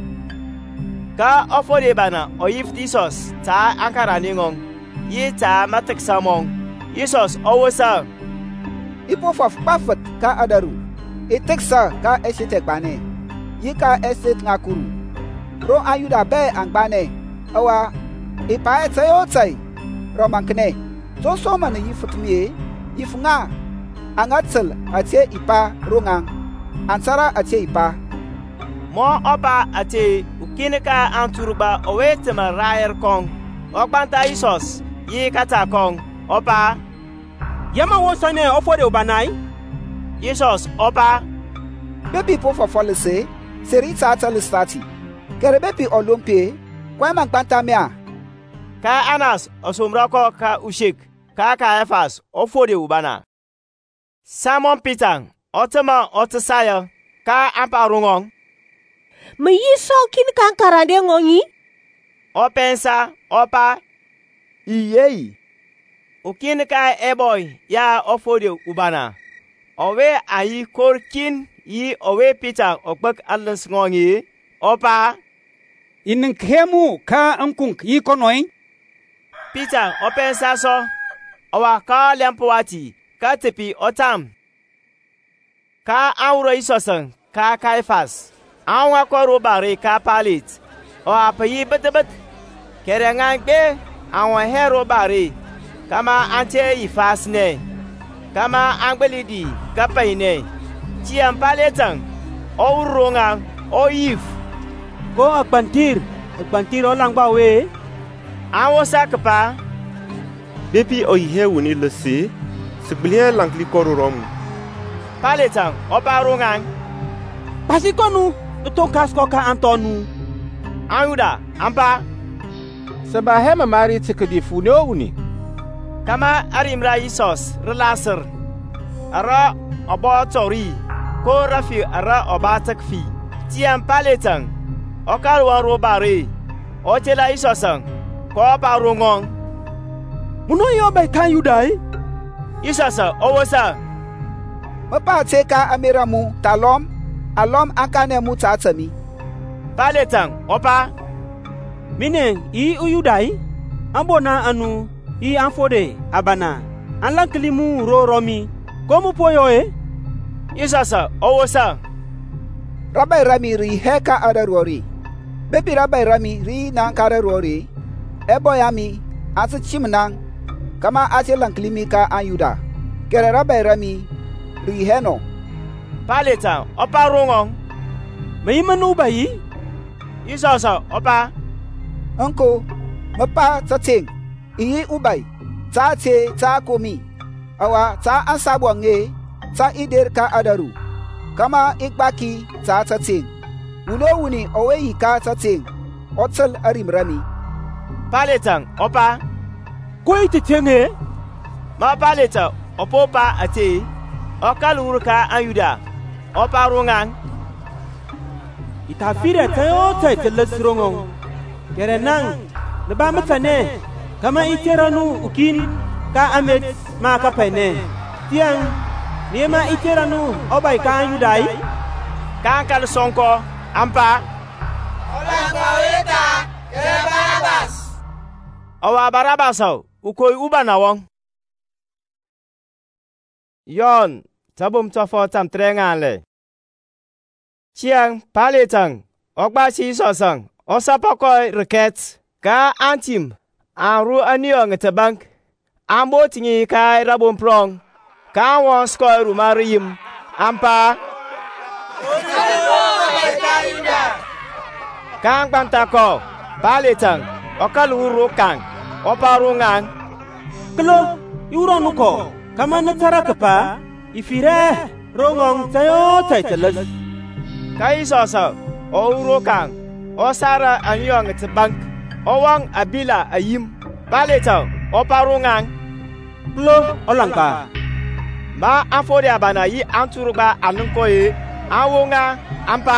ka ofode bana oyif Jesus ta ankarande ngong yi ta matek samong Jesus owosa ipo faf pafat ka adaru iteksa ka esite bane yi ka esit ngakuru ro ayuda be angbane awa ipa etsayo tsai romankne so man yifutmie yifunga angatsel atie ipa rongang ansara atie ipa mo oba ate ukinika anturuba owetema rayer kong okbanta Jesus yi kata kong opa yama wosane ofode ubanai Jesus opa bebi po fofolese serita talistati kere bebi olompe kwa mangbanta mea ka Anas osumrako ka ushik ka Kayafas ofode ubana Simon Peter otema otsaya ka amparungong me yiso kin kan karande ngonyi opensa opa iyei ukin ka eboy ya ofode ubana owe ayi korkin yi owe Peter okbak allens ngonyi opa inin khemu ka ankunk yi konoi Peter opensa so owa ka lempwati ka tepi otam ka awro Yusasan ka Kayafas anwa ko robare ka palit o apayi betebet kerengan be anwa hero bare kama ante yifasne kama angbelidi kapaine chiam paletang o rongang o yif ko akbantir o langba we awosa kapa bepi o hewuni lese sigblian langli kororom paletang o barongang pasikonu to kasko ka antonu ayuda ampa sabahema mari tikadi funo uni kama arimra isos relasir ara obatori ko rafi ara obatakfi tiam paletang o kalwan robare o tela isosang ko barongong muno yo be kan yudai isasa owosa mapa teka amiramu talom alom akane mu tatsami paletang opa mine I uyudai ambona anu I anfode abana anlanklimu ro romi komu poyo isasa owosa Rabai Rami ri heka adarori bebi Rabai Rami ri nan kararori eboyami ati chimnang kama ati lanklimi ka anyuda kere Rabai Rami ri heno paleta opa rongong meimanu bayi isasa opa Unko mapa tating iyi ubai ta te ta komi awa ta ansabwange ta ider ka adaru kama ikbaki ta tating uno wuni oweyi ka tating otel arimrami paletang opa koi titenge ma paleta opopa ate okalur ka ayuda opa rongang itafire tayo tetelesrongong kere nang leba matane kama iteranu ukin ka amet ma ka pene tiang niema iteranu obai ka yudai ka kal sonko ampa ola kaweta kere Barabas awa Barabas ukoi ubana wong yon tabum tofo tam trengale chiang paletang okba si sosang osapokoi reket ka antim aru aniong tebank ambo tingi kai rabon prong ka won skoi rumarim ampa kang bantako paletang okaluru kang oparungang klo yuronuko kama natara kapa ifire rongong tayo taiteles kai soso ouro kang osara anyong tebank owang abila ayim paleta oparungang klo olangka ma afode abana yi anturuba anunkoye awonga ampa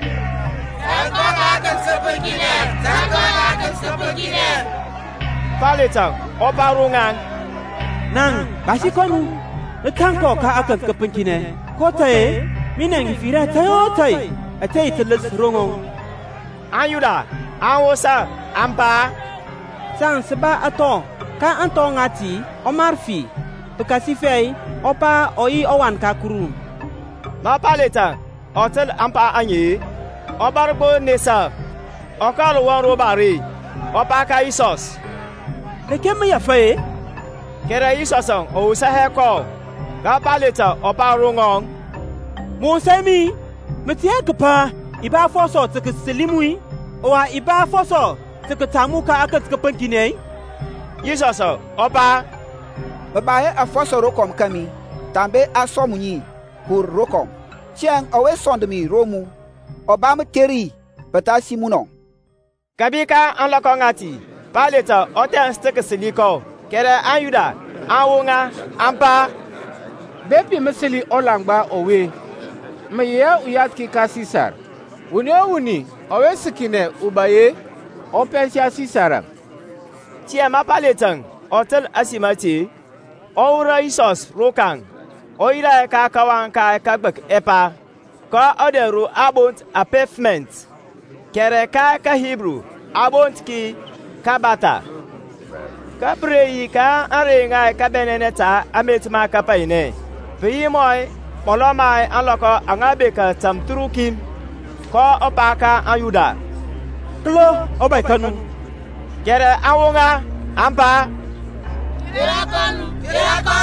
paleta oparungang nang basikonu tanko ka akan kepenkine kotae minang ifira tayo tai atei teles rongong ayuda awosa ampa sang seba ato ka anto ngati omarfi bekasifei opa oi owan kakuru ma paleta hotel ampa anyi obarbo nesa okalo wan robari opa ka isos lekeme ya fe kera isosong o sa heko ka paleta opa rongong mo semi metia kapa iba foso teke selimui owa iba foso teke tamuka akat kepenkine yisoso opa babaye afoso rokom kami tambe asomunyi kur rokom chiang awe sondmi romu obam teri batasi muno kabika anloko ngati paleta oten steke siliko kere ayuda awonga ampa bepi meseli olangba owe meya uyat ki ka Sisar wuni owe sikine ubaye opensia Sisara tia ma paletang otel asimati ora isos rokang oira ka kawan ka kagbek epa ko oderu abont a pavement kere ka Hebrew abont ki kabata kapreyi ka arenga ka beneneta ametma ka paine piyimoy molomai aloko angabe ka tamturukim ko opaka ayuda klo obai kanu kere awonga ampa Kirakanu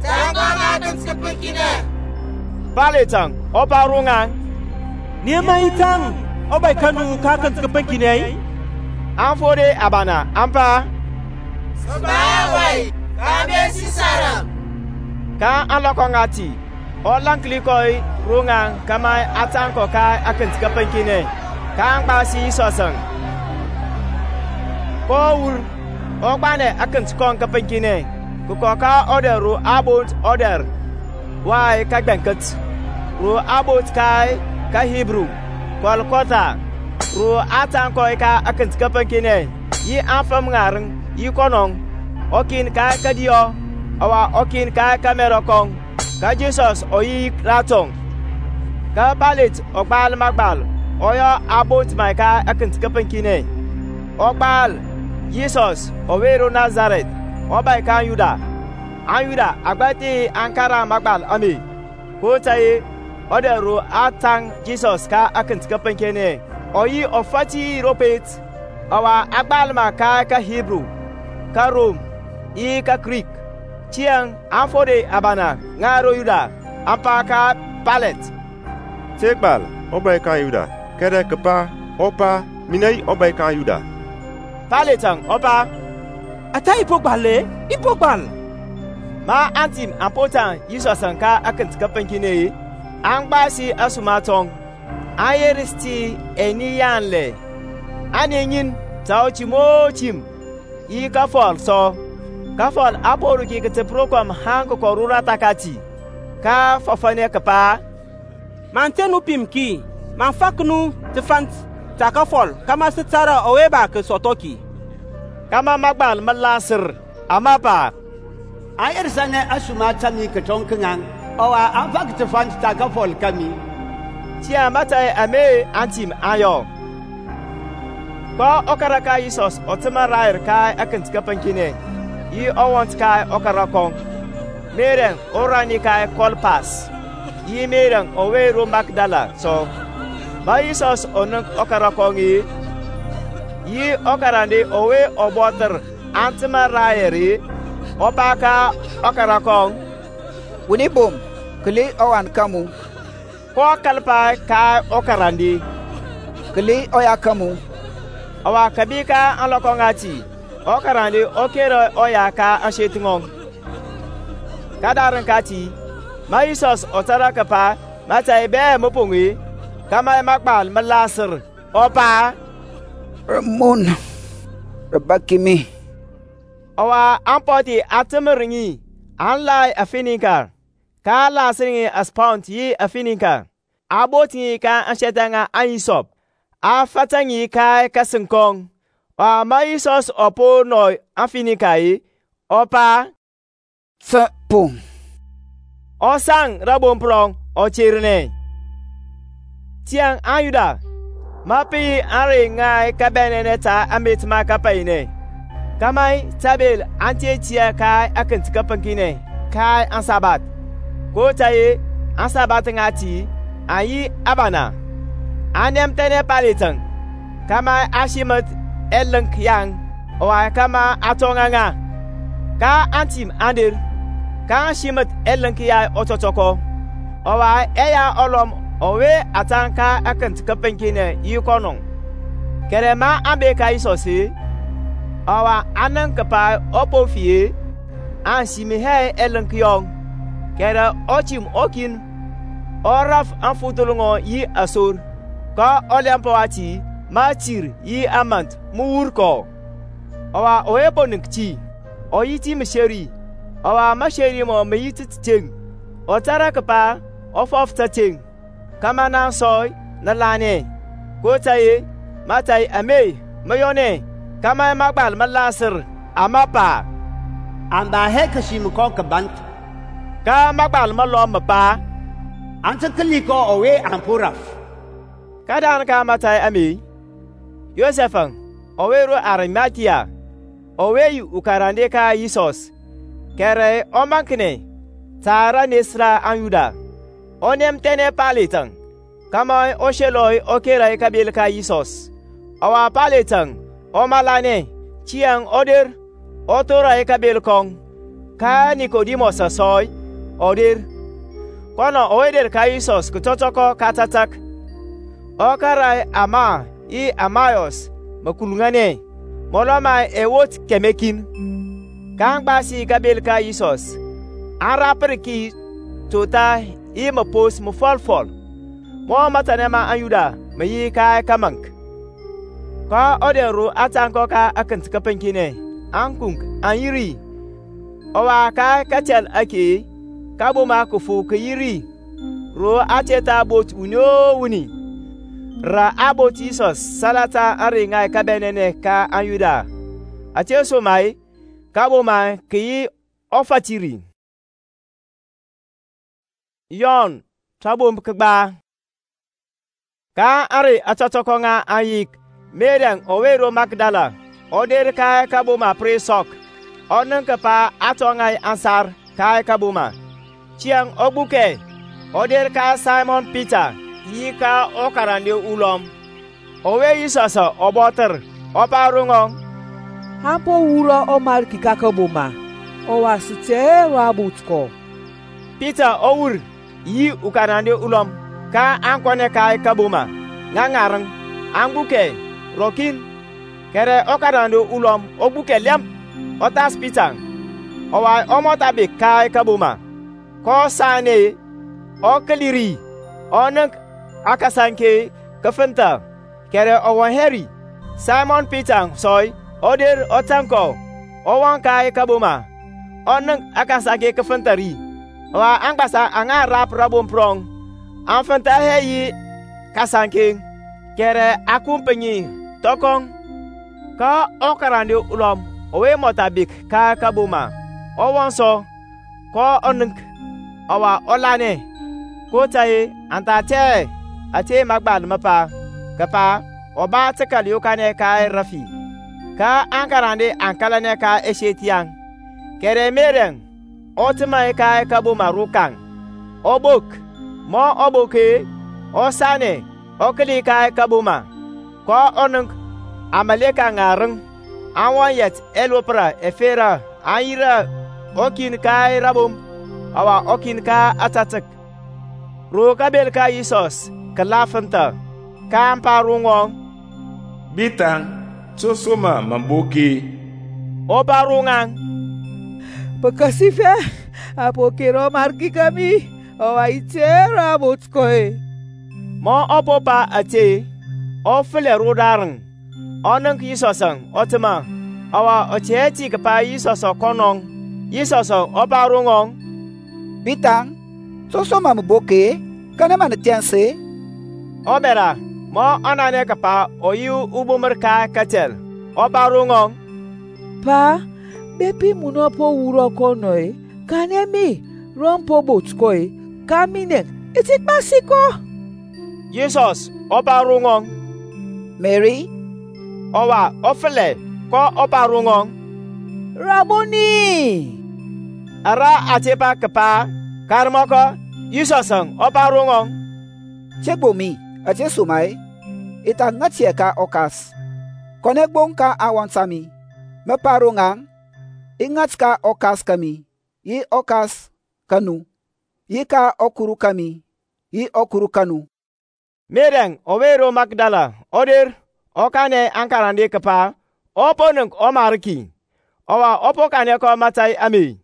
Tangkong akan sepekine. Paletang, opa rungang. Ni mai tang, obai kanu ka kan sepekine. Amfode abana, ampa. Sebawai, kami sisaram. Ka alokongati, orang klikoi rungang kamai atangko ka akan sepekine. Kang basi sosang. Kowul, ogbane akan sekong kepenkine. Kukoka order ru abot order. Wai ka benket. Ru abot kai ka Hebrew. Kolkota. Ru atang koi ka akan kepenkine. Yi afam ngareng, yi konong. Okin ka dio. Awa okin ka merokong. Ka Jesus oyi ratong. Ka balit ogbal magbal. Oyo abot mai ka akan kepenkine. Ogbal Jesus, Owero Nazareth, Obai kan Yuda. An Yuda, agbati Ankara magbal ami. Kotaye, Oderu atang Jesus ka akan tikapenkene. Oyi ofati ropet. Awa agbal ma ka Hebrew, ka Rome, I ka Greek. Chiang, Amfode abana, ngaro Yuda, ampa ka Palet. Tekbal, Obai kan Yuda. Kere kepa, opa, minai Obai kan Yuda. Paletang, opa. Ata ipogbale, ipogbal. Ma antim ampotan Yisosan ka akan tikapenkine. Angbasi asumatong. Ayeristi eniyanle. Anenyin tauchimo chim. I kafol so. Kafol aporu ki keteprokom hanko korura takati. Ka fafane kapa. Mantenu pimki. Manfaknu tefant. Takafol, kama setara oweba ke sotoki. Kama magbal malasir, amapa. Ayer sana asuma tani ketong kengang. Owa amfak tefan takafol kami. Tia matai ame antim ayo. Ko okaraka Yisos otema rair kai akan tikapenkine. Yi owant kai okarakong. Meren orani kai kolpas. Yi meren Owero Magdala so. Ma Yisos onung okarakongi. Yi okarande owe oboter antema rairi. Opaka okarakong. Winibom, kili owan kamu. Ko kalpa ka okarandi. Kili oya kamu. Awa kabika alokongati. Okarandi okero oya ka ashetingong. Kadaran kati. Ma Yisos otara kapa. Mata ibe mupungi. Kama magbal malasir. Opa. Ramon. Rabakimi. Awa ampoti atemeringi. Anlai afininka. Ka lasiringi aspaunt yi afininka. Aboti ka anshetanga anisop. Afatangi ka kasinkong. Ma Yisos opo noi afininka yi. Opa. Sapong. Osang rabomprong ochirne. Tiang ayuda. Mapi are ngai kabeneneta amit makapaine. Kamai tabil antitia kai akan tikapankine. Kai ansabat. Kotaye ansabat ngati ayi abana. Anem tene palitang. Kamai ashimat elenk yang. Owa kama atonganga. Ka antim andir. Ka ashimat elenk ya ototoko. Owa eya olom. Owe atanka akan tikapenkine yikonong. Kerema ambe ka Yisosi. Awa anan kapa opofie. Ansimi he elenkyong. Kera ochim okin. Oraf anfutulungo yi asur. Ka oliampawati. Matir yi amant muurko. Awa owe bonikti. Oyiti misheri. Awa masheri mo meyititeng. Otara kapa of tateng. Kama na soy na lane. Kotaye matai ame mayone. Kama magbal malasir amapa. Amba hekashim ko kabant. Ka magbal malom mapa. Anta kaliko owe ampuraf. Kadan ka matai ame. Yosefan Owero Arimatia. Owe ukarande ka Yisos. Kere omankne. Tara nesra anyuda. Onem tene palitang. Kama osheloi okera kabil ka Yisos. Awa palitang. Omalane. Chiang oder. Otora kabil kong. ka Nicodemus soy odir kono oeder ka Isos kutotoko katatak okarai ama I amayos makulungane moloma ewot kemekin kang basi kabel ka Isos araper ki tota I mapos mo folfol mo matanema ayuda mayi ka kamank ka oderu atanko ka akant kapankine ankung ayiri owa ka katel ake kaboma kufu kayiri ro ateta bot unyo wuni ra abot Isos salata aringa kabenene ka ayuda ateso mai kaboma ki ofatiri yon tabom kba ka ari atotoko nga ayik mereng owero Magdala oder ka kaboma presok onen kapa atongai ansar ka kaboma chiang obuke oder ka Simon Peter yi ka okarande ulom owe Isoso oboter oparungong hapo wuro omar kika kaboma owasite rabutko Peter owur yi ukarande ulom ka ankone ka kaboma ngangarang angbuke rokin kere okarande ulom obuke lem otas Peter owa omotabe ka kaboma ko sane okeliri onek akasanke kafenta kere owan heri Simon Peter soy oder otanko owan kai kaboma onek akasanke kafentari wa angbasa anga rap rabom prong anfenta heyi kasanke kere akumpenyi tokong ka okarande ulom owe motabik ka kaboma owan so ko onek awa olane ko taye antate ate magbal mapa kapa oba tekal yokane ka rafi ka ankarande ankalane ka eshetiang kere mereng otma ka kaboma rukang obok mo oboke osane okli ka kaboma ko onung amaleka ngarung awayet elopra efera ayira okin ka rabum awa okin ka atatak ro kabel ka Isos kalafanta kamparungong bitang sosoma mamboki oparungang bekasife apokero marki kami awa itera botkoe mo opopa ate ofle rodarang onang Isosang otma awa ocheti kapa Isoso konong Isoso oparungong bitang sosoma mboke kana man tianse obera mo anane kapa oyu ubumerka katel oparungong pa bepi munopo wuro konoi kanemi rompo botkoe kaminen itik basiko Jesus oparungong Mary owa ofele ko oparungong Raboni ara atepa kapa karmoko Isosang oparungong chegbomi ache sumai ita ngatie ka okas konegbong ka awansami meparungang ingats ka okas kami yi okas kanu yi ka okuru kami yi okuru kanu mereng owero Magdala oder okane ankarande kapa oponung omarki owa opokane ko matai ami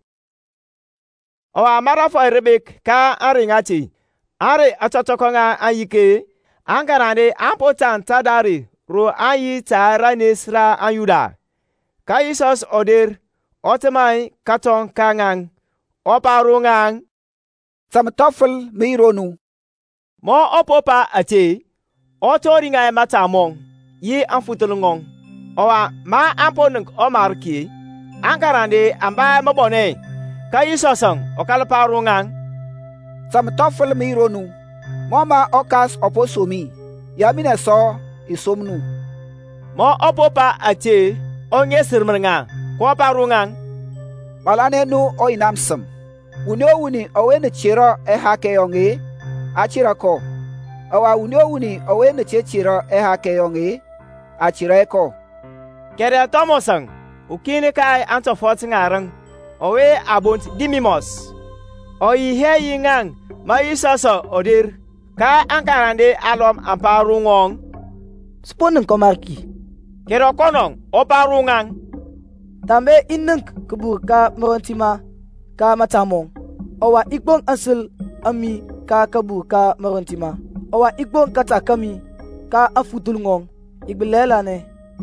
owa marafo rebek ka aringati are atotokonga ayike ankarande ampotan tadari ro ayi tara nesra ayuda ka Isos oder otemai katon kangang oparungang samtofel mironu mo opopa ate otoringa matamong yi amfutulungong owa ma amponung omarki ankarande amba mabone ka Isosang okalparungang samtofel mironu moma okas oposomi yamine so isomnu mo opopa ate onye sirmanga ko parungang balane nu oinamsam wuni owene chiro ehake yongi achira ko awa wuni owene chiro ehake yongi achira ko kere tomosang ukine kai anto fotingarang owe abont Dimimos. Oyi he yi ngang ma Yisoso odir ka ankarande alom amparungong. Sponen komarki. Kero konong oparungang. Tambe ineng kebur ka merontima ka matamong. Owa ikbong asil ami ka kebur ka merontima. Owa ikbong kata kami ka afutulngong. Igbelela ne.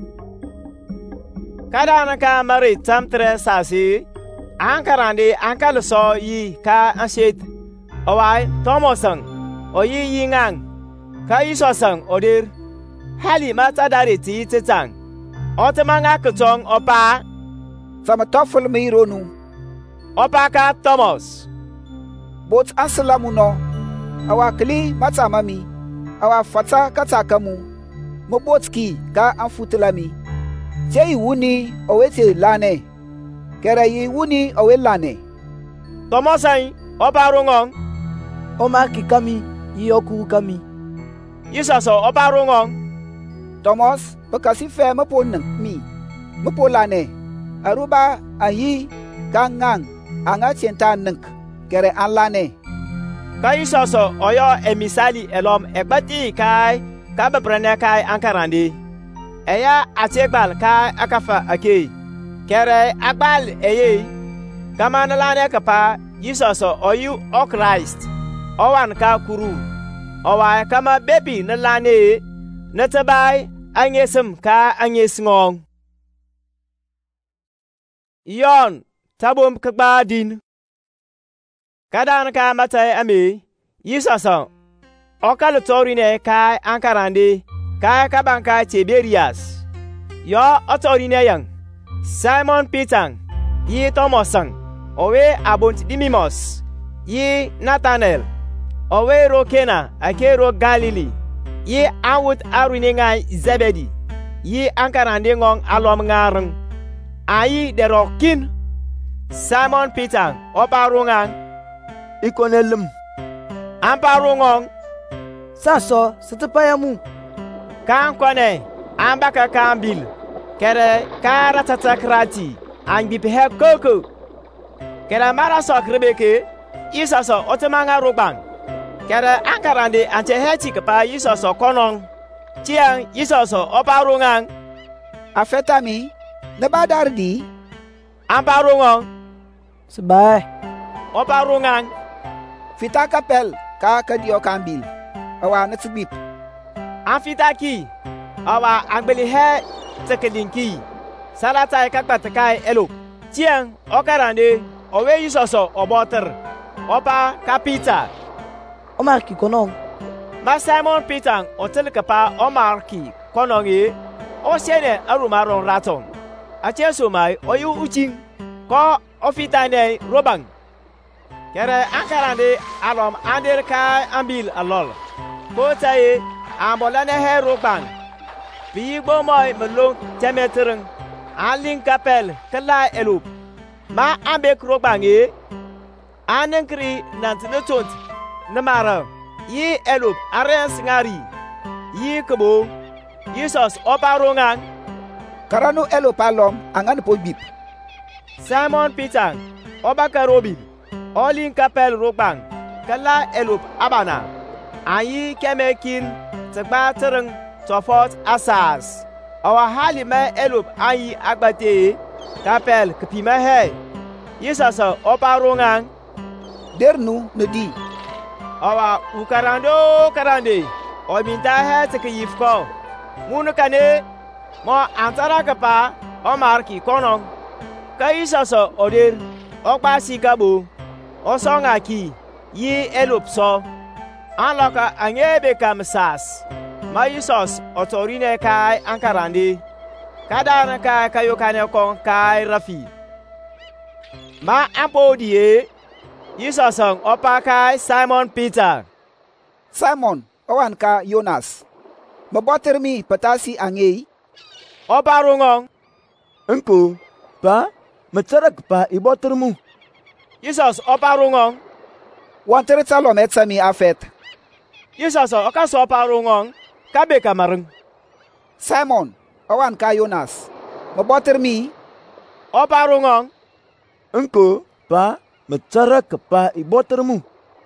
Kadana ka mari tamtre sasi. Ankarande ankalso yi ka anset. Owai Thomasang oyi yi ngang. Ka Yisosang odir. Hali mata dari ti titang. Otemanga kutong opa. Sama tofel meironu. Opa ka Thomas. Bot asalamuno. Awa kli mata mami. Awa fata kata kamu. Mobotski ka anfutelami. Jei wuni owete lane. Kera yi wuni owe lane. Thomasai opa rungong. Omaki kami yoku kami. Yisoso opa rungong. Thomas bekasi fe mepo neng mi. Mepo lane. Aruba ayi kangang anga chenta neng. Kere an lane. Ka Yisoso oyo emisali elom ekbati kai ka bebrene kai ankarandi. Eya ategbal kai akafa akei. Kere agbal eye. Kama nalane kapa Yisoso oyu o Christ. Owan ka kuru. Owa kama bebi nalane natabai anyesim ka anyesngong. Yon tabum kagbadin. Kadan ka matai ame Yisoso okal torine kai ankarande kai kabanka Tiberias. Yo otorine yang Simon Peter yi Thomasang owe abont Dimimos yi Nathanael owe ro Kena akero Galili yi awut arune ngai Zebedi yi ankarande ngong alom ngarang ayi derokin Simon Peter oparungang ikonelum amparungong saso setepayamu kan kone ambaka kambil kere kara tatakrati angbi pe koko kere mara so krebeke Yisoso otemanga rogbang kere ankarande ante heti kapa Yisoso konong tiang Yisoso oparungang afetami ne badardi amparungong sebai oparungang fita kapel ka kadio kambil awa natsbip amfitaki awa angbeli he tekelinki salata kakpatakai elo tiang okarande owe Yisoso oboter opa kapita omarki konong ma Simon Peter otelkapa omarki konongi o sene arumaron raton acheso mai oyu uching ko ofitane robang kere ankarande alom ander kai ambil alol ko taye ambolane he robang bi bomoy melong temetereng alin kapel kala elup ma ambe krobangi anenkri nantnetot namara yi elup arens ngari yi kebo Yisos oparongang karano elup alom angan po bip Simon Peter obakarobi olin kapel rogbang kala elup abana ayi kemekin tagbatereng tofot asas awa halime elup ayi agbate kapel kpima he Yisoso oparongang dernu nedi awa karande ominta he tekiyifko munu kane mo antara kapa omarki konong ka Yisoso odir okpasi kabo osonga ki yi elup so anloka anyebe kamsas ma Yisos otorine kai ankarande kadana kai kayokane kon kai rafi ma ampodie Yisoso opa kai Simon Peter Simon owan ka Jonas mabotermi patasi angei oparungong enko pa matsarak pa ibotermu Yisos oparungong wantere salom etsami afet Yisoso okaso oparungong kabe kamarung Simon owan ka Jonas mabotermi oparungong Engko, pa, mecara kepa ibotermu.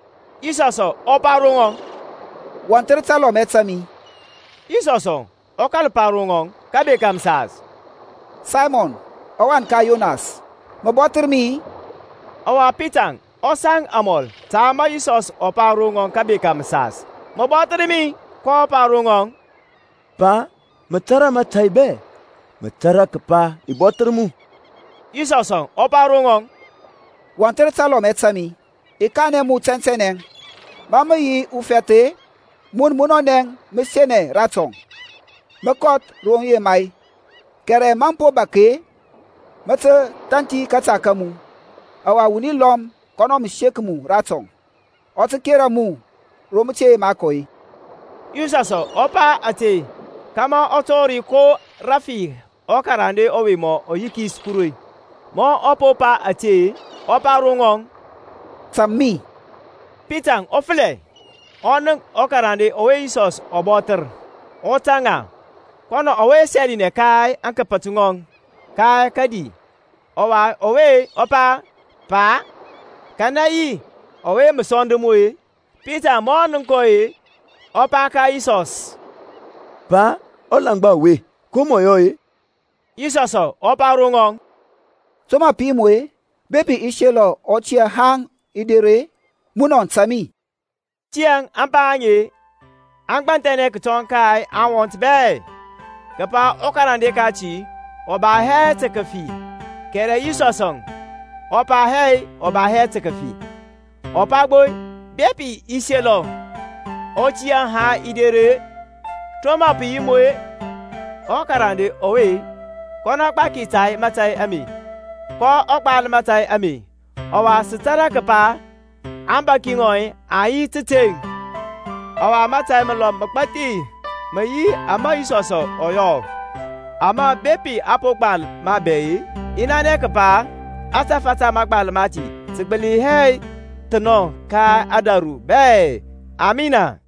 Isoso, opa rongong. Wanter talo metsami. Isoso, okal parongong, kabe kamsas. Simon, awan ka Jonas. Mabotermi. Awa pitang, osang amol, tama Isos opa rongong kabe kamsas. Mabotermi, ko parongong. Pa, mecara mataibe. Mecara kepa ibotermu. Isoso, opa rongong. Wanter talo metsami. Ikane mu tsentsenen. Mama yi ufete. Mun munoneng mesene ratong. Mekot rong ye mai. Kere mampo bake. Mete tanti katsakamu. Awa wuni lom kono mshekmu ratong. Ote kera mu. Romeche makoi. Isoso, opa ate. Kama otori ko rafi. Okarande owe mo oyiki spurui. Mo opopa ate. Opa rongong. Sammi. Pitang ofle. Oneng okarande owe Isos oboter. Otanga. Kono owe seline kai anke patungong. Kai kadi. Owa owe opa. Pa. Kanayi. Owe mesonde moe. Pitang moneng koe. Opa ka Isos. Pa, olangba we. Komo yoe. Isoso opa rongong. Soma pi moe. Bepi ishelo ochia hang idere. Munon sami. Tiang ampanye. Angbantene kuton kai awont be. Kapa okarande kachi. Oba he tekafi. Kere Isosong. Opa he tekafi. Opa boy. Bepi ishelo. Ochia ha idere. Toma pi moe. Okarande owe. Kono baki tai matai ami. Ko okbal matai ami. Owa sitara kapa. Amba kingoi ayi teteng. Awa matai melom makpati. Mayi ama Isoso oyo. Ama bepi apokbal mabei. Inane kapa. Asafata makbal mati. Sigbeli hey. Teno ka adaru be. Amina.